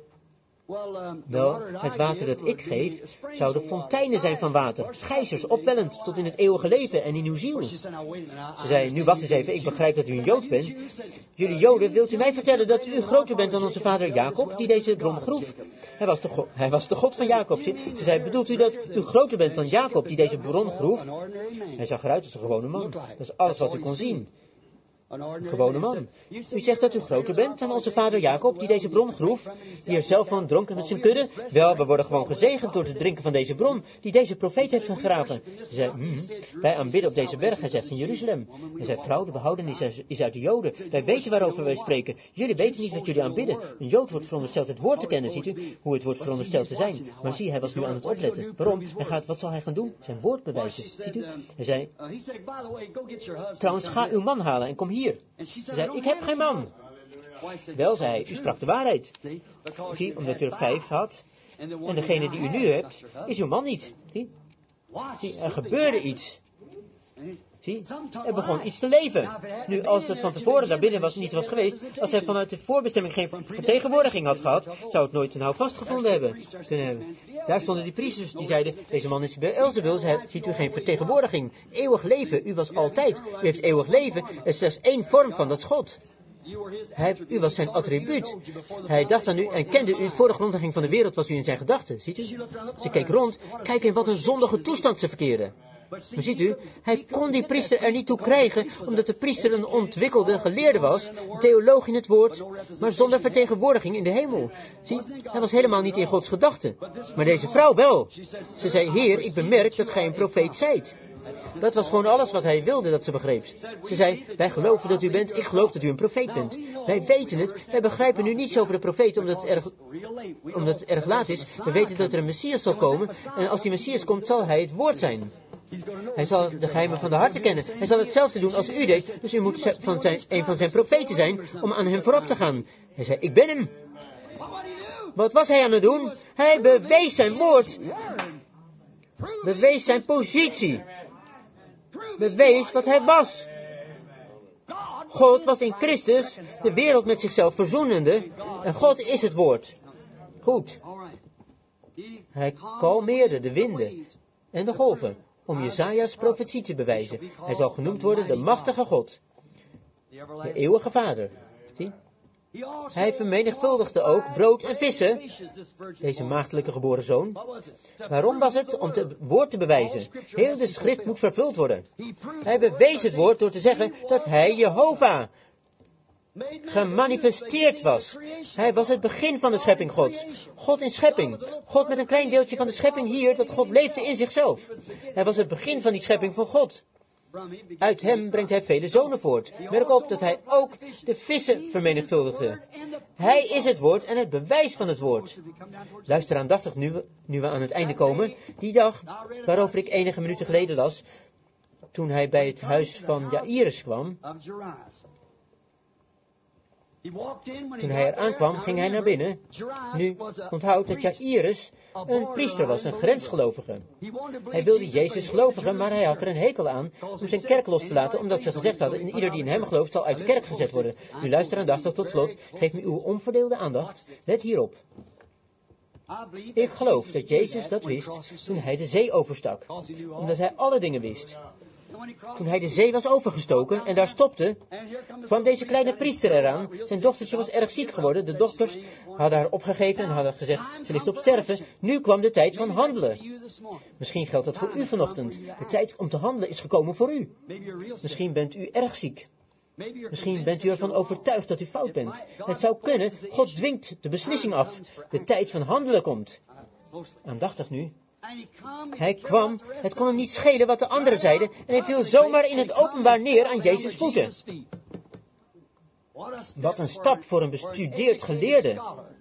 wel, het water dat ik geef, zouden fonteinen zijn van water, gijzers, opwellend tot in het eeuwige leven en in uw ziel. Ze zei, nu wacht eens even, ik begrijp dat u een Jood bent. Jullie Joden, wilt u mij vertellen dat u groter bent dan onze vader Jacob, die deze bron groef? Hij was de God van Jacob. Ze zei, bedoelt u dat u groter bent dan Jacob, die deze bron groef? Hij zag eruit als een gewone man. Dat is alles wat u kon zien. Een gewone man. U zegt dat u groter bent dan onze vader Jacob, die deze bron groef, die er zelf van dronk met zijn kudde. Wel, we worden gewoon gezegend door het drinken van deze bron, die deze profeet heeft gegraven. Ze zei, wij aanbidden op deze berg, hij zegt in Jeruzalem. Hij zei, vrouw, de behoudenis is uit de Joden. Wij weten waarover wij spreken. Jullie weten niet wat jullie aanbidden. Een Jood wordt verondersteld het woord te kennen, ziet u, hoe het wordt verondersteld te zijn. Maar zie, hij was nu aan het opletten. Waarom? Wat zal hij gaan doen? Zijn woord bewijzen, ziet u. Hij zei, trouwens, ga uw man halen en kom hier. Ze zei, ik heb geen man. Wel, zei hij, u sprak de waarheid. Zie, omdat u er 5 had. En degene die u nu hebt, is uw man niet. Zie, er gebeurde iets. Zie, er begon iets te leven. Nu, als het van tevoren daarbinnen niet was geweest, als hij vanuit de voorbestemming geen vertegenwoordiging had gehad, zou het nooit een houvast gevonden kunnen hebben. Daar stonden die priesters die zeiden, deze man is Beelzebul, ziet u geen vertegenwoordiging. Eeuwig leven, u was altijd. U heeft eeuwig leven, er is slechts één vorm van, dat is God. U was zijn attribuut. Hij dacht aan u en kende u. Voor de grondlegging van de wereld was u in zijn gedachten. Ziet u? Ze keek rond. Kijk in wat een zondige toestand ze verkeerden. Maar ziet u, hij kon die priester er niet toe krijgen, omdat de priester een ontwikkelde geleerde was, een theoloog in het woord, maar zonder vertegenwoordiging in de hemel. Zie, hij was helemaal niet in Gods gedachten. Maar deze vrouw wel. Ze zei, Heer, ik bemerk dat gij een profeet zijt. Dat was gewoon alles wat hij wilde dat ze begreep. Ze zei, wij geloven dat u bent, ik geloof dat u een profeet bent. Wij weten het, wij begrijpen nu niets over de profeet omdat het erg laat is. We weten dat er een Messias zal komen en als die Messias komt zal hij het woord zijn. Hij zal de geheimen van de harten kennen. Hij zal hetzelfde doen als u deed, dus u moet een van zijn profeten zijn om aan hem vooraf te gaan. Hij zei, ik ben hem. Wat was hij aan het doen? Hij bewees zijn woord. Bewees zijn positie. Bewees wat hij was. God was in Christus de wereld met zichzelf verzoenende en God is het woord. Goed. Hij kalmeerde de winden en de golven om Jesaja's profetie te bewijzen. Hij zal genoemd worden de machtige God, de eeuwige Vader. Zie? Hij vermenigvuldigde ook brood en vissen, deze maagdelijke geboren zoon. Waarom was het? Om het woord te bewijzen. Heel de schrift moet vervuld worden. Hij bewees het woord door te zeggen dat hij Jehovah gemanifesteerd was. Hij was het begin van de schepping Gods. God in schepping. God met een klein deeltje van de schepping hier, dat God leefde in zichzelf. Hij was het begin van die schepping van God. Uit hem brengt hij vele zonen voort. Merk op dat hij ook de vissen vermenigvuldigde. Hij is het woord en het bewijs van het woord. Luister aandachtig nu we aan het einde komen. Die dag waarover ik enige minuten geleden las, toen hij bij het huis van Jairus kwam. Toen hij eraan kwam, ging hij naar binnen. Nu, onthoud dat Jairus een priester was, een grensgelovige. Hij wilde Jezus gelovigen, maar hij had er een hekel aan om zijn kerk los te laten, omdat ze gezegd hadden, ieder die in hem gelooft zal uit de kerk gezet worden. Nu luister aandachtig tot slot, geef me uw onverdeelde aandacht. Let hierop. Ik geloof dat Jezus dat wist toen hij de zee overstak, omdat hij alle dingen wist. Toen hij de zee was overgestoken en daar stopte, kwam deze kleine priester eraan. Zijn dochtertje was erg ziek geworden. De dokters hadden haar opgegeven en hadden gezegd, ze ligt op sterven. Nu kwam de tijd van handelen. Misschien geldt dat voor u vanochtend. De tijd om te handelen is gekomen voor u. Misschien bent u erg ziek. Misschien bent u ervan overtuigd dat u fout bent. Het zou kunnen, God dwingt de beslissing af. De tijd van handelen komt. Aandachtig nu. Hij kwam, het kon hem niet schelen wat de anderen zeiden, en hij viel zomaar in het openbaar neer aan Jezus' voeten. Wat een stap voor een bestudeerd geleerde.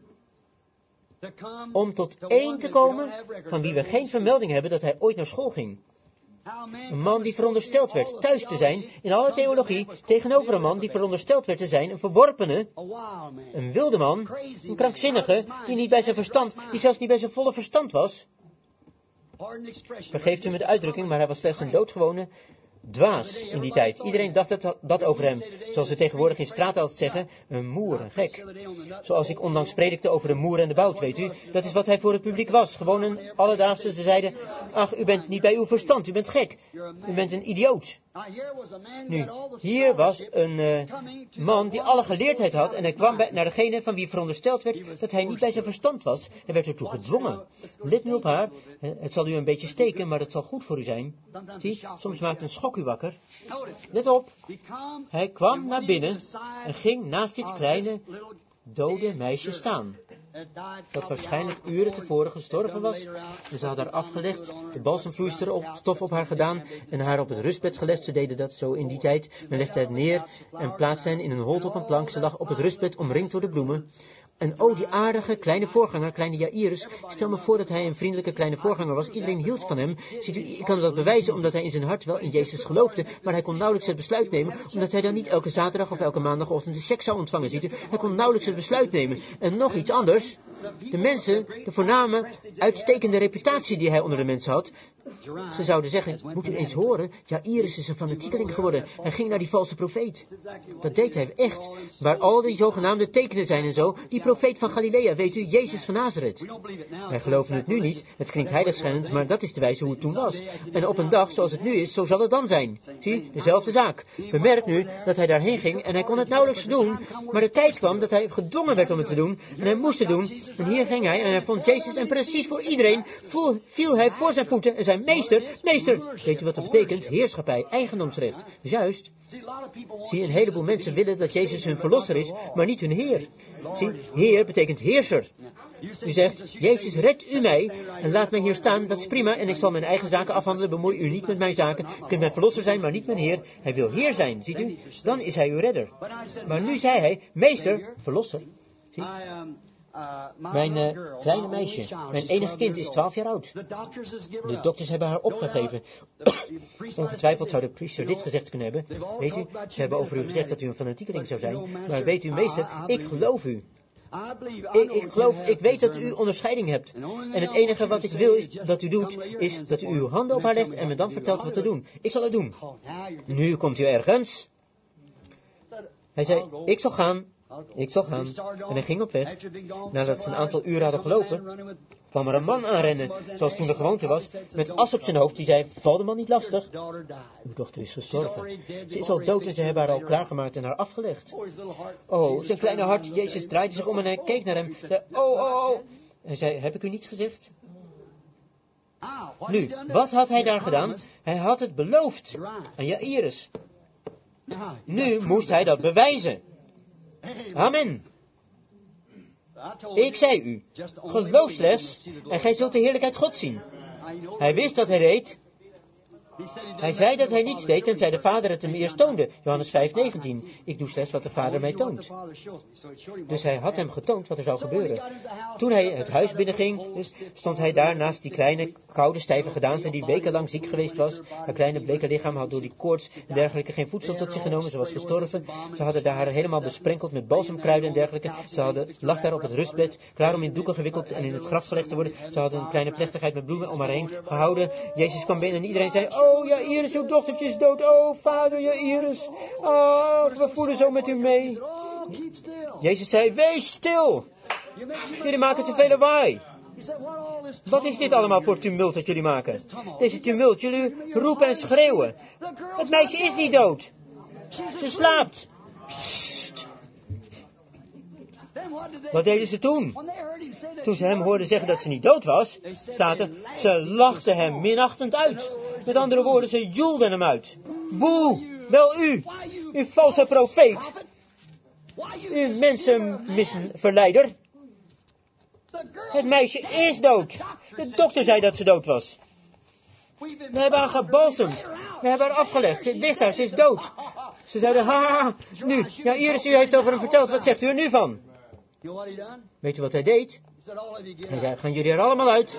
Om tot één te komen van wie we geen vermelding hebben dat hij ooit naar school ging. Een man die verondersteld werd thuis te zijn in alle theologie, tegenover een man die verondersteld werd te zijn een verworpene, een wilde man, een krankzinnige, die zelfs niet bij zijn volle verstand was. Vergeeft u me de uitdrukking, maar hij was slechts een doodgewone dwaas in die tijd. Iedereen dacht dat over hem. Zoals we tegenwoordig in straattaal zeggen, een moer, een gek. Zoals ik onlangs predikte over de moer en de bout, weet u. Dat is wat hij voor het publiek was. Gewoon een alledaagse. Ze zeiden, ach, u bent niet bij uw verstand, u bent gek. U bent een idioot. Nu, hier was een man die alle geleerdheid had en hij kwam naar degene van wie verondersteld werd dat hij niet bij zijn verstand was. Hij werd ertoe gedwongen. Let nu op haar. Het zal u een beetje steken, maar dat zal goed voor u zijn. Zie, soms maakt een schok u wakker. Let op. Hij kwam naar binnen en ging naast dit kleine dode meisje staan. Dat waarschijnlijk uren tevoren gestorven was. En ze had haar afgelegd, de balsemvloeistof op haar gedaan en haar op het rustbed gelegd. Ze deden dat zo in die tijd. Men legde het neer en plaatste hen in een holte op een plank. Ze lag op het rustbed omringd door de bloemen. En oh, die aardige kleine voorganger, kleine Jairus. Stel me voor dat hij een vriendelijke kleine voorganger was. Iedereen hield van hem. Ziet u, ik kan dat bewijzen omdat hij in zijn hart wel in Jezus geloofde. Maar hij kon nauwelijks het besluit nemen, omdat hij dan niet elke zaterdag of elke maandagochtend de cheque zou ontvangen. Ziet u, hij kon nauwelijks het besluit nemen. En nog iets anders. De mensen, de voorname, uitstekende reputatie die hij onder de mensen had. Ze zouden zeggen, moet u eens horen, Jairus is een fanatiekeling geworden. Hij ging naar die valse profeet. Dat deed hij echt. Waar al die zogenaamde tekenen zijn en zo, die profeet van Galilea, weet u, Jezus van Nazareth. Wij geloven het nu niet, het klinkt heiligschennend, maar dat is de wijze hoe het toen was. En op een dag zoals het nu is, zo zal het dan zijn. Zie, dezelfde zaak. Bemerk nu dat hij daarheen ging en hij kon het nauwelijks doen, maar de tijd kwam dat hij gedwongen werd om het te doen en hij moest het doen. En hier ging hij en hij vond Jezus en precies voor iedereen viel hij voor zijn voeten en zei, meester, weet u wat dat betekent? Heerschappij, eigendomsrecht. Juist. Zie, een heleboel mensen willen dat Jezus hun verlosser is, maar niet hun Heer. Zie, Heer betekent heerser. U zegt, Jezus, red u mij en laat mij hier staan, dat is prima en ik zal mijn eigen zaken afhandelen, bemoei u niet met mijn zaken. U kunt mijn verlosser zijn, maar niet mijn Heer. Hij wil Heer zijn, ziet u? Dan is hij uw redder. Maar nu zei hij, meester, verlosser. Zie? Mijn kleine meisje, mijn enige kind, is 12 jaar oud. De dokters hebben haar opgegeven. Ongetwijfeld zou de priester dit gezegd kunnen hebben. Weet u, ze hebben over u gezegd dat u een fanatiekeling zou zijn. Maar weet u, meester, ik geloof u. Ik weet dat u onderscheiding hebt. En het enige wat ik wil is dat u doet, is dat u uw handen op haar legt en me dan vertelt wat te doen. Ik zal het doen. Nu komt u ergens. Hij zei, ik zal gaan. Ik zal gaan. En hij ging op weg. Nadat ze een aantal uren hadden gelopen, kwam er een man aanrennen, zoals toen de gewoonte was, met as op zijn hoofd. Die zei, val de man niet lastig. Uw dochter is gestorven. Ze is al dood en ze hebben haar al klaargemaakt en haar afgelegd. Oh, zijn kleine hart. Jezus draaide zich om en hij keek naar hem. Zei, oh. Hij zei, heb ik u niet gezegd? Nu, wat had hij daar gedaan? Hij had het beloofd aan Jairus. Nu moest hij dat bewijzen. Amen. Ik zei u, geloof slechts en gij zult de heerlijkheid Gods zien. Hij wist dat hij deed. Hij zei dat hij niets deed, tenzij de Vader het hem eerst toonde. Johannes 5:19. Ik doe slechts wat de Vader mij toont. Dus hij had hem getoond wat er zou gebeuren. Toen hij het huis binnenging, dus stond hij daar naast die kleine, koude, stijve gedaante die wekenlang ziek geweest was. Haar kleine, bleke lichaam had door die koorts en dergelijke geen voedsel tot zich genomen. Ze was gestorven. Ze hadden haar helemaal besprenkeld met balsemkruiden en dergelijke. Ze lag daar op het rustbed, klaar om in doeken gewikkeld en in het graf gelegd te worden. Ze hadden een kleine plechtigheid met bloemen om haar heen gehouden. Jezus kwam binnen en iedereen zei, oh, Jairus, uw dochtertje is dood. Oh, vader Jairus. Oh, we voelen zo met u mee. Jezus zei, wees stil. Jullie maken te veel lawaai. Wat is dit allemaal voor tumult dat jullie maken? Deze tumult, jullie roepen en schreeuwen. Het meisje is niet dood. Ze slaapt. Sst. Wat deden ze toen? Toen ze hem hoorden zeggen dat ze niet dood was, staat er, ze lachten hem minachtend uit. Met andere woorden, ze joelden hem uit. Boe, wel u valse profeet. U mensenverleider. Het meisje is dood. De dokter zei dat ze dood was. We hebben haar gebalsemd. We hebben haar afgelegd. Ze ligt daar, ze is dood. Ze zeiden, ha, nu, Jairus, u heeft over hem verteld. Wat zegt u er nu van? Weet u wat hij deed? Hij zei, gaan jullie er allemaal uit?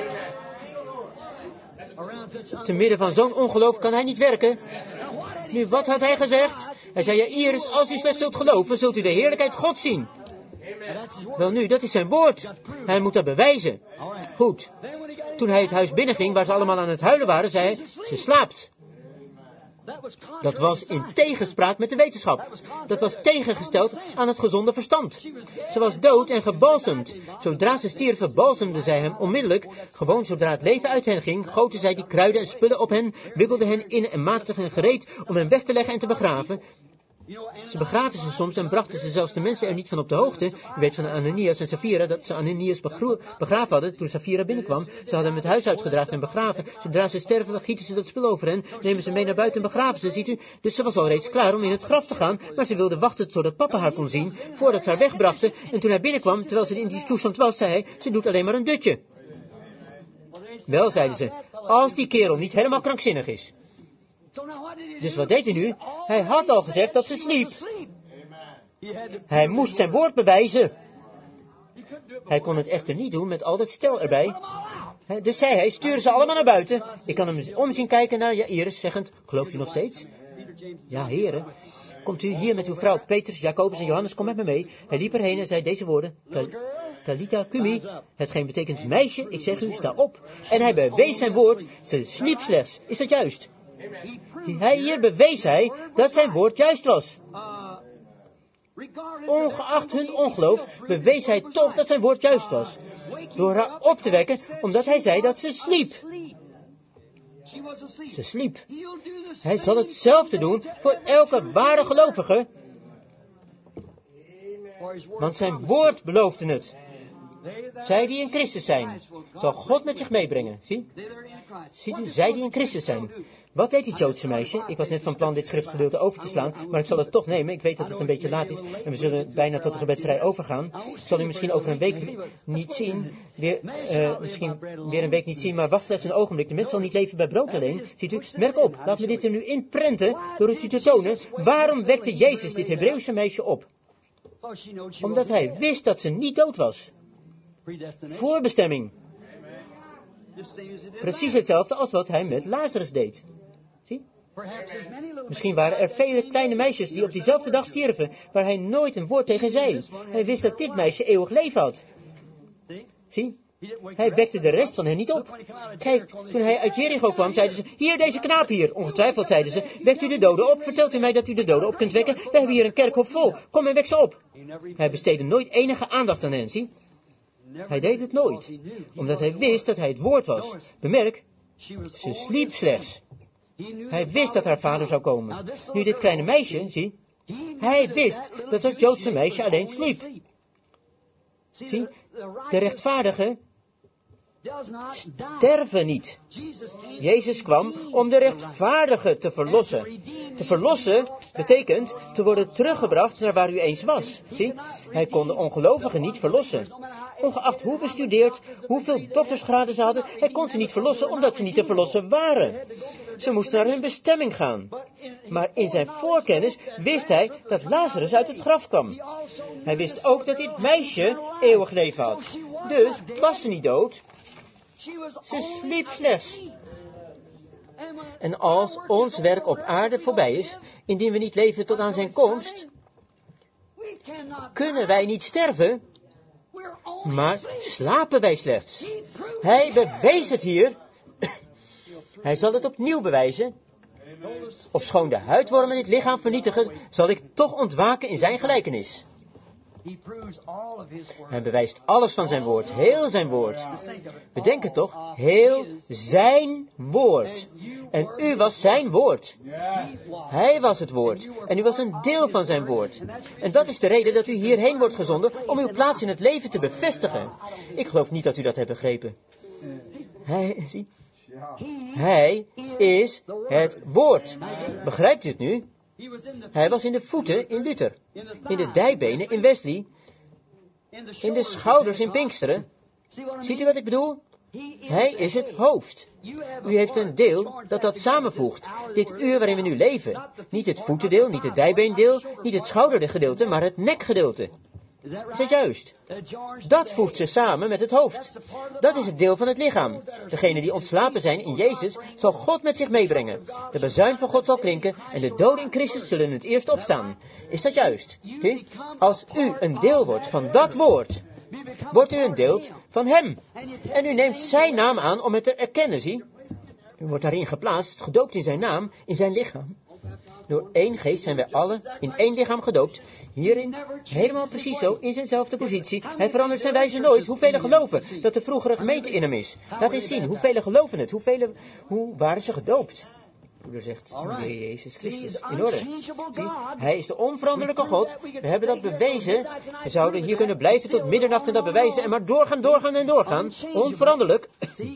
Te midden van zo'n ongeloof kan hij niet werken. Nu, wat had hij gezegd? Hij zei, Jairus, als u slechts zult geloven, zult u de heerlijkheid God zien. Wel nu, dat is zijn woord. Hij moet dat bewijzen. Goed. Toen hij het huis binnenging, waar ze allemaal aan het huilen waren, zei hij, ze slaapt. Dat was in tegenspraak met de wetenschap. Dat was tegengesteld aan het gezonde verstand. Ze was dood en gebalsemd. Zodra ze stierven, balsemden zij hem onmiddellijk. Gewoon zodra het leven uit hen ging, goten zij die kruiden en spullen op hen, wikkelden hen in en maakten hen gereed om hen weg te leggen en te begraven. Ze begraven ze soms en brachten ze zelfs de mensen er niet van op de hoogte. U weet van Ananias en Safira dat ze Ananias begraven hadden toen Safira binnenkwam. Ze hadden hem het huis uitgedragen en begraven. Zodra ze sterven, dan gieten ze dat spul over hen, nemen ze mee naar buiten en begraven ze, ziet u. Dus ze was al reeds klaar om in het graf te gaan, maar ze wilde wachten zodat papa haar kon zien, voordat ze haar wegbrachten. En toen hij binnenkwam, terwijl ze in die toestand was, zei hij, ze doet alleen maar een dutje. Wel, zeiden ze, als die kerel niet helemaal krankzinnig is. Dus wat deed hij nu? Hij had al gezegd dat ze sliep. Hij moest zijn woord bewijzen. Hij kon het echter niet doen met al dat stel erbij. Dus zei hij, stuur ze allemaal naar buiten. Ik kan hem omzien kijken naar Jairus, zeggend, gelooft u nog steeds? Ja, heren. Komt u hier met uw vrouw Petrus, Jacobus en Johannes, kom met me mee. Hij liep erheen en zei deze woorden, Talita Cumi, hetgeen betekent meisje, ik zeg u, sta op. En hij bewees zijn woord, ze sliep slechts. Is dat juist? Hier bewees hij dat zijn woord juist was. Ongeacht hun ongeloof bewees hij toch dat zijn woord juist was. Door haar op te wekken, omdat hij zei dat ze sliep. Ze sliep. Hij zal hetzelfde doen voor elke ware gelovige. Want zijn woord beloofde het. Zij die in Christus zijn, zal God met zich meebrengen. Ziet u, zij die in Christus zijn. Wat deed dit Joodse meisje? Ik was net van plan dit schriftgedeelte over te slaan, maar ik zal het toch nemen. Ik weet dat het een beetje laat is en we zullen bijna tot de gebedsrij overgaan. Ik zal u misschien over een week niet zien, misschien weer een week niet zien, maar wacht slechts een ogenblik. De mens zal niet leven bij brood alleen. Ziet u, merk op, laat me dit er nu inprenten door het u te tonen. Waarom wekte Jezus dit Hebreeuwse meisje op? Omdat hij wist dat ze niet dood was. Voorbestemming. Precies hetzelfde als wat hij met Lazarus deed. Zie? Misschien waren er vele kleine meisjes die op diezelfde dag stierven, waar hij nooit een woord tegen zei. Hij wist dat dit meisje eeuwig leven had. Zie? Hij wekte de rest van hen niet op. Kijk, toen hij uit Jericho kwam, zeiden ze, hier, deze knaap hier. Ongetwijfeld zeiden ze, wekt u de doden op, vertelt u mij dat u de doden op kunt wekken. We hebben hier een kerkhof vol, kom en wek ze op. Hij besteedde nooit enige aandacht aan hen, zie. Hij deed het nooit, omdat hij wist dat hij het woord was. Bemerk, ze sliep slechts. Hij wist dat haar vader zou komen. Nu dit kleine meisje, zie, hij wist dat dat Joodse meisje alleen sliep. Zie, de rechtvaardigen sterven niet. Jezus kwam om de rechtvaardigen te verlossen. Te verlossen betekent te worden teruggebracht naar waar u eens was. Zie, hij kon de ongelovigen niet verlossen. Ongeacht hoe bestudeerd, hoeveel doktersgraden ze hadden, hij kon ze niet verlossen omdat ze niet te verlossen waren. Ze moesten naar hun bestemming gaan. Maar in zijn voorkennis wist hij dat Lazarus uit het graf kwam. Hij wist ook dat dit meisje eeuwig leven had. Dus was ze niet dood. Ze sliep slechts. En als ons werk op aarde voorbij is, indien we niet leven tot aan zijn komst, kunnen wij niet sterven, maar slapen wij slechts. Hij bewees het hier. Hij zal het opnieuw bewijzen. Ofschoon de huidwormen het lichaam vernietigen, zal ik toch ontwaken in zijn gelijkenis. Hij bewijst alles van zijn woord, heel zijn woord. Bedenk het toch, heel zijn woord. En u was zijn woord. Hij was het woord. En u was een deel van zijn woord. En dat is de reden dat u hierheen wordt gezonden om uw plaats in het leven te bevestigen. Ik geloof niet dat u dat hebt begrepen. Hij is het woord. Begrijpt u het nu? Hij was in de voeten in Luther, in de dijbenen in Wesley, in de schouders in Pinksteren. Ziet u wat ik bedoel? Hij is het hoofd. U heeft een deel dat samenvoegt. Dit uur waarin we nu leven. Niet het voetendeel, niet het dijbeendeel, niet het schoudergedeelte, maar het nekgedeelte. Is dat juist? Dat voegt zich samen met het hoofd. Dat is het deel van het lichaam. Degenen die ontslapen zijn in Jezus, zal God met zich meebrengen. De bazuin van God zal klinken en de doden in Christus zullen het eerst opstaan. Is dat juist? Als u een deel wordt van dat woord, wordt u een deel van hem. En u neemt zijn naam aan om het te erkennen, zie. U wordt daarin geplaatst, gedoopt in zijn naam, in zijn lichaam. Door één geest zijn wij allen in één lichaam gedoopt. Hierin, helemaal precies zo, in zijnzelfde positie. Hij verandert zijn wijze nooit. Hoeveel geloven dat de vroegere gemeente in hem is? Laat eens zien, hoeveel geloven het? Hoe waren ze gedoopt? Broeder zegt, Jezus Christus, in orde. Zie, hij is de onveranderlijke God. We hebben dat bewezen. We zouden hier kunnen blijven tot middernacht en dat bewijzen. En maar doorgaan. Onveranderlijk.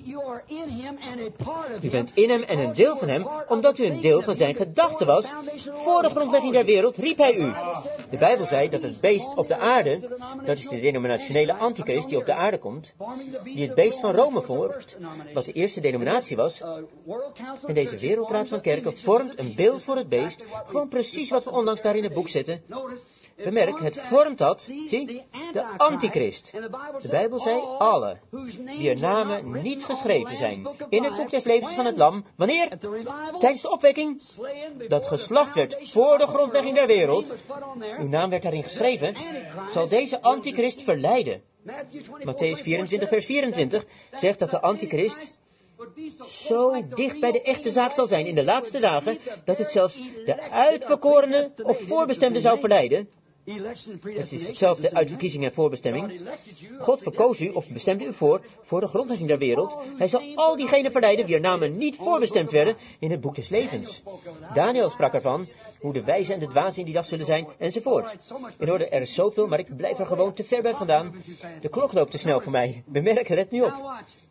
U bent in hem en een deel van hem, omdat u een deel van zijn gedachte was. Voor de grondlegging der wereld riep hij u. De Bijbel zei dat het beest op de aarde, dat is de denominationele antichrist die op de aarde komt, die het beest van Rome vormt, wat de eerste denominatie was, en deze wereldraad van kerken vormt een beeld voor het beest, gewoon precies wat we onlangs daar in het boek zetten. Bemerk, het vormt dat, zie, de antichrist. De Bijbel zei alle, die er namen niet geschreven zijn, in het boek des levens van het lam. Wanneer? Tijdens de opwekking. Dat geslacht werd voor de grondlegging der wereld. Uw naam werd daarin geschreven, zal deze antichrist verleiden. Mattheüs 24 vers 24 zegt dat de antichrist zo dicht bij de echte zaak zal zijn in de laatste dagen, dat het zelfs de uitverkorene of voorbestemde zou verleiden. Het is hetzelfde, uitverkiezing en voorbestemming. God verkoos u of bestemde u voor de grondlegging der wereld. Hij zal al diegenen verleiden wier namen niet voorbestemd werden in het boek des levens. Daniel sprak ervan, hoe de wijze en de dwaze in die dag zullen zijn, enzovoort. In orde, er is zoveel, maar ik blijf er gewoon te ver bij vandaan. De klok loopt te snel voor mij. Bemerk, let nu op.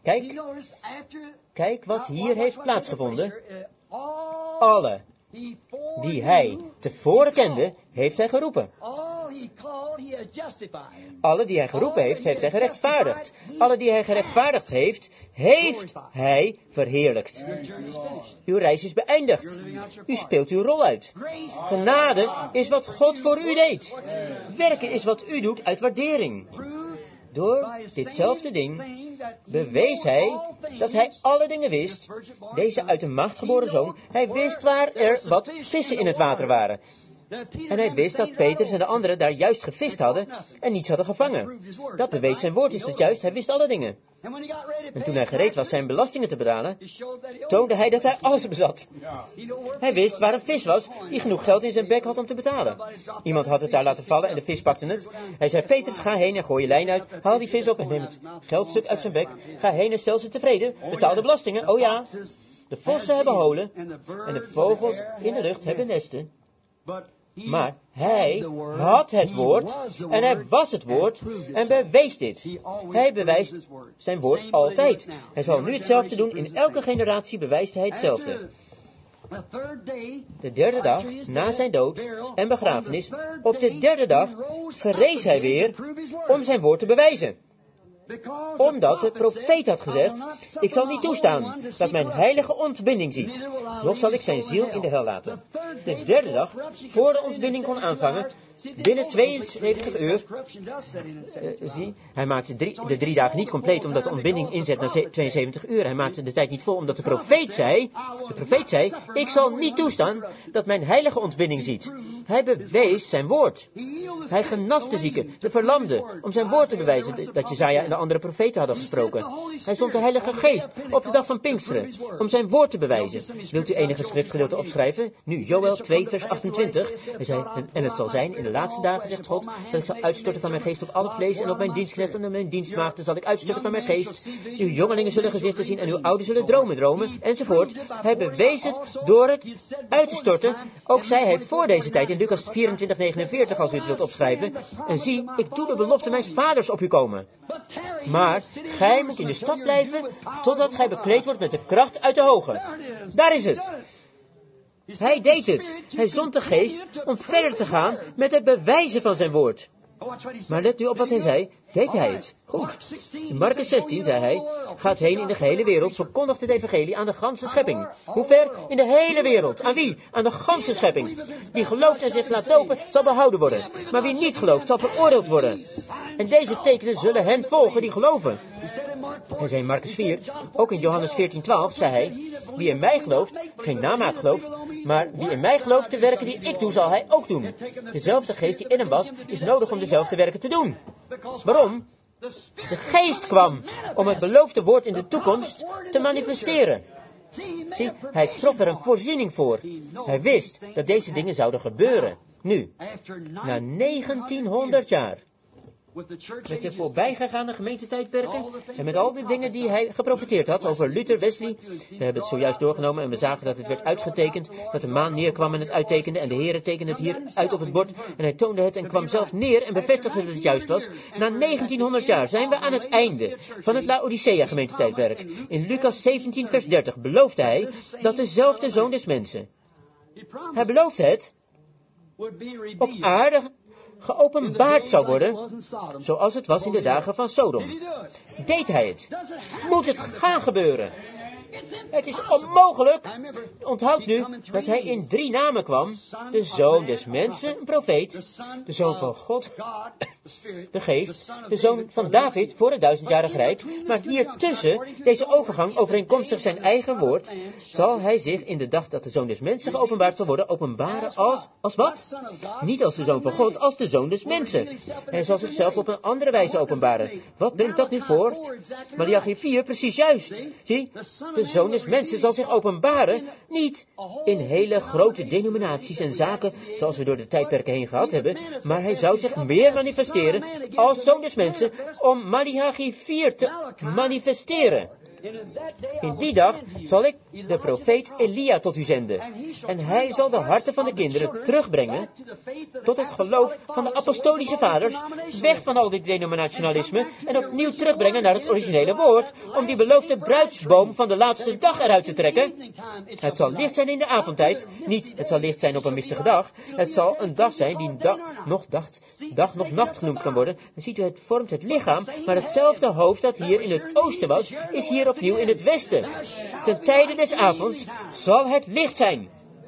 Kijk wat hier heeft plaatsgevonden. Alle die hij tevoren kende, heeft hij geroepen. Alle die hij geroepen heeft, heeft hij gerechtvaardigd. Alle die hij gerechtvaardigd heeft, heeft hij verheerlijkt. Uw reis is beëindigd. U speelt uw rol uit. Genade is wat God voor u deed. Werken is wat u doet uit waardering. Door ditzelfde ding bewees hij dat hij alle dingen wist. Deze uit de maagd geboren zoon, hij wist waar er wat vissen in het water waren. En hij wist dat Petrus en de anderen daar juist gevist hadden en niets hadden gevangen. Dat bewees zijn woord, is het juist, hij wist alle dingen. En toen hij gereed was zijn belastingen te betalen, toonde hij dat hij alles bezat. Hij wist waar een vis was die genoeg geld in zijn bek had om te betalen. Iemand had het daar laten vallen en de vis pakte het. Hij zei, Petrus, ga heen en gooi je lijn uit, haal die vis op en neem het geldstuk uit zijn bek. Ga heen en stel ze tevreden, betaal de belastingen, oh ja. De vossen hebben holen en de vogels in de lucht hebben nesten. Maar hij had het woord en hij was het woord en bewees dit. Hij bewijst zijn woord altijd. Hij zal nu hetzelfde doen. In elke generatie bewijst hij hetzelfde. De derde dag, na zijn dood en begrafenis, op de derde dag verrees hij weer om zijn woord te bewijzen. Omdat de profeet had gezegd, ik zal niet toestaan dat mijn heilige ontbinding ziet, nog zal ik zijn ziel in de hel laten. De derde dag, voor de ontbinding kon aanvangen, binnen 72 uur, hij maakte de 3 dagen niet compleet omdat de ontbinding inzet na 72 uur. Hij maakte de tijd niet vol omdat de profeet zei, ik zal niet toestaan dat mijn heilige ontbinding ziet. Hij bewees zijn woord. Hij genas de zieken, de verlamden, om zijn woord te bewijzen dat Jesaja en de andere profeten hadden gesproken. Hij zond de Heilige Geest op de dag van Pinksteren, om zijn woord te bewijzen. Wilt u enige schriftgedeelte opschrijven? Nu, Joël 2 vers 28. Hij zei, en het zal zijn in de laatste dagen, zegt God, dat ik zal uitstorten van mijn geest op alle vlees en op mijn dienstknechten en op mijn dienstmaagden zal ik uitstorten van mijn geest. Uw jongelingen zullen gezichten zien en uw ouderen zullen dromen, enzovoort. Hij bewees het door het uit te storten. Ook zei hij voor deze tijd in Lucas 24:49, als u het wilt opschrijven. En zie, ik doe de belofte mijns vaders op u komen. Maar gij moet in de stad blijven, totdat gij bekleed wordt met de kracht uit de hoge. Daar is het. Hij deed het. Hij zond de geest om verder te gaan met het bewijzen van zijn woord. Maar let nu op wat hij zei. Deed hij het? Goed. In Markus 16 zei hij, gaat heen in de gehele wereld, verkondigt het evangelie aan de ganse schepping. Hoe ver? In de hele wereld. Aan wie? Aan de ganse schepping. Wie gelooft en zich laat dopen, zal behouden worden. Maar wie niet gelooft, zal veroordeeld worden. En deze tekenen zullen hen volgen die geloven. Hij zei in Markus 4, ook in Johannes 14:12 zei hij, wie in mij gelooft, geen namaak gelooft, maar wie in mij gelooft, de werken die ik doe, zal hij ook doen. Dezelfde geest die in hem was, is nodig om dezelfde werken te doen. Waarom? De geest kwam om het beloofde woord in de toekomst te manifesteren. Zie, hij trof er een voorziening voor. Hij wist dat deze dingen zouden gebeuren. Nu, na 1900 jaar. Met de voorbijgegaande gemeentetijdperken en met al die dingen die hij geprofeteerd had over Luther, Wesley. We hebben het zojuist doorgenomen en we zagen dat het werd uitgetekend, dat de maan neerkwam en het uittekende en de Heere tekende het hier uit op het bord en hij toonde het en kwam zelf neer en bevestigde dat het juist was. Na 1900 jaar zijn we aan het einde van het Laodicea gemeentetijdperk. In Lucas 17 vers 30 beloofde hij dat dezelfde Zoon des Mensen, hij beloofde het, op aarde geopenbaard zou worden, zoals het was in de dagen van Sodom. Deed hij het? Moet het gaan gebeuren? Het is onmogelijk. Onthoud nu dat hij in 3 namen kwam. De Zoon des Mensen, een profeet. De Zoon van God, de Geest. De Zoon van David voor het 1000-jarig rijk. Maar hier tussen, deze overgang overeenkomstig zijn eigen woord, zal hij zich in de dag dat de Zoon des Mensen geopenbaard zal worden, openbaren als wat? Niet als de Zoon van God, als de Zoon des Mensen. Hij zal zichzelf op een andere wijze openbaren. Wat brengt dat nu voort? Malachi 4, precies juist. Zie, de Zoon des Mensen zal zich openbaren, niet in hele grote denominaties en zaken, zoals we door de tijdperken heen gehad hebben, maar hij zou zich meer manifesteren als Zoon des Mensen, om Malachi 4 te manifesteren. In die dag zal ik de profeet Elia tot u zenden. En hij zal de harten van de kinderen terugbrengen tot het geloof van de apostolische vaders, weg van al dit denominationalisme en opnieuw terugbrengen naar het originele woord, om die beloofde bruidsboom van de laatste dag eruit te trekken. Het zal licht zijn in de avondtijd, niet het zal licht zijn op een mistige dag. Het zal een dag zijn die dag nog nacht genoemd kan worden. En ziet u, het vormt het lichaam, maar hetzelfde hoofd dat hier in het oosten was, is hier opnieuw in het westen. Ten tijde des avonds zal het licht zijn.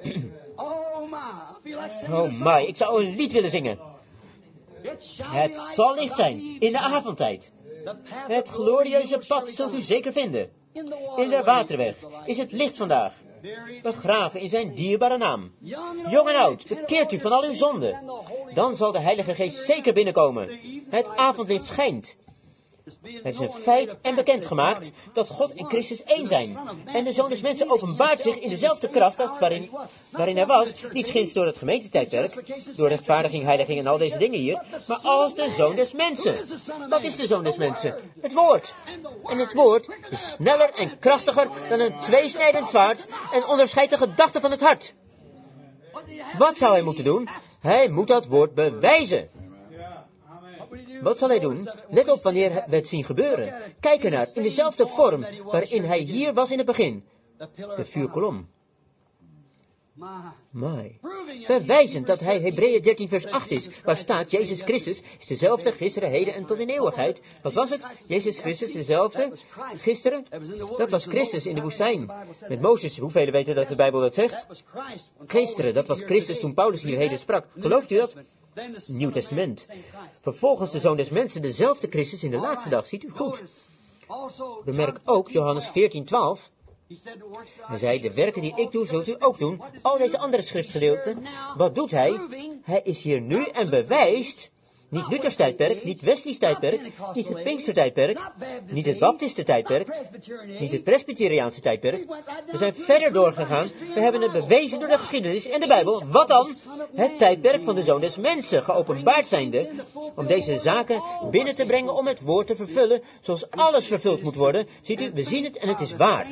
Oh my, ik zou een lied willen zingen. Het zal licht zijn in de avondtijd. Het glorieuze pad zult u zeker vinden. In de waterweg is het licht vandaag. begraven in zijn dierbare naam. Jong en oud, bekeert u van al uw zonden. Dan zal de Heilige Geest zeker binnenkomen. Het avondlicht schijnt. Het is een feit en bekendgemaakt dat God en Christus één zijn. En de Zoon des Mensen openbaart zich in dezelfde kracht als waarin hij was. Niet ginds door het gemeentetijdperk, door rechtvaardiging, heiliging en al deze dingen hier, maar als de Zoon des Mensen. Wat is de Zoon des Mensen? Het woord. En het woord is sneller en krachtiger dan een tweesnijdend zwaard en onderscheidt de gedachten van het hart. Wat zou hij moeten doen? Hij moet dat woord bewijzen. Wat zal hij doen? Let op wanneer we het zien gebeuren. Kijk ernaar, in dezelfde vorm waarin hij hier was in het begin. De vuurkolom. Mooi. Bewijzend dat hij Hebreeën 13 vers 8 is, waar staat Jezus Christus is dezelfde gisteren, heden en tot in eeuwigheid. Wat was het? Jezus Christus dezelfde gisteren? Dat was Christus in de woestijn. Met Mozes, hoeveel weten dat de Bijbel dat zegt? Gisteren, dat was Christus toen Paulus hier heden sprak. Gelooft u dat? Nieuw Testament. Vervolgens de Zoon des Mensen dezelfde Christus in de laatste dag. Ziet u goed. Bemerk ook Johannes 14:12. Hij zei, de werken die ik doe, zult u ook doen. Al deze andere schriftgedeelten. Wat doet hij? Hij is hier nu en bewijst, niet Luthers tijdperk, niet Wesley's tijdperk, niet het Pinkstertijdperk, niet het Baptistentijdperk, niet het Presbyteriaanse tijdperk. We zijn verder doorgegaan. We hebben het bewezen door de geschiedenis en de Bijbel. Wat dan? Het tijdperk van de Zoon des Mensen, geopenbaard zijnde, om deze zaken binnen te brengen om het woord te vervullen, zoals alles vervuld moet worden. Ziet u, we zien het en het is waar.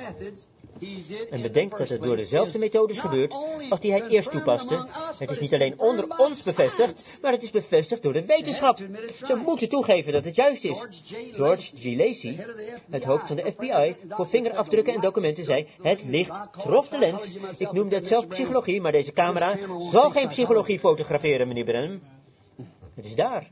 En bedenk dat het door dezelfde methodes gebeurt als die hij eerst toepaste. Het is niet alleen onder ons bevestigd, maar het is bevestigd door de wetenschap. Ze moeten toegeven dat het juist is. George G. Lacey, het hoofd van de FBI, voor vingerafdrukken en documenten zei, het licht trof de lens. Ik noemde het zelf psychologie, maar deze camera zal geen psychologie fotograferen, meneer Branham. Het is daar.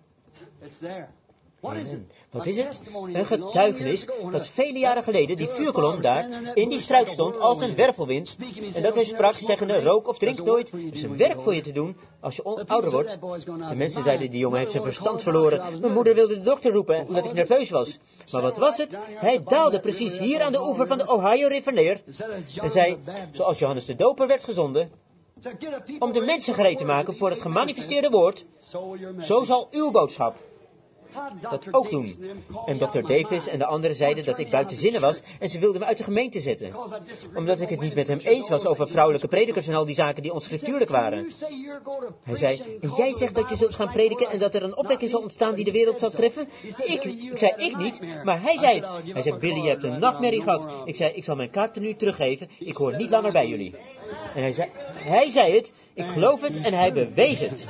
Amen. Wat is het? Een getuigenis dat vele jaren geleden die vuurkolom daar in die struik stond als een wervelwind. En dat hij sprak, zeggende, rook of drink nooit. Er is een werk voor je te doen als je ouder wordt. En mensen zeiden, die jongen heeft zijn verstand verloren. Mijn moeder wilde de dokter roepen, omdat ik nerveus was. Maar wat was het? Hij daalde precies hier aan de oever van de Ohio River neer. En zei, zoals Johannes de Doper werd gezonden, om de mensen gereed te maken voor het gemanifesteerde woord, zo zal uw boodschap dat ook doen. En Dr. Davis en de anderen zeiden dat ik buiten zinnen was en ze wilden me uit de gemeente zetten. Omdat ik het niet met hem eens was over vrouwelijke predikers en al die zaken die onscriptuurlijk waren. Hij zei, en jij zegt dat je zult gaan prediken en dat er een opwekking zal ontstaan die de wereld zal treffen? Ik zei, ik niet, maar hij zei het. Hij zei, Billy, je hebt een nachtmerrie gehad. Ik zei, ik zal mijn kaarten nu teruggeven, ik hoor niet langer bij jullie. En hij zei het, ik geloof het en hij bewees het.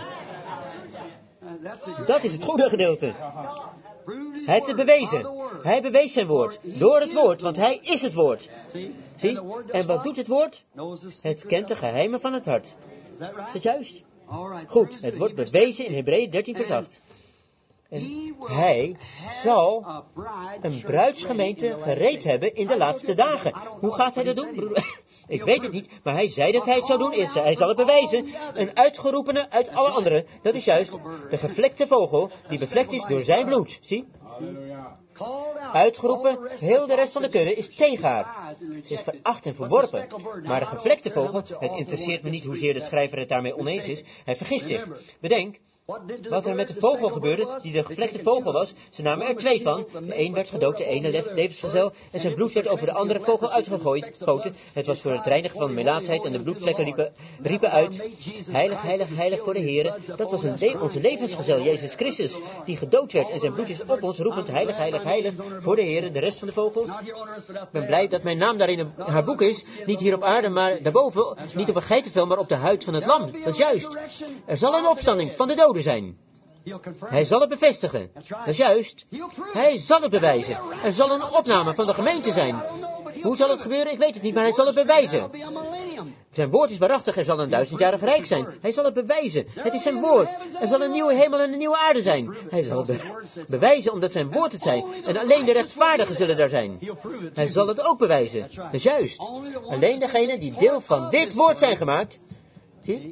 Dat is het goede gedeelte. Hij heeft het bewezen. Hij bewees zijn woord. Door het woord, want hij is het woord. Zie? En wat doet het woord? Het kent de geheimen van het hart. Is dat juist? Goed, het wordt bewezen in Hebreeën 13 vers 8. En hij zal een bruidsgemeente gereed hebben in de laatste dagen. Hoe gaat hij dat doen, broeder? Ik weet het niet, maar hij zei dat hij het zou doen. Hij zal het bewijzen. Een uitgeroepene uit alle anderen. Dat is juist de gevlekte vogel die bevlekt is door zijn bloed. Zie? Uitgeroepen, heel de rest van de kudde is tegen haar. Ze is veracht en verworpen. Maar de gevlekte vogel, het interesseert me niet hoezeer de schrijver het daarmee oneens is. Hij vergist zich. Bedenk, wat er met de vogel gebeurde, die de gevlekte vogel was, ze namen er 2 van. De een werd gedood, de ene levensgezel, en zijn bloed werd over de andere vogel uitgegoten. Het was voor het reinigen van melaatsheid en de bloedvlekken riepen uit, heilig, heilig, heilig voor de Heere. Dat was onze levensgezel, Jezus Christus, die gedood werd en zijn bloed is op ons roepend, heilig, heilig, heilig voor de Heere. De rest van de vogels. Ik ben blij dat mijn naam daar in haar boek is, niet hier op aarde, maar daarboven, niet op een geitenvel, maar op de huid van het lam. Dat is juist. Er zal een opstanding van de doden zijn. Hij zal het bevestigen. Dat is juist. Hij zal het bewijzen. Er zal een opname van de gemeente zijn. Hoe zal het gebeuren? Ik weet het niet, maar hij zal het bewijzen. Zijn woord is waarachtig. Er zal een 1000-jarig rijk zijn. Hij zal het bewijzen. Het is zijn woord. Er zal een nieuwe hemel en een nieuwe aarde zijn. Hij zal het bewijzen omdat zijn woord het zijn. En alleen de rechtvaardigen zullen daar zijn. Hij zal het ook bewijzen. Dat is juist. Alleen degenen die deel van dit woord zijn gemaakt. Zie?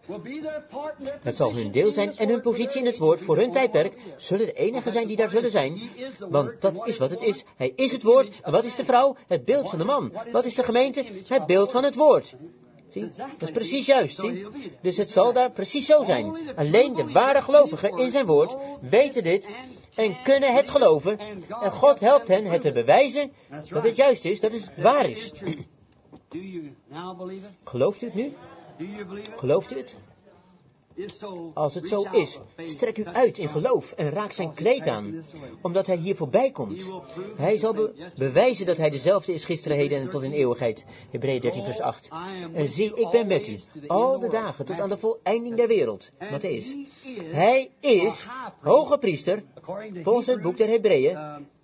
Het zal hun deel zijn en hun positie in het woord voor hun tijdperk zullen de enige zijn die daar zullen zijn. Want dat is wat het is. Hij is het woord. En wat is de vrouw? Het beeld van de man. Wat is de gemeente? Het beeld van het woord. Zie? Dat is precies juist, zie? Dus het zal daar precies zo zijn. Alleen de ware gelovigen in zijn woord weten dit en kunnen het geloven. En God helpt hen het te bewijzen dat het juist is, dat het waar is. Gelooft u het nu? Gelooft u het? Als het zo is, strek u uit in geloof en raak zijn kleed aan, omdat hij hier voorbij komt. Hij zal bewijzen dat hij dezelfde is gisteren, heden en tot in eeuwigheid. Hebreeën 13 vers 8. En zie, ik ben met u, al de dagen tot aan de voleinding der wereld. Mattheüs. Hij is hoge priester, volgens het boek der Hebreeën,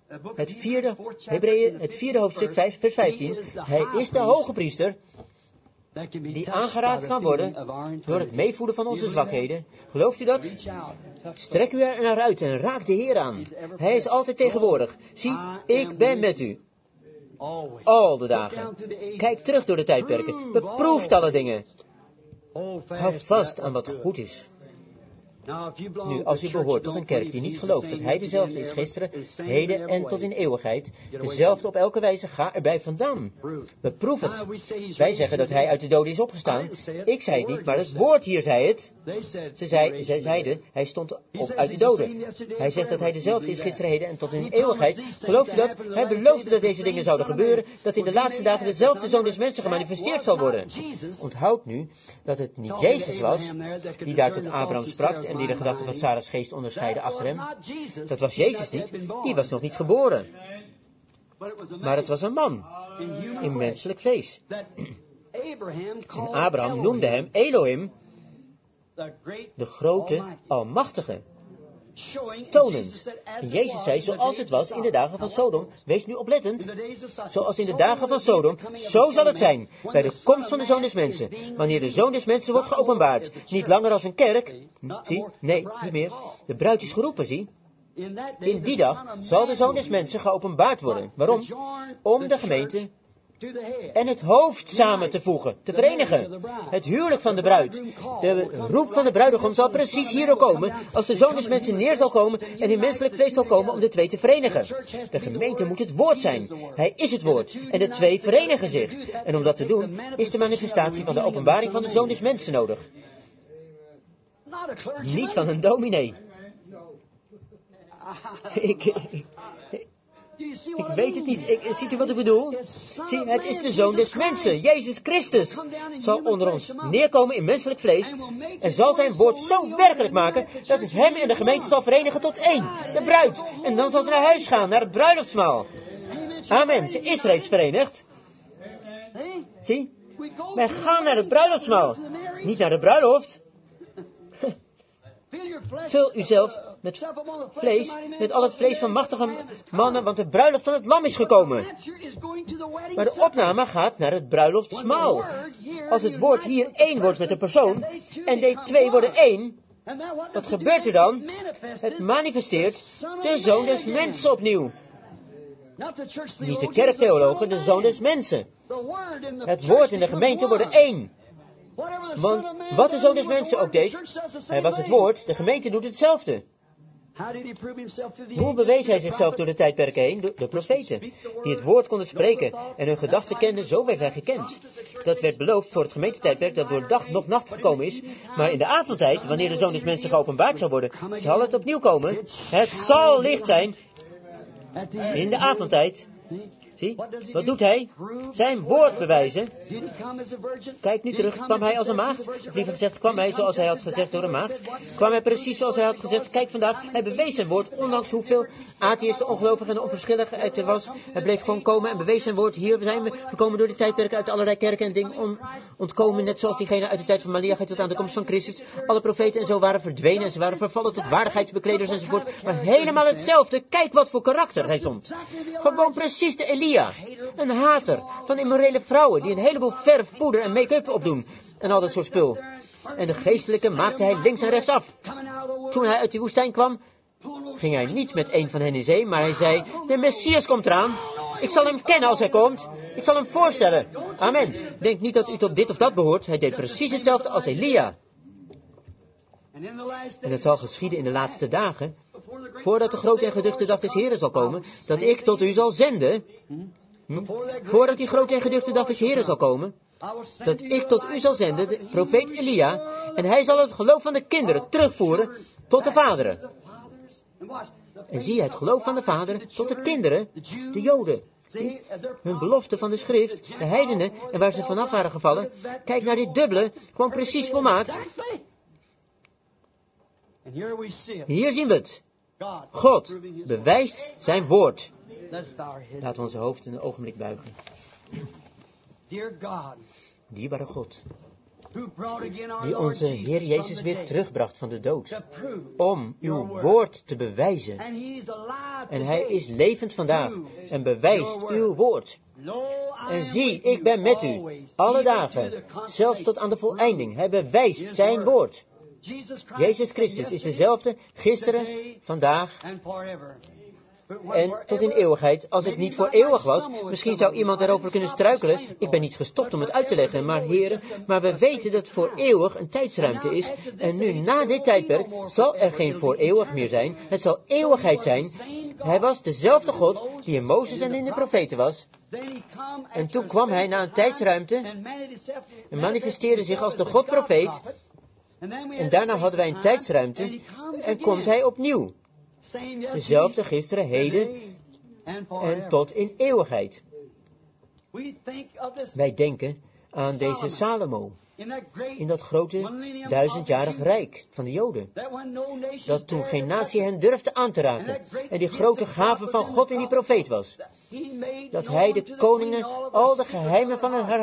het vierde hoofdstuk 5 vers 15. Hij is de hoge priester, die aangeraakt kan worden door het meevoelen van onze zwakheden. Gelooft u dat? Strek u er naar uit en raak de Heer aan. Hij is altijd tegenwoordig. Zie, ik ben met u. Al de dagen. Kijk terug door de tijdperken. Beproeft alle dingen. Hou vast aan wat goed is. Nu, als u behoort tot een kerk die niet gelooft dat hij dezelfde is gisteren, heden en tot in eeuwigheid, dezelfde op elke wijze, ga erbij vandaan. Beproef het. Wij zeggen dat hij uit de doden is opgestaan. Ik zei het niet, maar het woord hier zei het. Zij zeiden, hij stond op uit de doden. Hij zegt dat hij dezelfde is gisteren, heden en tot in eeuwigheid. Gelooft u dat? Hij beloofde dat deze dingen zouden gebeuren, dat in de laatste dagen dezelfde Zoon des Mensen gemanifesteerd zal worden. Onthoud nu dat het niet Jezus was, die daar tot Abraham sprak en die de gedachten van Sarah's geest onderscheidde achter hem. Dat was Jezus niet, die was nog niet geboren. Maar het was een man, in menselijk vlees. En Abraham noemde hem Elohim, de grote, almachtige. Tonend. En Jezus zei, zoals het was in de dagen van Sodom, wees nu oplettend, zoals in de dagen van Sodom, zo zal het zijn, bij de komst van de Zoon des Mensen, wanneer de Zoon des Mensen wordt geopenbaard, niet langer als een kerk, zie, nee, niet meer, de bruid is geroepen, zie. In die dag zal de Zoon des Mensen geopenbaard worden. Waarom? Om de gemeente en het hoofd samen te voegen, te verenigen. Het huwelijk van de bruid. De roep van de bruidegom zal precies hier ook komen, als de Zoon des Mensen neer zal komen en in menselijk vlees zal komen om de twee te verenigen. De gemeente moet het woord zijn. Hij is het woord. En de twee verenigen zich. En om dat te doen, is de manifestatie van de openbaring van de Zoon des Mensen nodig. Niet van een dominee. Ik weet het niet. Ziet u wat ik bedoel? Zie, het is de Zoon des Mensen. Jezus Christus zal onder ons neerkomen in menselijk vlees en zal zijn woord zo werkelijk maken dat het hem en de gemeente zal verenigen tot één. De bruid. En dan zal ze naar huis gaan, naar het bruiloftsmaal. Amen. Ze is reeds verenigd. Zie? Wij gaan naar het bruiloftsmaal. Niet naar de bruiloft. Vul uzelf met vlees, met al het vlees van machtige mannen, want de bruiloft van het lam is gekomen. Maar de opname gaat naar het bruiloftsmaal. Als het woord hier één wordt met een persoon, en die twee worden één, wat gebeurt er dan? Het manifesteert de Zoon des Mensen opnieuw. Niet de kerktheologen, de Zoon des Mensen. Het woord en de gemeente worden één. Want wat de Zoon des Mensen ook deed, hij was het woord, de gemeente doet hetzelfde. Hoe bewees hij zichzelf door de tijdperken heen? De profeten, die het woord konden spreken en hun gedachten kenden, zo werd hij gekend. Dat werd beloofd voor het gemeentetijdperk dat door dag nog nacht gekomen is, maar in de avondtijd, wanneer de Zoon des Mensen geopenbaard zal worden, zal het opnieuw komen. Het zal licht zijn in de avondtijd. Zie, wat doet hij? Zijn woord bewijzen. Kijk nu terug, kwam hij als een maagd? Of liever gezegd, kwam hij zoals hij had gezegd door een maagd? Kwam hij precies zoals hij had gezegd? Kijk vandaag, hij bewees zijn woord, ondanks hoeveel atheïsten, ongelovigen en onverschilligheid er was. Hij bleef gewoon komen en bewees zijn woord. Hier zijn we gekomen door de tijdperken uit allerlei kerken en dingen ontkomen, net zoals diegene uit de tijd van Maria tot aan de komst van Christus. Alle profeten en zo waren verdwenen en ze waren vervallen tot waardigheidsbekleders enzovoort. Maar helemaal hetzelfde. Kijk wat voor karakter hij zond. Gewoon precies de Elia. Een hater van immorele vrouwen die een heleboel verf, poeder en make-up opdoen. En al dat soort spul. En de geestelijke maakte hij links en rechts af. Toen hij uit die woestijn kwam, ging hij niet met een van hen in zee, maar hij zei, de Messias komt eraan. Ik zal hem kennen als hij komt. Ik zal hem voorstellen. Amen. Denk niet dat u tot dit of dat behoort. Hij deed precies hetzelfde als Elia. En het zal geschieden in de laatste dagen, voordat de grote en geduchte dag des Heren zal komen, dat ik tot u zal zenden. Voordat die grote en geduchte dag des Heren zal komen, dat ik tot u zal zenden, de profeet Elia, en hij zal het geloof van de kinderen terugvoeren tot de vaderen. En zie het geloof van de vaderen tot de kinderen, de Joden. Hun belofte van de schrift, de heidenen en waar ze vanaf waren gevallen. Kijk naar dit dubbele, gewoon precies volmaakt. Hier zien we het. God bewijst zijn woord. Laat onze hoofd een ogenblik buigen. Dierbare God, die onze Heer Jezus weer terugbracht van de dood, om uw woord te bewijzen. En hij is levend vandaag en bewijst uw woord. En zie, ik ben met u, alle dagen, zelfs tot aan de voleinding. Hij bewijst zijn woord. Jezus Christus is dezelfde gisteren, vandaag en tot in eeuwigheid. Als het niet voor eeuwig was, misschien zou iemand erover kunnen struikelen. Ik ben niet gestopt om het uit te leggen, maar heren, maar we weten dat voor eeuwig een tijdsruimte is. En nu, na dit tijdperk, zal er geen voor eeuwig meer zijn. Het zal eeuwigheid zijn. Hij was dezelfde God die in Mozes en in de profeten was. En toen kwam hij na een tijdsruimte en manifesteerde zich als de God-profeet. En daarna hadden wij een tijdsruimte en komt hij opnieuw. Dezelfde gisteren, heden en tot in eeuwigheid. Wij denken aan deze Salomo. In dat grote 1000-jarig rijk van de Joden. Dat toen geen natie hen durfde aan te raken. En die grote gave van God in die profeet was. Dat hij de koningin al de geheimen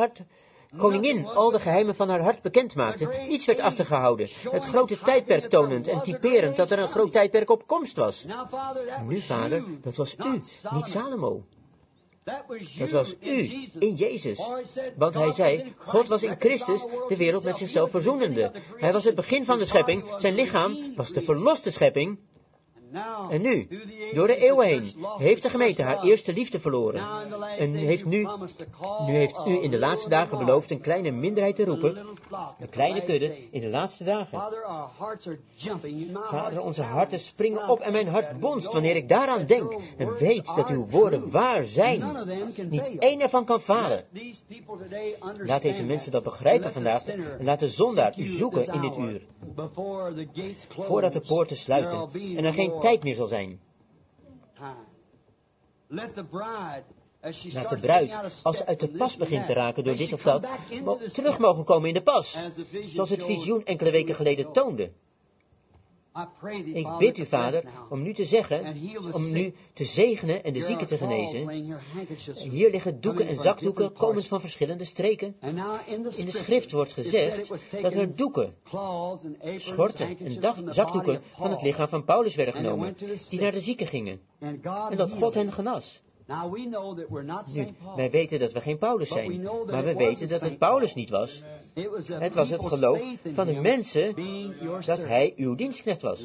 van haar hart bekend maakte. Iets werd achtergehouden. Het grote tijdperk tonend en typerend dat er een groot tijdperk op komst was. Nu, Vader, dat was u, niet Salomo. Dat was u, in Jezus. Want hij zei, God was in Christus de wereld met zichzelf verzoenende. Hij was het begin van de schepping, zijn lichaam was de verloste schepping. En nu, door de eeuwen heen, heeft de gemeente haar eerste liefde verloren. En nu heeft u in de laatste dagen beloofd een kleine minderheid te roepen. Een kleine kudde in de laatste dagen. Vader, onze harten springen op en mijn hart bonst wanneer ik daaraan denk. En weet dat uw woorden waar zijn. Niet één ervan kan falen. Laat deze mensen dat begrijpen vandaag. En laat de zondaar u zoeken in dit uur. Voordat de poorten sluiten. En er geen tijd meer zal zijn. Laat de bruid, als ze uit de pas begint te raken door dit of dat, terug mogen komen in de pas. Zoals het visioen enkele weken geleden toonde. Ik bid u, Vader, om nu te zeggen, om nu te zegenen en de zieken te genezen. Hier liggen doeken en zakdoeken, komend van verschillende streken. In de schrift wordt gezegd dat er doeken, schorten en zakdoeken van het lichaam van Paulus werden genomen, die naar de zieken gingen. En dat God hen genas. Nu, wij weten dat we geen Paulus zijn, maar we weten dat het Paulus niet was. Het was het geloof van de mensen dat hij uw dienstknecht was.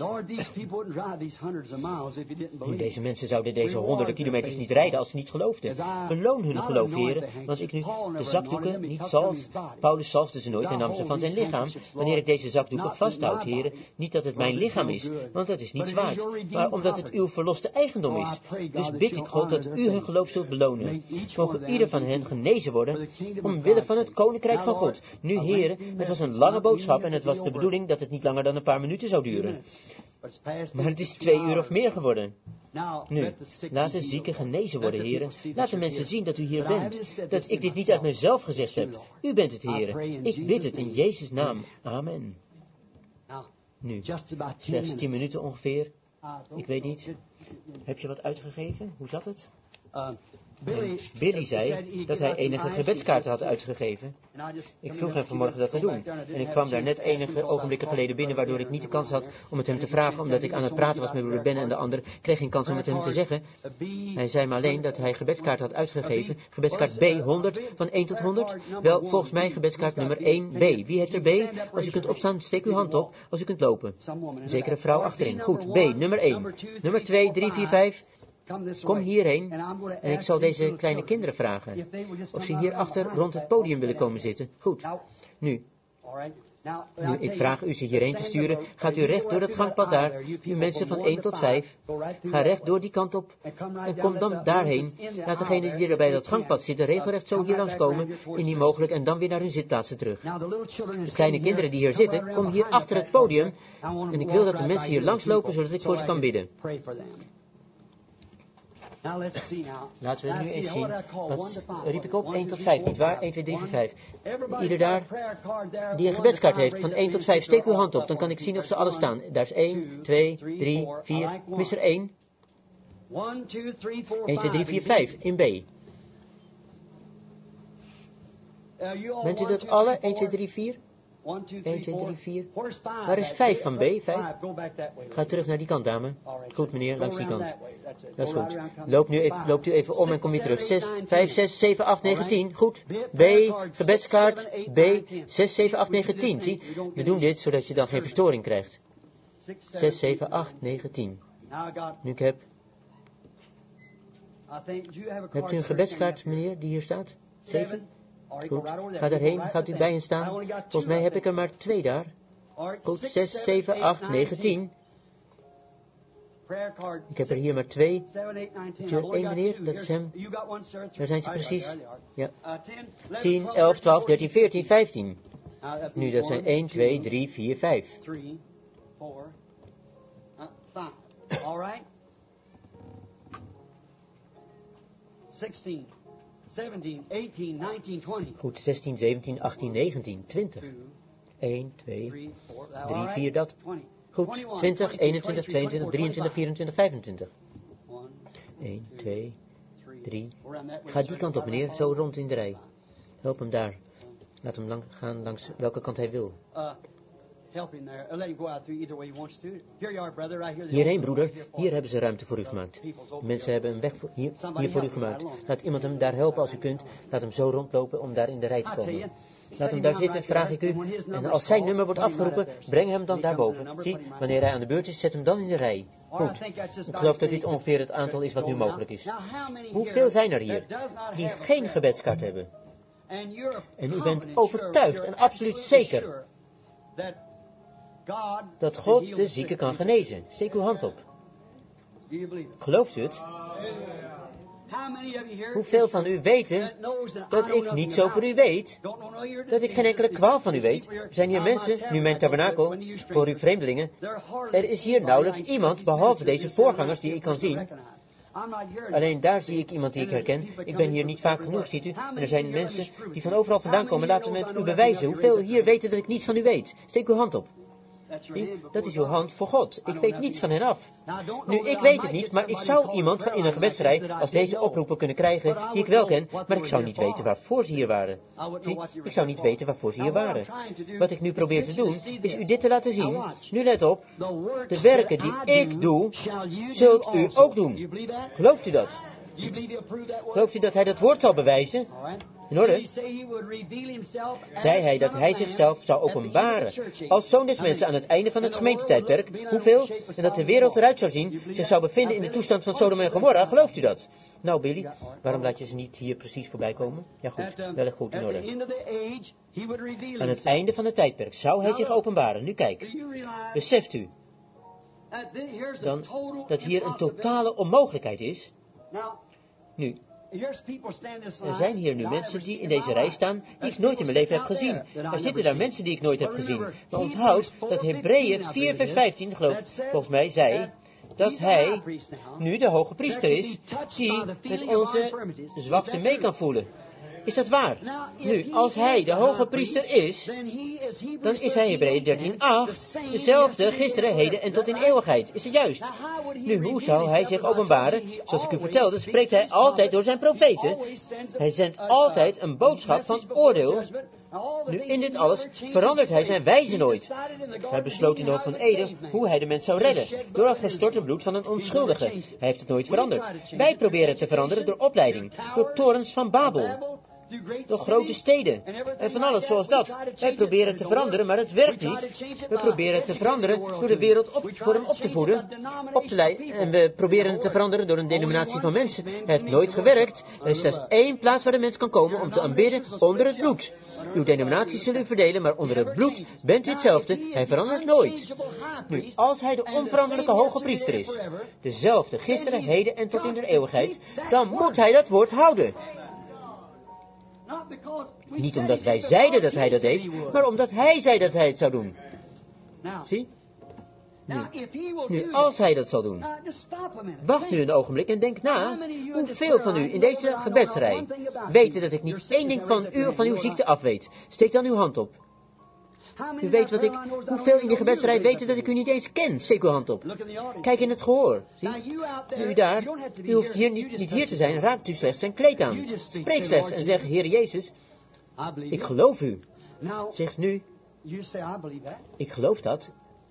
Nu, deze mensen zouden deze honderden kilometers niet rijden als ze niet geloofden. Beloon hun geloof, heren, want ik nu de zakdoeken niet zalf. Paulus zalfde ze nooit en nam ze van zijn lichaam. Wanneer ik deze zakdoeken vasthoud, heren, niet dat het mijn lichaam is, want dat is niets waard, maar omdat het uw verloste eigendom is. Dus bid ik God dat u hun geloof zult belonen. Mogen ieder van hen genezen worden, omwille van het koninkrijk van God. Nu, heren, het was een lange boodschap en het was de bedoeling dat het niet langer dan een paar minuten zou duren. Maar het is 2 uur of meer geworden. Nu, laat de zieken genezen worden, heren. Laat de mensen zien dat u hier bent. Dat ik dit niet uit mezelf gezegd heb. U bent het, heren. Ik bid het in Jezus' naam. Amen. Nu, slechts 10 minuten ongeveer. Ik weet niet. Heb je wat uitgegeven? Hoe zat het? Billy zei dat hij enige gebedskaarten had uitgegeven. Ik vroeg hem vanmorgen dat te doen. En ik kwam daar net enige ogenblikken geleden binnen, waardoor ik niet de kans had om het hem te vragen, omdat ik aan het praten was met broeder Ben en de ander. Kreeg geen kans om het hem te zeggen. Hij zei me alleen dat hij gebedskaarten had uitgegeven. Gebedskaart B, 100, van 1 tot 100. Wel, volgens mij gebedskaart nummer 1B. Wie heeft er B? Als u kunt opstaan, steek uw hand op. Als u kunt lopen. Zekere vrouw achterin. Goed, B, nummer 1. Nummer 2, 3, 4, 5. Kom hierheen en ik zal deze kleine kinderen vragen of ze hierachter rond het podium willen komen zitten. Goed. Nu, Nu, ik vraag u ze hierheen te sturen. Gaat u recht door het gangpad daar. U mensen van 1 tot 5. Ga recht door die kant op. En kom dan daarheen. Laat degene die er bij dat gangpad zitten regelrecht zo hier langskomen. Indien mogelijk. En dan weer naar hun zitplaatsen terug. De kleine kinderen die hier zitten, kom hier achter het podium. En ik wil dat de mensen hier langslopen, zodat ik voor ze kan bidden. Laten we nu eens zien. Wat riep ik op? 1 tot 5, nietwaar? 1, 2, 3, 4, 5. Ieder daar die een gebedskaart heeft van 1 tot 5, steek uw hand op. Dan kan ik zien of ze alle staan. Daar is 1, 2, 3, 4. Mis er 1. 1, 2, 3, 4, 5. In B. Bent u dat alle? 1, 2, 3, 4? 1, 2, 3, 4. Waar is 5 van B? 5? Ga terug naar die kant, dame. Goed, meneer, langs die kant. Dat is goed. Loopt u even om en kom weer terug. 6, 5, 6, 7, 8, 9, 10. Goed. B, gebedskaart. B, 6, 7, 8, 9, 10. Zie, we doen dit zodat je dan geen verstoring krijgt. 6, 7, 8, 9, 10. Nu ik heb... Hebt u een gebedskaart, meneer, die hier staat? 7? Goed, ga daarheen, gaat u bij hen staan. Volgens mij heb ik er maar 2 daar. Goed, 6, 7, 8, 9, 10. Ik heb er hier maar 2. Hebt u er 1, meneer? Dat is hem. Daar zijn ze precies. Ja. 10, 11, 12, 13, 14, 15. Nu, dat zijn 1, 2, 3, 4, 5. All 16. 17, 18, 19, 20. Goed, 16, 17, 18, 19, 20. 1, 2, 3, 4, dat. Goed, 20, 21, 22, 23, 24, 25. 1, 2, 3. Ga die kant op, meneer, zo rond in de rij. Help hem daar. Laat hem gaan langs welke kant hij wil. Hierheen, broeder. Hier hebben ze ruimte voor u gemaakt. Mensen hebben een weg hier voor u gemaakt. Laat iemand hem daar helpen als u kunt. Laat hem zo rondlopen om daar in de rij te komen. Laat hem daar zitten, vraag ik u. En als zijn nummer wordt afgeroepen, breng hem dan daarboven. Zie, wanneer hij aan de beurt is, zet hem dan in de rij. Goed. Ik geloof dat dit ongeveer het aantal is wat nu mogelijk is. Hoeveel zijn er hier die geen gebedskaart hebben? En u bent overtuigd en absoluut zeker dat God de zieke kan genezen. Steek uw hand op. Gelooft u het? Hoeveel van u weten dat ik niet zo voor u weet, dat ik geen enkele kwaal van u weet? Er zijn hier mensen, nu mijn tabernakel, voor uw vreemdelingen. Er is hier nauwelijks iemand, behalve deze voorgangers die ik kan zien. Alleen daar zie ik iemand die ik herken. Ik ben hier niet vaak genoeg, ziet u. En er zijn mensen die van overal vandaan komen. Laten we met u bewijzen hoeveel hier weten dat ik niets van u weet. Steek uw hand op. Zie, dat is uw hand voor God. Ik weet niets van hen af. Nu, ik weet het niet, maar ik zou iemand in een gebedsrij als deze oproepen kunnen krijgen, die ik wel ken, maar ik zou niet weten waarvoor ze hier waren. Zie, ik zou niet weten waarvoor ze hier waren. Wat ik nu probeer te doen, is u dit te laten zien. Nu let op, de werken die ik doe, zult u ook doen. Gelooft u dat? Gelooft u dat hij dat woord zal bewijzen? In orde? Zei hij dat hij zichzelf zou openbaren als zoon des mensen aan het einde van het gemeentetijdperk. Hoeveel? En dat de wereld eruit zou zien, zich zou bevinden in de toestand van Sodom en Gomorra. Gelooft u dat? Nou, Billy, waarom laat je ze niet hier precies voorbij komen? Ja goed, wel goed in orde. Aan het einde van het tijdperk zou hij zich openbaren. Nu kijk, beseft u dan dat hier een totale onmogelijkheid is? Nu, er zijn hier nu mensen die in deze rij staan die ik nooit in mijn leven heb gezien. Er zitten daar mensen die ik nooit heb gezien. Maar onthoud dat Hebreeën 4 vers 15, volgens mij, zei dat hij nu de hoge priester is die met onze zwakte mee kan voelen. Is dat waar? Nu, als hij de hoge priester is, dan is hij Hebreeën 13:8, dezelfde gisteren, heden en tot in eeuwigheid. Is het juist? Nu, hoe zou hij zich openbaren? Zoals ik u vertelde, spreekt hij altijd door zijn profeten. Hij zendt altijd een boodschap van oordeel. Nu, in dit alles verandert hij zijn wijze nooit. Hij besloot in de Hof van Eden hoe hij de mens zou redden, door het gestorte bloed van een onschuldige. Hij heeft het nooit veranderd. Wij proberen het te veranderen door opleiding, door torens van Babel. Door grote steden. En van alles zoals dat. Wij proberen te veranderen, maar het werkt niet. We proberen te veranderen door de wereld voor hem op te voeden, op te leiden. En we proberen het te veranderen door een denominatie van mensen. Het heeft nooit gewerkt. Er is slechts één plaats waar de mens kan komen om te aanbidden onder het bloed. Uw denominaties zullen u verdelen, maar onder het bloed bent u hetzelfde. Hij verandert nooit. Nu, als hij de onveranderlijke hoge priester is, dezelfde gisteren, heden en tot in de eeuwigheid, dan moet hij dat woord houden. Niet omdat wij zeiden dat hij dat deed, maar omdat hij zei dat hij het zou doen. Zie? Nu, als hij dat zal doen, wacht nu een ogenblik en denk na, hoeveel van u in deze gebedsrij weten dat ik niet één ding van u of van uw ziekte af weet? Steek dan uw hand op. U weet wat hoeveel in die gebedsrij weten dat ik u niet eens ken? Steek uw hand op. Kijk in het gehoor. Zie? U daar, u hoeft hier niet hier te zijn, raakt u slechts zijn kleed aan. Spreek slechts en zeg, Heer Jezus, ik geloof u. Zeg nu, ik geloof dat.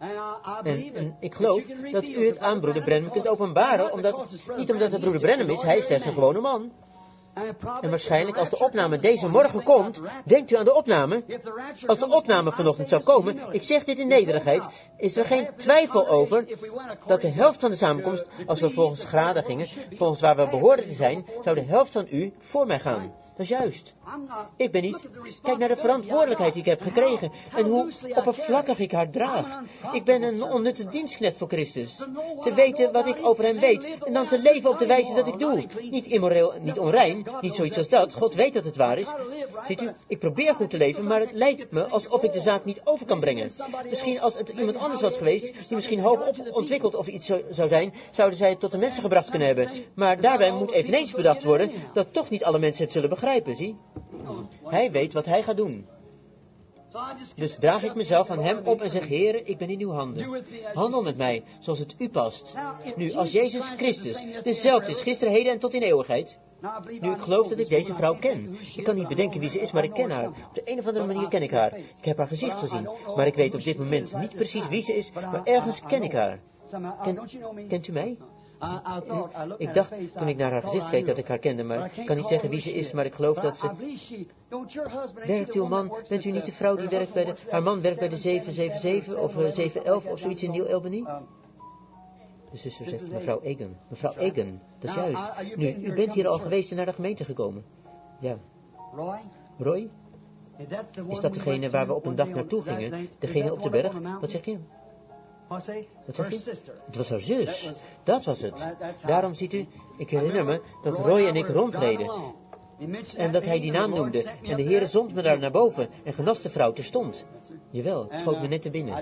En ik geloof dat u het aan broeder Branham kunt openbaren, niet omdat het broeder Branham is, hij is slechts een gewone man. En waarschijnlijk als de opname deze morgen komt, denkt u aan de opname. Als de opname vanochtend zou komen, ik zeg dit in nederigheid, is er geen twijfel over dat de helft van de samenkomst, als we volgens graden gingen, volgens waar we behoorden te zijn, zou de helft van u voor mij gaan. Dat is juist. Ik ben niet. Kijk naar de verantwoordelijkheid die ik heb gekregen en hoe oppervlakkig ik haar draag. Ik ben een onnutte dienstknecht voor Christus. Te weten wat ik over hem weet en dan te leven op de wijze dat ik doe. Niet immoreel, niet onrein, niet zoiets als dat. God weet dat het waar is. Ziet u, ik probeer goed te leven, maar het lijkt me alsof ik de zaak niet over kan brengen. Misschien als het iemand anders was geweest, die misschien hoog ontwikkeld of iets zou zijn, zouden zij het tot de mensen gebracht kunnen hebben. Maar daarbij moet eveneens bedacht worden dat toch niet alle mensen het zullen begrijpen, zie? Hij weet wat hij gaat doen. Dus draag ik mezelf aan hem op en zeg, Heere, ik ben in uw handen. Handel met mij, zoals het u past. Nu, als Jezus Christus dezelfde is, gisteren, heden en tot in eeuwigheid. Nu, ik geloof dat ik deze vrouw ken. Ik kan niet bedenken wie ze is, maar ik ken haar. Op de een of andere manier ken ik haar. Ik heb haar gezicht gezien, maar ik weet op dit moment niet precies wie ze is, maar ergens ken ik haar. Kent u mij? Ik dacht, toen ik naar haar gezicht keek, dat ik haar kende, maar ik kan niet zeggen wie ze is, maar ik geloof dat ze... Werkt uw man, bent u niet de vrouw die werkt bij haar man werkt bij de 777 of 711 of zoiets in New Albany? De zuster zegt, mevrouw Egan. Mevrouw Egan, dat is juist. Nu, u bent hier al geweest en naar de gemeente gekomen. Ja. Roy? Is dat degene waar we op een dag naartoe gingen? Degene op de berg? Wat zeg je? Wat zeg je? Het was haar zus. Dat was het. Daarom ziet u, ik herinner me dat Roy en ik rondreden. En dat hij die naam noemde. En de Heere zond me daar naar boven en genas de vrouw terstond. Jawel, het schoot me net te binnen.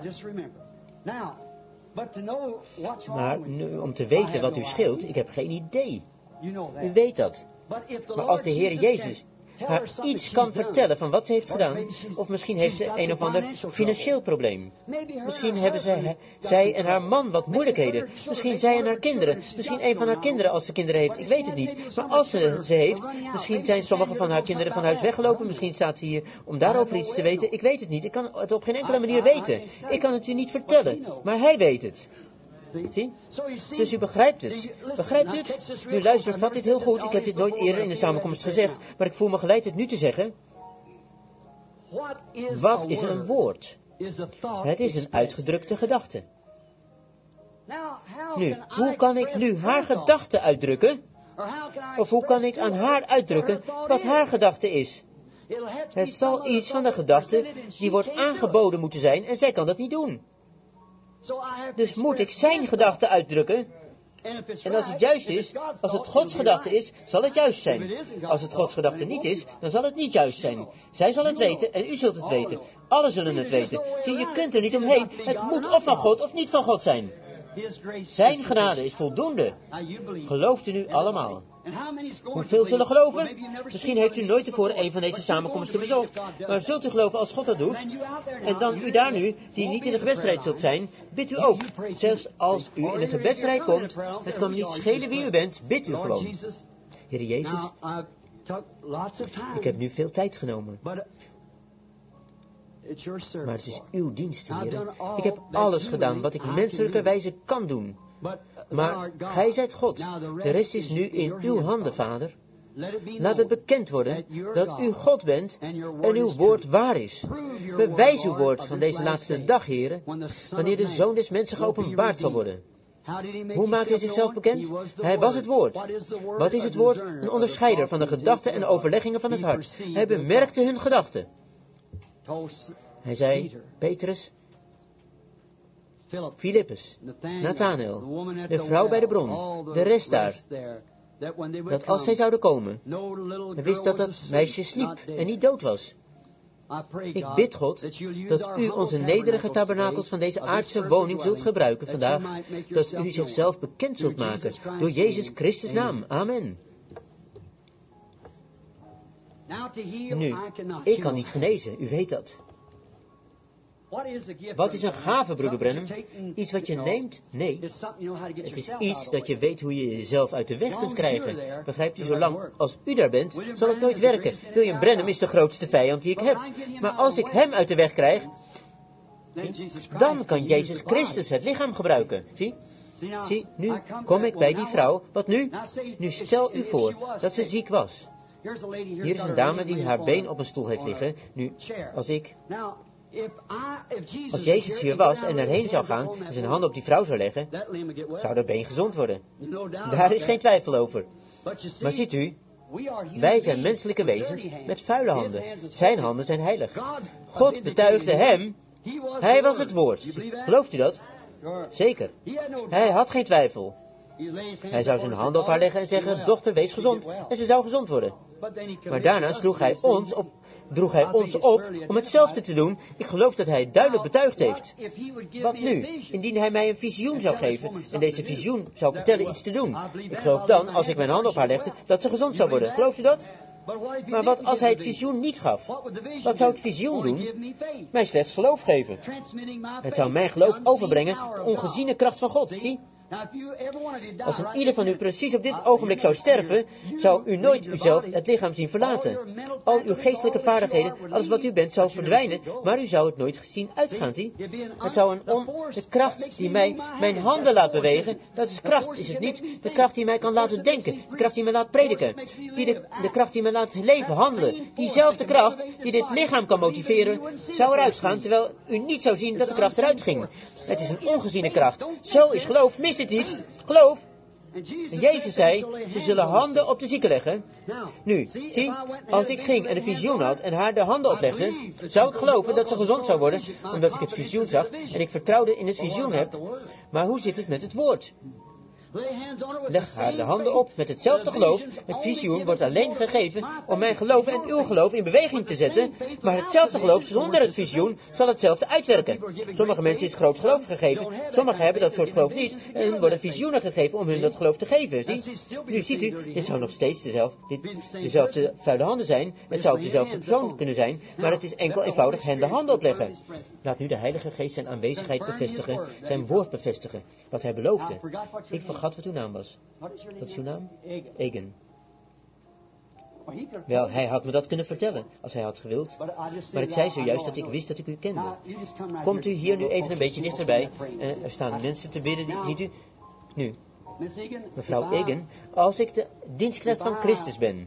Maar nu, om te weten wat u scheelt, ik heb geen idee. U weet dat. Maar als de Heer Jezus haar iets kan vertellen van wat ze heeft gedaan, of misschien heeft ze een of ander financieel probleem. Misschien hebben zij en haar man wat moeilijkheden. Misschien zij en haar kinderen. Misschien een van haar kinderen als ze kinderen heeft. Ik weet het niet. Maar als ze heeft, misschien zijn sommige van haar kinderen van huis weggelopen. Misschien staat ze hier om daarover iets te weten. Ik weet het niet. Ik kan het op geen enkele manier weten. Ik kan het u niet vertellen. Maar hij weet het. Zie? Dus u begrijpt het. Begrijpt u het? Nu luister, vat dit heel goed. Ik heb dit nooit eerder in de samenkomst gezegd, maar ik voel me geleid het nu te zeggen. Wat is een woord? Het is een uitgedrukte gedachte. Nu, hoe kan ik nu haar gedachte uitdrukken? Of hoe kan ik aan haar uitdrukken wat haar gedachte is? Het zal iets van de gedachte die wordt aangeboden moeten zijn en zij kan dat niet doen. Dus moet ik zijn gedachte uitdrukken. En als het juist is, als het Gods gedachte is, zal het juist zijn. Als het Gods gedachte niet is, dan zal het niet juist zijn. Zij zal het weten en u zult het weten. Allen zullen het weten. Zie, je kunt er niet omheen. Het moet of van God of niet van God zijn. Zijn genade is voldoende. Gelooft u nu allemaal? Hoeveel zullen geloven? Misschien heeft u nooit tevoren een van deze samenkomsten bezocht. Maar zult u geloven als God dat doet? En dan u daar nu, die niet in de gebedsrijd zult zijn, bidt u ook. Zelfs als u in de gebedsrijd komt, het kan me niet schelen wie u bent, bidt u gewoon. Heer Jezus, ik heb nu veel tijd genomen. Maar het is uw dienst, Heer. Ik heb alles gedaan wat ik menselijkerwijze kan doen. Maar gij zijt God. De rest is nu in uw handen, Vader. Laat het bekend worden dat u God bent en uw woord waar is. Bewijs uw woord van deze laatste dag, Heere, wanneer de Zoon des Mensen geopenbaard zal worden. Hoe maakt hij zichzelf bekend? Hij was het woord. Wat is het woord? Een onderscheider van de gedachten en overleggingen van het hart. Hij bemerkte hun gedachten. Hij zei, Petrus, Filippus, Nathanael, de vrouw bij de bron, de rest daar, dat als zij zouden komen, hij wist dat dat meisje sliep en niet dood was. Ik bid God dat u onze nederige tabernakels van deze aardse woning zult gebruiken vandaag, dat u zichzelf bekend zult maken door Jezus Christus' naam. Amen. Nu, ik kan niet genezen, u weet dat. Wat is een gave, broeder Branham? Iets wat je neemt? Nee. Het is iets dat je weet hoe je jezelf uit de weg kunt krijgen. Begrijpt u, zolang als u daar bent, zal het nooit werken. William Branham is de grootste vijand die ik heb. Maar als ik hem uit de weg krijg, dan kan Jezus Christus het lichaam gebruiken. Zie, nu kom ik bij die vrouw. Wat nu? Nu stel u voor dat ze ziek was. Hier is een dame die haar been op een stoel heeft liggen. Nu, als Jezus hier was en erheen zou gaan en zijn handen op die vrouw zou leggen, zou dat been gezond worden. Daar is geen twijfel over. Maar ziet u, wij zijn menselijke wezens met vuile handen. Zijn handen zijn heilig. God betuigde hem, hij was het woord. Gelooft u dat? Zeker. Hij had geen twijfel. Hij zou zijn handen op haar leggen en zeggen, dochter, wees gezond. En ze zou gezond worden. Maar daarna droeg hij ons op om hetzelfde te doen. Ik geloof dat hij het duidelijk betuigd heeft. Wat nu? Indien hij mij een visioen zou geven en deze visioen zou vertellen iets te doen. Ik geloof dan, als ik mijn handen op haar legde, dat ze gezond zou worden. Gelooft u dat? Maar wat als hij het visioen niet gaf? Wat zou het visioen doen? Mij slechts geloof geven. Het zou mijn geloof overbrengen, de ongeziene kracht van God. Zie? Als een ieder van u precies op dit ogenblik zou sterven, zou u nooit uzelf het lichaam zien verlaten. Al uw geestelijke vaardigheden, alles wat u bent, zou verdwijnen, maar u zou het nooit zien uitgaan, zie? Het zou de kracht die mij mijn handen laat bewegen, dat is kracht, is het niet? De kracht die mij kan laten denken, de kracht die mij laat prediken, de kracht die mij laat leven, handelen. Diezelfde kracht die dit lichaam kan motiveren, zou eruit gaan, terwijl u niet zou zien dat de kracht eruit ging. Het is een ongeziene kracht. Zo is geloof, mist het niet. Geloof. En Jezus zei, ze zullen handen op de zieke leggen. Nu, zie, als ik ging en een visioen had en haar de handen oplegde, zou ik geloven dat ze gezond zou worden, omdat ik het visioen zag en ik vertrouwde in het visioen heb. Maar hoe zit het met het woord? Leg haar de handen op met hetzelfde geloof. Het visioen wordt alleen gegeven om mijn geloof en uw geloof in beweging te zetten. Maar hetzelfde geloof zonder het visioen zal hetzelfde uitwerken. Sommige mensen is groot geloof gegeven. Sommigen hebben dat soort geloof niet. En worden visioenen gegeven om hun dat geloof te geven. Zie? Nu ziet u, dit zou nog steeds dezelfde vuile handen zijn. Het zou ook dezelfde persoon kunnen zijn. Maar het is enkel eenvoudig hen de handen opleggen. Laat nu de Heilige Geest zijn aanwezigheid bevestigen. Zijn woord bevestigen. Wat hij beloofde. Ik vergat wat uw naam was. Wat is uw naam? Egan. Wel, hij had me dat kunnen vertellen, als hij had gewild. Maar ik zei zojuist dat ik wist dat ik u kende. Komt u hier nu even een beetje dichterbij. Er staan mensen te bidden, ziet u? Nu, mevrouw Egan, als ik de dienstknecht van Christus ben,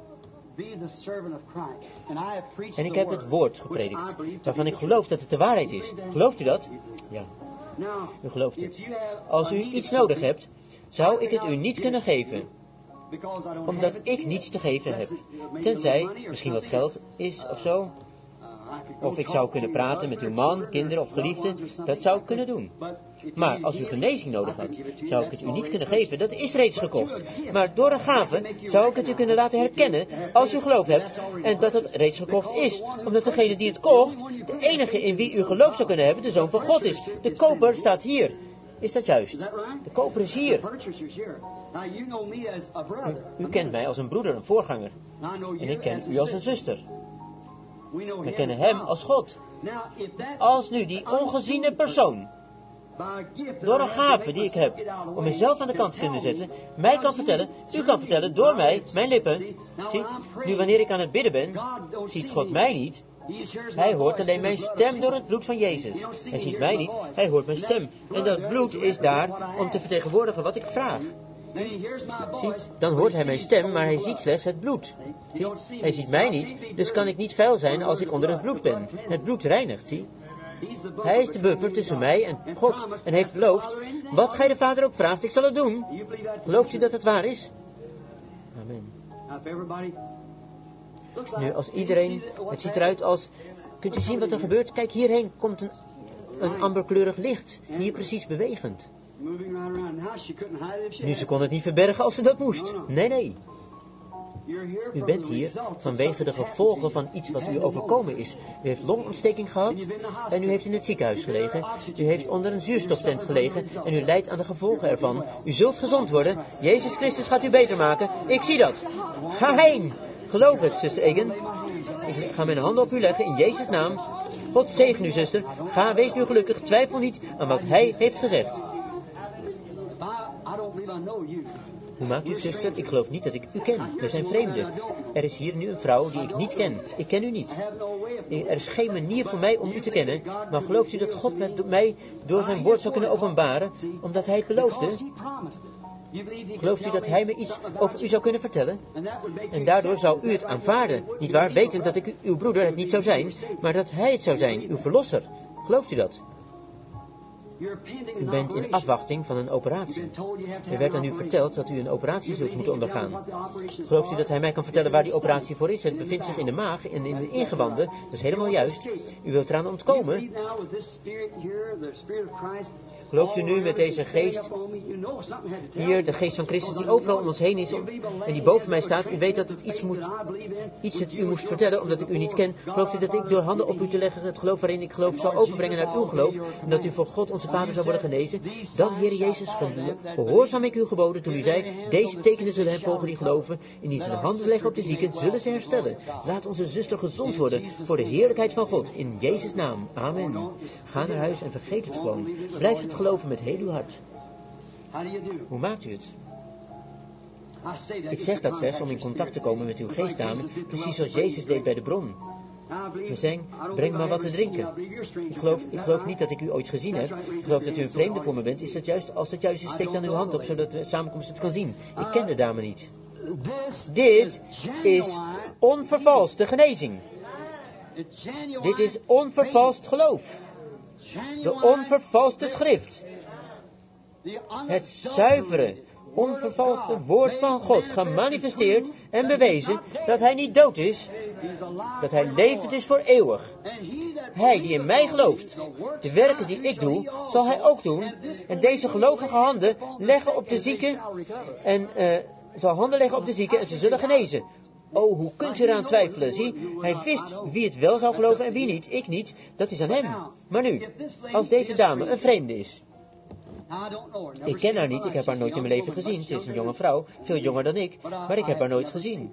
en ik heb het woord gepredikt, waarvan ik geloof dat het de waarheid is. Gelooft u dat? Ja. U gelooft het. Als u iets nodig hebt, zou ik het u niet kunnen geven. Omdat ik niets te geven heb. Tenzij misschien wat geld is of zo. Of ik zou kunnen praten met uw man, kinderen of geliefden. Dat zou ik kunnen doen. Maar als u genezing nodig had, zou ik het u niet kunnen geven. Dat is reeds gekocht. Maar door een gave zou ik het u kunnen laten herkennen als u geloof hebt. En dat het reeds gekocht is. Omdat degene die het kocht, de enige in wie u geloof zou kunnen hebben, de Zoon van God is. De koper staat hier. Is dat juist? De koper is hier. U kent mij als een broeder, een voorganger. En ik ken u als een zuster. We kennen hem als God. Als nu die ongeziene persoon, door een gave die ik heb, om mezelf aan de kant te kunnen zetten, mij kan vertellen, u kan vertellen, door mij, mijn lippen. Zie, nu wanneer ik aan het bidden ben, ziet God mij niet. Hij hoort alleen mijn stem door het bloed van Jezus. Hij ziet mij niet, hij hoort mijn stem. En dat bloed is daar om te vertegenwoordigen wat ik vraag. Zie, dan hoort hij mijn stem, maar hij ziet slechts het bloed. Zie, hij ziet mij niet, dus kan ik niet vuil zijn als ik onder het bloed ben. Het bloed reinigt, zie. Hij is de buffer tussen mij en God en heeft beloofd, wat gij de Vader ook vraagt, ik zal het doen. Gelooft u dat het waar is? Amen. Nu, als iedereen, het ziet eruit als, kunt u zien wat er gebeurt? Kijk, hierheen komt een amberkleurig licht, hier precies bewegend. Nu, ze kon het niet verbergen als ze dat moest. Nee. U bent hier vanwege de gevolgen van iets wat u overkomen is. U heeft longontsteking gehad en u heeft in het ziekenhuis gelegen. U heeft onder een zuurstoftent gelegen en u lijdt aan de gevolgen ervan. U zult gezond worden. Jezus Christus gaat u beter maken. Ik zie dat. Ga heen. Geloof het, zuster Egan. Ik ga mijn handen op u leggen in Jezus' naam. God zegen u, zuster. Ga, wees nu gelukkig. Twijfel niet aan wat hij heeft gezegd. Hoe maakt u, zuster? Ik geloof niet dat ik u ken. We zijn vreemden. Er is hier nu een vrouw die ik niet ken. Ik ken u niet. Er is geen manier voor mij om u te kennen. Maar gelooft u dat God mij door zijn woord zou kunnen openbaren, omdat hij het beloofde? Gelooft u dat hij me iets over u zou kunnen vertellen? En daardoor zou u het aanvaarden, nietwaar? Wetend dat ik uw broeder het niet zou zijn, maar dat hij het zou zijn, uw verlosser. Gelooft u dat? U bent in afwachting van een operatie. Er werd aan u verteld dat u een operatie zult moeten ondergaan. Gelooft u dat hij mij kan vertellen waar die operatie voor is? Het bevindt zich in de maag en in de ingewanden. Dat is helemaal juist. U wilt eraan ontkomen. Gelooft u nu met deze geest, hier de geest van Christus die overal om ons heen is en die boven mij staat. U weet dat het iets het u moest vertellen omdat ik u niet ken. Gelooft u dat ik door handen op u te leggen het geloof waarin ik geloof zal overbrengen naar uw geloof en dat u voor God onze Vader zou worden genezen? Dan, Heere Jezus, gehoorzaam ik uw geboden toen u zei, deze tekenen zullen hem volgen die geloven. Indien ze de handen leggen op de zieken, zullen ze herstellen. Laat onze zuster gezond worden voor de heerlijkheid van God. In Jezus' naam. Amen. Ga naar huis en vergeet het gewoon. Blijf het geloven met heel uw hart. Hoe maakt u het? Ik zeg dat slechts om in contact te komen met uw geestdame, precies zoals Jezus deed bij de bron. We zeggen, breng maar wat te drinken. Ik geloof niet dat ik u ooit gezien heb. Ik geloof dat u een vreemde voor me bent. Is dat juist? Als dat juist is, steek dan uw hand op, zodat de samenkomst het kan zien. Ik ken de dame niet. Dit is onvervalste genezing. Dit is onvervalst geloof. De onvervalste schrift. Het zuivere, onvervalste woord van God, gemanifesteerd en bewezen dat hij niet dood is, dat hij levend is voor eeuwig. Hij die in mij gelooft, de werken die ik doe, zal hij ook doen. En deze gelovige handen leggen op de zieken en zal handen leggen op de zieken en ze zullen genezen. Oh, hoe kunt u eraan twijfelen? Zie, hij wist wie het wel zou geloven en wie niet. Ik niet, dat is aan hem. Maar nu, als deze dame een vreemde is. Ik ken haar niet, ik heb haar nooit in mijn leven gezien. Ze is een jonge vrouw, veel jonger dan ik, maar ik heb haar nooit gezien.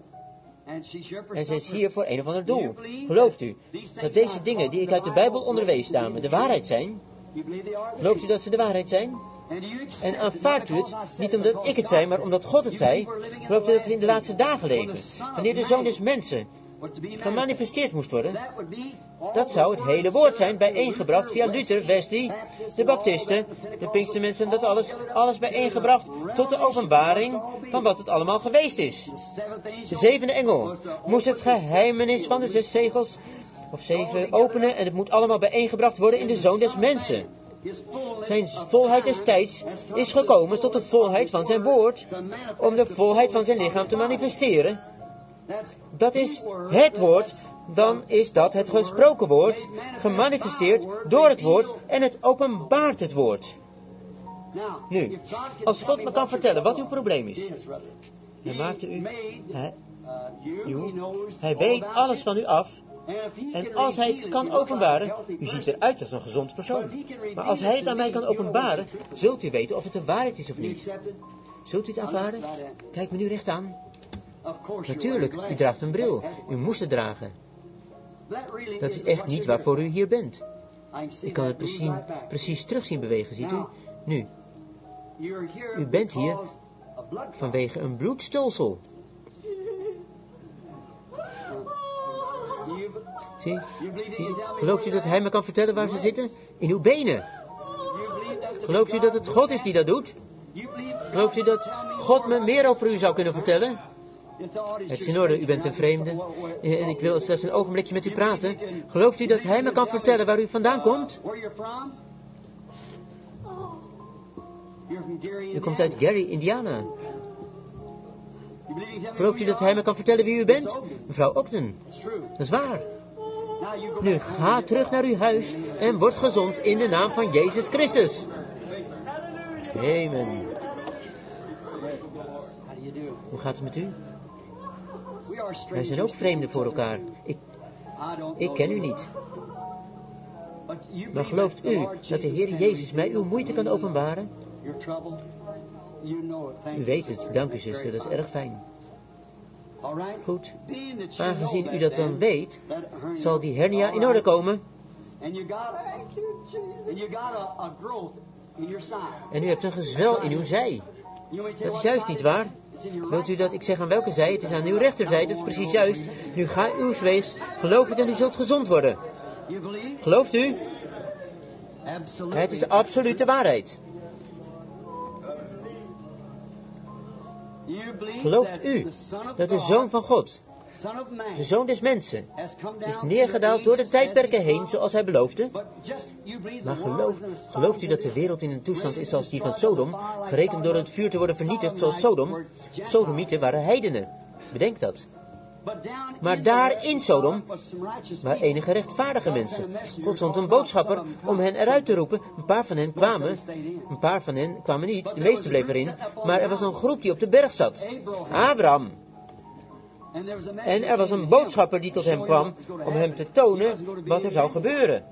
En ze is hier voor een of ander doel. Gelooft u dat deze dingen die ik uit de Bijbel onderwees, dame, de waarheid zijn? Gelooft u dat ze de waarheid zijn? En aanvaardt u het, niet omdat ik het zei, maar omdat God het zei? Gelooft u dat we in de laatste dagen leven? Wanneer de Zoon des Mensen gemanifesteerd moest worden? Dat zou het hele woord zijn, bijeengebracht via Luther, Wesley, de Baptisten, de Pinkstermensen, dat alles bijeengebracht tot de openbaring van wat het allemaal geweest is. De zevende engel moest het geheimenis van de 6 zegels, of 7, openen en het moet allemaal bijeengebracht worden in de Zoon des Mensen. Zijn volheid des tijds is gekomen tot de volheid van zijn woord, om de volheid van zijn lichaam te manifesteren. Dat is het woord, dan is dat het gesproken woord, gemanifesteerd door het woord en het openbaart het woord. Nu, als God me kan vertellen wat uw probleem is, hij maakte u, hij weet alles van u af, en als hij het kan openbaren, u ziet eruit als een gezond persoon, maar als hij het aan mij kan openbaren, zult u weten of het de waarheid is of niet. Zult u het aanvaarden? Kijk me nu recht aan. Natuurlijk, u draagt een bril. U moest het dragen. Dat is echt niet waarvoor u hier bent. Ik kan het precies terug zien bewegen, ziet u? Nu, u bent hier vanwege een bloedstolsel. Zie, gelooft u dat hij me kan vertellen waar ze zitten? In uw benen. Gelooft u dat het God is die dat doet? Gelooft u dat God me meer over u zou kunnen vertellen? Het is in orde, u bent een vreemde. En ik wil slechts een ogenblikje met u praten. Gelooft u dat hij me kan vertellen waar u vandaan komt? U komt uit Gary, Indiana. Gelooft u dat hij me kan vertellen wie u bent? Mevrouw Ogden. Dat is waar. Nu ga terug naar uw huis en word gezond in de naam van Jezus Christus. Amen. Hoe gaat het met u? Wij zijn ook vreemden voor elkaar. Ik ken u niet. Maar gelooft u dat de Heer Jezus mij uw moeite kan openbaren? U weet het, dank u zuster, dat is erg fijn. Goed, aangezien u dat dan weet, zal die hernia in orde komen. En u hebt een gezwel in uw zij. Dat is juist niet waar. Wilt u dat ik zeg aan welke zij? Het is aan uw rechterzij, dat is precies juist. Nu ga uw weegs, geloof het en u zult gezond worden. Gelooft u? Het is de absolute waarheid. Gelooft u dat de Zoon van God, de Zoon des mensen, is neergedaald door de tijdperken heen zoals hij beloofde? Maar gelooft u dat de wereld in een toestand is als die van Sodom, gereed om door het vuur te worden vernietigd zoals Sodom? Sodomieten waren heidenen. Bedenk dat. Maar daar in Sodom waren enige rechtvaardige mensen. God zond een boodschapper om hen eruit te roepen. Een paar van hen kwamen niet, de meeste bleven erin. Maar er was een groep die op de berg zat. Abraham. En er was een boodschapper die tot hem kwam om hem te tonen wat er zou gebeuren.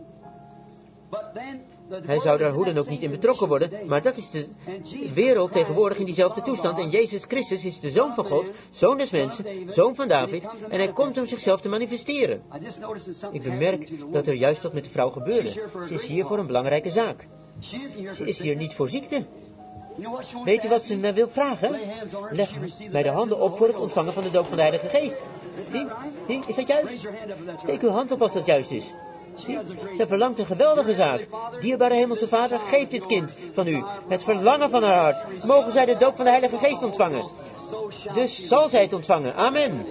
Hij zou daar hoe dan ook niet in betrokken worden, maar dat is de wereld tegenwoordig in diezelfde toestand. En Jezus Christus is de Zoon van God, Zoon des mensen, Zoon van David, en hij komt om zichzelf te manifesteren. Ik bemerk dat er juist wat met de vrouw gebeurde. Ze is hier voor een belangrijke zaak. Ze is hier niet voor ziekte. Weet u wat ze mij wil vragen? Leg mij de handen op voor het ontvangen van de doop van de Heilige Geest. Zie, is dat juist? Steek uw hand op als dat juist is. Zij verlangt een geweldige zaak. Dierbare Hemelse Vader, geef dit kind van u het verlangen van haar hart. Mogen zij de doop van de Heilige Geest ontvangen. Dus zal zij het ontvangen. Amen.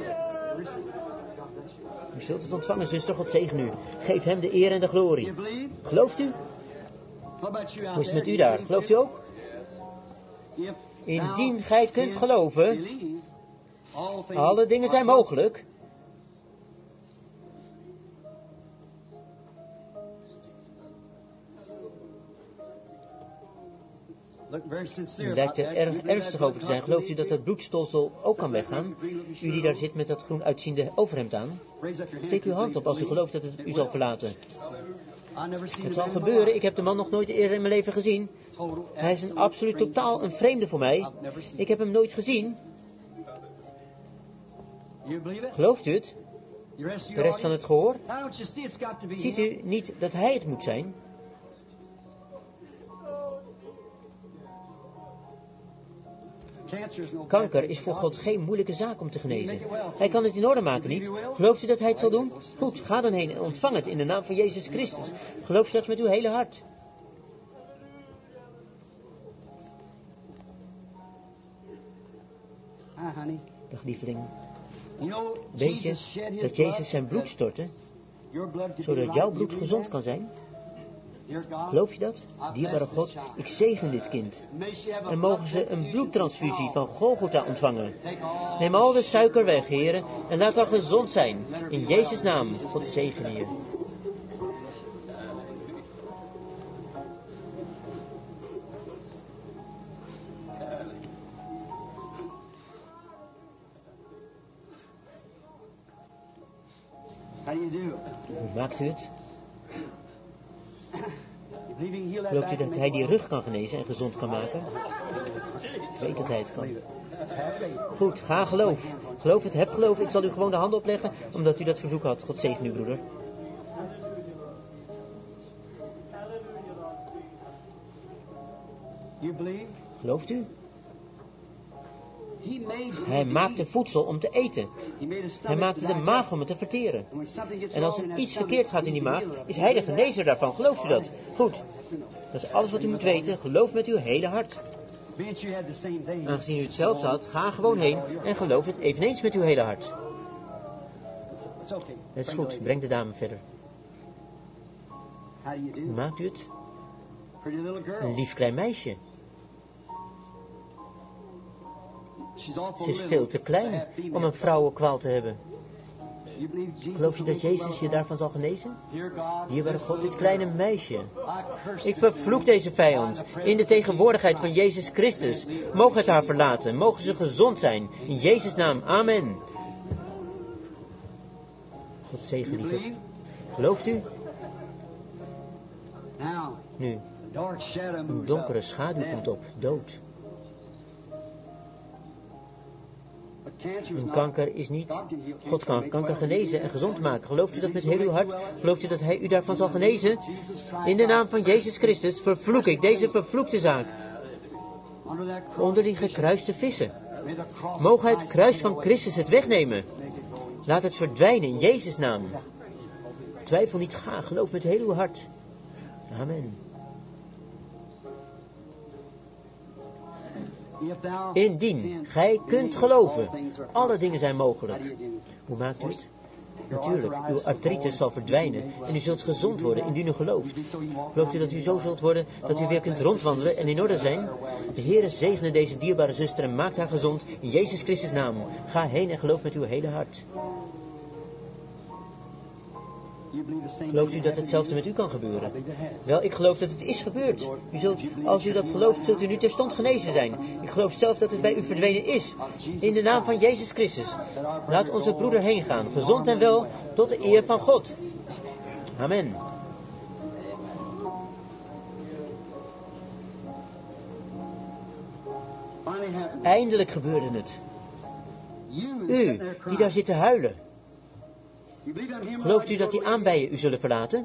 U zult het ontvangen, zuster. God zegen u. Geef hem de eer en de glorie. Gelooft u? Hoe is het met u daar? Gelooft u ook? Indien gij kunt geloven, alle dingen zijn mogelijk. U lijkt er erg ernstig over te zijn. Gelooft u dat het bloedstolsel ook kan weggaan? U die daar zit met dat groen uitziende overhemd aan. Steek uw hand op als u gelooft dat het u zal verlaten. Het zal gebeuren. Ik heb de man nog nooit eerder in mijn leven gezien. Hij is absoluut totaal een vreemde voor mij. Ik heb hem nooit gezien. Gelooft u het? De rest van het gehoor? Ziet u niet dat hij het moet zijn? Kanker is voor God geen moeilijke zaak om te genezen. Hij kan het in orde maken, niet? Gelooft u dat hij het zal doen? Goed, ga dan heen en ontvang het in de naam van Jezus Christus. Geloof slechts met uw hele hart. Dag lieveling. Weet je dat Jezus zijn bloed stortte, zodat jouw bloed gezond kan zijn? Geloof je dat? Dierbare God, ik zegen dit kind. En mogen ze een bloedtransfusie van Golgotha ontvangen. Neem al de suiker weg, heren, en laat haar gezond zijn. In Jezus' naam, God zegen je. Hoe maakt u het? Gelooft u dat hij die rug kan genezen en gezond kan maken? Ik weet dat hij het kan. Goed, ga geloof. Geloof het, heb geloof. Ik zal u gewoon de handen opleggen, omdat u dat verzoek had. God zegen u, broeder. Gelooft u? Hij maakte voedsel om te eten. Hij maakte de maag om het te verteren. En als er iets verkeerd gaat in die maag, is hij de genezer daarvan. Gelooft u dat? Goed. Dat is alles wat u moet weten. Geloof met uw hele hart. Aangezien u hetzelfde had, ga gewoon heen en geloof het eveneens met uw hele hart. Het is goed, breng de dame verder. Hoe maakt u het? Een lief klein meisje. Ze is veel te klein om een vrouwenkwaal te hebben. Geloof je dat Jezus je daarvan zal genezen? Dierbare God, dit kleine meisje. Ik vervloek deze vijand in de tegenwoordigheid van Jezus Christus. Mogen het haar verlaten, mogen ze gezond zijn. In Jezus' naam, amen. God zegen, lieverd. Gelooft u? Nu, een donkere schaduw komt op, dood. Een kanker is niet. God kan kanker genezen en gezond maken. Gelooft u dat met heel uw hart? Gelooft u dat Hij u daarvan zal genezen? In de naam van Jezus Christus vervloek ik deze vervloekte zaak. Onder die gekruiste vissen. Mogen het kruis van Christus het wegnemen. Laat het verdwijnen in Jezus' naam. Twijfel niet, ga, geloof met heel uw hart. Amen. Indien gij kunt geloven, alle dingen zijn mogelijk. Hoe maakt u het? Natuurlijk, uw artritis zal verdwijnen en u zult gezond worden indien u gelooft. Gelooft u dat u zo zult worden dat u weer kunt rondwandelen en in orde zijn? De Heere zegene deze dierbare zuster en maakt haar gezond in Jezus Christus' naam. Ga heen en geloof met uw hele hart. Gelooft u dat hetzelfde met u kan gebeuren? Wel, ik geloof dat het is gebeurd. U zult, als u dat gelooft, zult u nu terstond genezen zijn. Ik geloof zelf dat het bij u verdwenen is. In de naam van Jezus Christus. Laat onze broeder heen gaan, gezond en wel, tot de eer van God. Amen. Eindelijk gebeurde het. U, die daar zit te huilen. Gelooft u dat die aanbijen u zullen verlaten?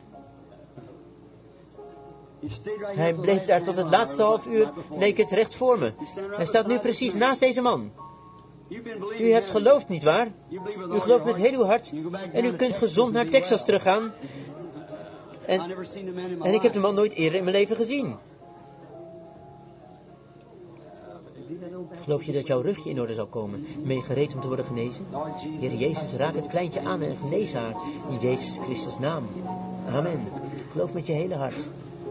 Hij bleef daar tot het laatste half uur, leek het recht voor me. Hij staat nu precies naast deze man. U hebt geloofd, nietwaar? U gelooft met heel uw hart en u kunt gezond naar Texas teruggaan. En ik heb de man nooit eerder in mijn leven gezien. Geloof je dat jouw rugje in orde zal komen? Ben je gereed om te worden genezen? Heer Jezus, raak het kleintje aan en genees haar. In Jezus Christus' naam. Amen. Geloof met je hele hart.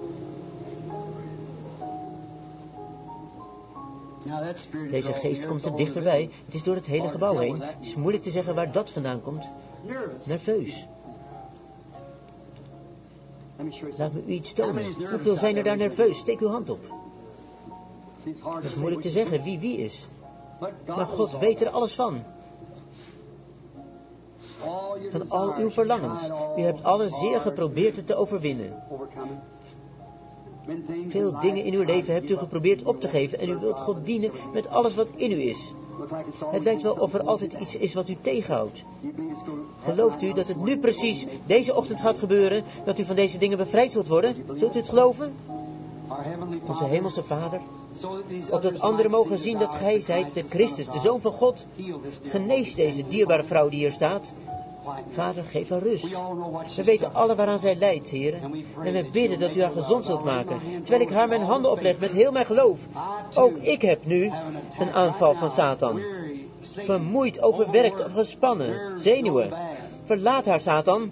Deze geest komt er dichterbij. Het is door het hele gebouw heen. Het is moeilijk te zeggen waar dat vandaan komt. Nerveus. Laat me u iets tonen. Hoeveel zijn er daar nerveus? Steek uw hand op. Het is moeilijk te zeggen wie is. Maar God weet er alles van. Van al uw verlangens. U hebt alle zeer geprobeerd het te overwinnen. Veel dingen in uw leven hebt u geprobeerd op te geven en u wilt God dienen met alles wat in u is. Het lijkt wel of er altijd iets is wat u tegenhoudt. Gelooft u dat het nu precies deze ochtend gaat gebeuren, dat u van deze dingen bevrijd zult worden? Zult u het geloven? Onze hemelse Vader, opdat anderen mogen zien dat gij zijt de Christus, de Zoon van God. Genees deze dierbare vrouw die hier staat. Vader, geef haar rust. We weten alle waaraan zij lijdt, Heer. En we bidden dat u haar gezond zult maken, terwijl ik haar mijn handen opleg met heel mijn geloof. Ook ik heb nu een aanval van Satan. Vermoeid, overwerkt of gespannen, zenuwen. Verlaat haar, Satan.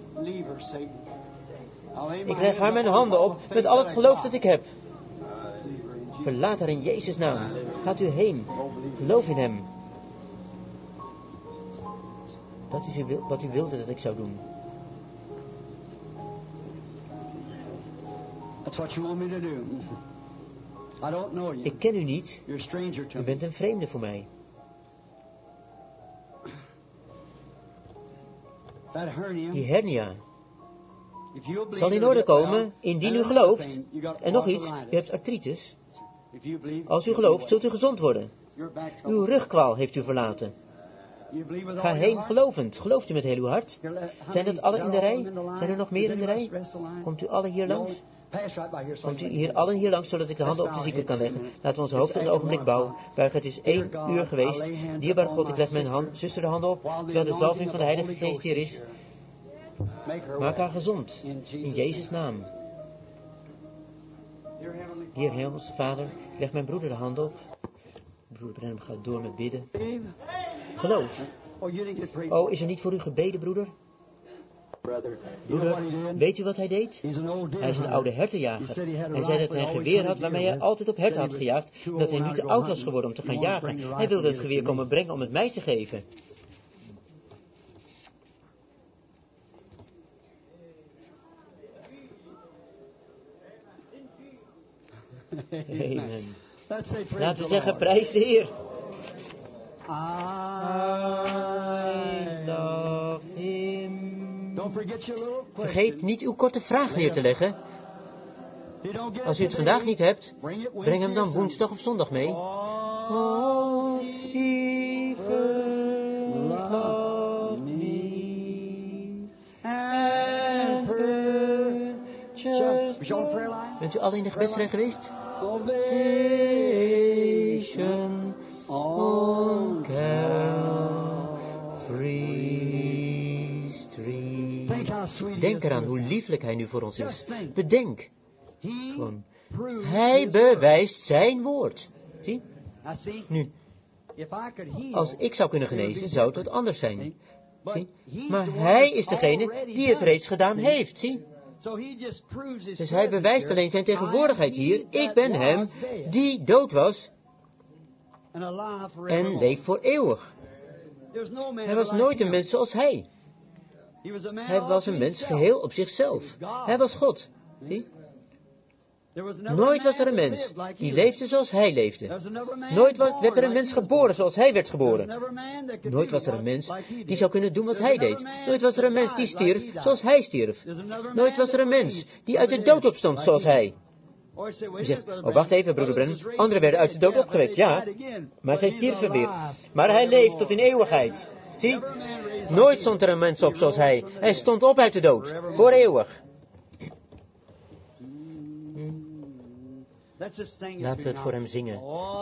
Ik leg haar mijn handen op met al het geloof dat ik heb. Verlaat haar in Jezus' naam. Gaat u heen. Geloof in hem. Dat is wat u wilde dat ik zou doen. Ik ken u niet. U bent een vreemde voor mij. Die hernia zal in orde komen indien u gelooft. En nog iets, u hebt artritis. Als u gelooft, zult u gezond worden. Uw rugkwaal heeft u verlaten. Ga heen gelovend. Gelooft u met heel uw hart? Zijn dat alle in de rij? Zijn er nog meer in de rij? Komt u allen hier langs? Komt u hier allen hier langs, zodat ik de handen op de zieke kan leggen? Laten we onze hoofd een ogenblik buigen. Het is 1 uur geweest. Dierbare God, ik leg mijn zuster de handen op, terwijl de zalving van de Heilige Geest hier is. Maak haar gezond. In Jezus' naam. Heer Hemelse Vader, ik leg mijn broeder de hand op. Broeder Branham gaat door met bidden. Geloof. Oh, is er niet voor u gebeden, broeder? Broeder, weet u wat hij deed? Hij is een oude hertenjager. Hij zei dat hij een geweer had waarmee hij altijd op herten had gejaagd, omdat hij nu te oud was geworden om te gaan jagen. Hij wilde het geweer komen brengen om het mij te geven. Amen. Laten we zeggen, prijs de Heer. I love him. Vergeet niet uw korte vraag neer te leggen. Als u het vandaag niet hebt, breng hem dan woensdag of zondag mee. Als he first loved me and purchased me. Bent u al in de gebedsrij geweest? Salvation on Calvary Street. Denk eraan hoe lieflijk hij nu voor ons is. Bedenk. Gewoon. Hij bewijst zijn woord. Zie? Nu. Als ik zou kunnen genezen, zou het wat anders zijn. Zie? Maar hij is degene die het reeds gedaan heeft. Zie? Dus hij bewijst alleen zijn tegenwoordigheid hier. Ik ben hem die dood was en leeft voor eeuwig. Hij was nooit een mens zoals hij. Hij was een mens geheel op zichzelf. Hij was God. Zie? Nooit was er een mens die leefde zoals hij leefde. Nooit werd er een mens geboren zoals hij werd geboren. Nooit was er een mens die zou kunnen doen wat hij deed. Nooit was er een mens die stierf zoals hij stierf. Nooit was er een mens die uit de dood opstond zoals hij. U zegt, oh wacht even broeder Branham, anderen werden uit de dood opgewekt, ja, maar zij stierven weer. Maar hij leeft tot in eeuwigheid. Zie, nooit stond er een mens op zoals hij. Hij stond op uit de dood, voor eeuwig. Laten we het voor hem zingen.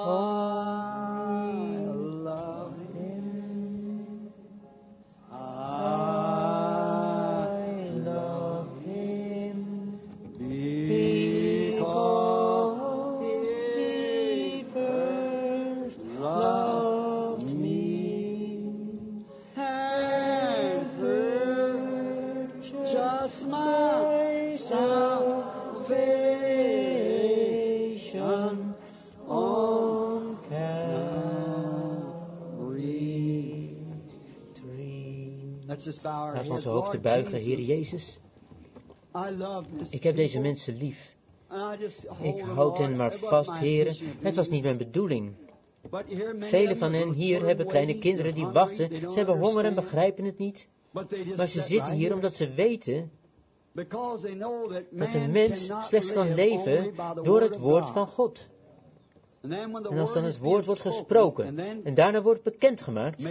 Laten we onze hoofden buigen, Heer Jezus. Ik heb deze mensen lief. Ik houd hen maar vast, Heere. Het was niet mijn bedoeling. Velen van hen hier hebben kleine kinderen die wachten. Ze hebben honger en begrijpen het niet. Maar ze zitten hier omdat ze weten dat een mens slechts kan leven door het woord van God. En als dan het woord wordt gesproken en daarna wordt bekendgemaakt,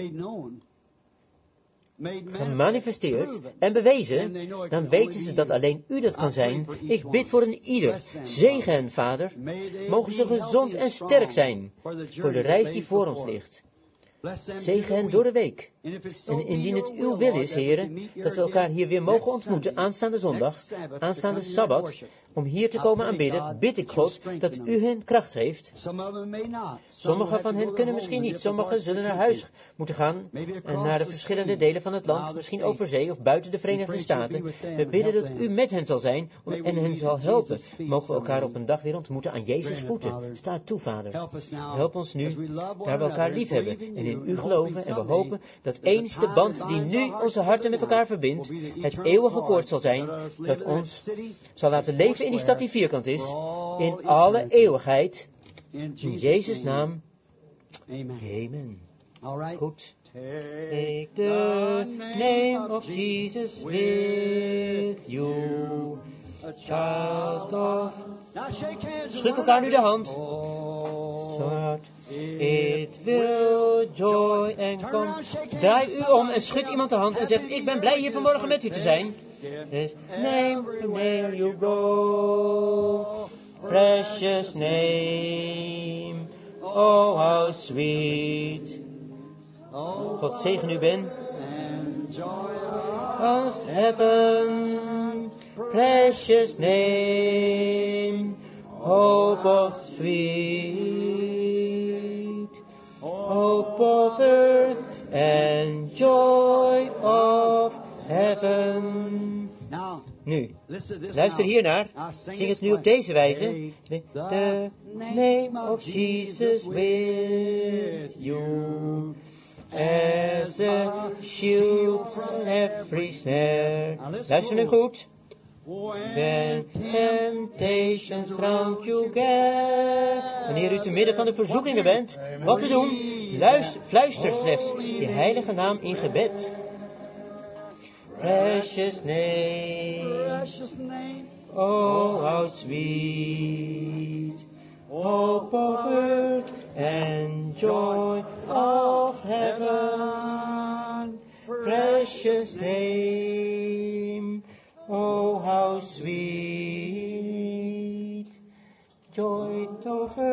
gemanifesteerd en bewezen, dan weten ze dat alleen u dat kan zijn. Ik bid voor een ieder. Zegen hen, Vader. Mogen ze gezond en sterk zijn voor de reis die voor ons ligt. Zegen hen door de week. En indien het uw wil is, heren, dat we elkaar hier weer mogen ontmoeten aanstaande zondag, aanstaande Sabbat, om hier te komen aanbidden, bid ik God dat u hen kracht geeft. Sommigen van hen kunnen misschien niet. Sommigen zullen naar huis moeten gaan en naar de verschillende delen van het land, misschien over zee of buiten de Verenigde Staten. We bidden dat u met hen zal zijn en hen zal helpen. Mogen we elkaar op een dag weer ontmoeten aan Jezus' voeten. Sta toe, Vader. Help ons nu, daar we elkaar lief hebben en in u geloven en we hopen dat eens de band die nu onze harten met elkaar verbindt, het eeuwige koord zal zijn, dat ons zal laten leven in die stad die vierkant is, in alle eeuwigheid. In Jezus' naam. Amen. Goed. Take the name of Jesus with you, a child of... Schud elkaar nu de hand. It will joy and come. Draai u om en schud iemand de hand en zegt, ik ben blij hier vanmorgen met u te zijn. His name, where you go, precious name, oh how sweet. God zegen u ben. Of heaven, precious name, hope of sweet, hope of earth and joy of heaven. Nu, luister hiernaar. Zing het nu op deze wijze. The name of Jesus with you, as a shield from every snare. Luister nu goed. When temptations round you get. Wanneer u te midden van de verzoekingen bent, wat te doen? Fluister slechts je heilige naam in gebed. Precious name, oh how sweet, hope of earth and joy of heaven. Precious name, oh how sweet, joy of earth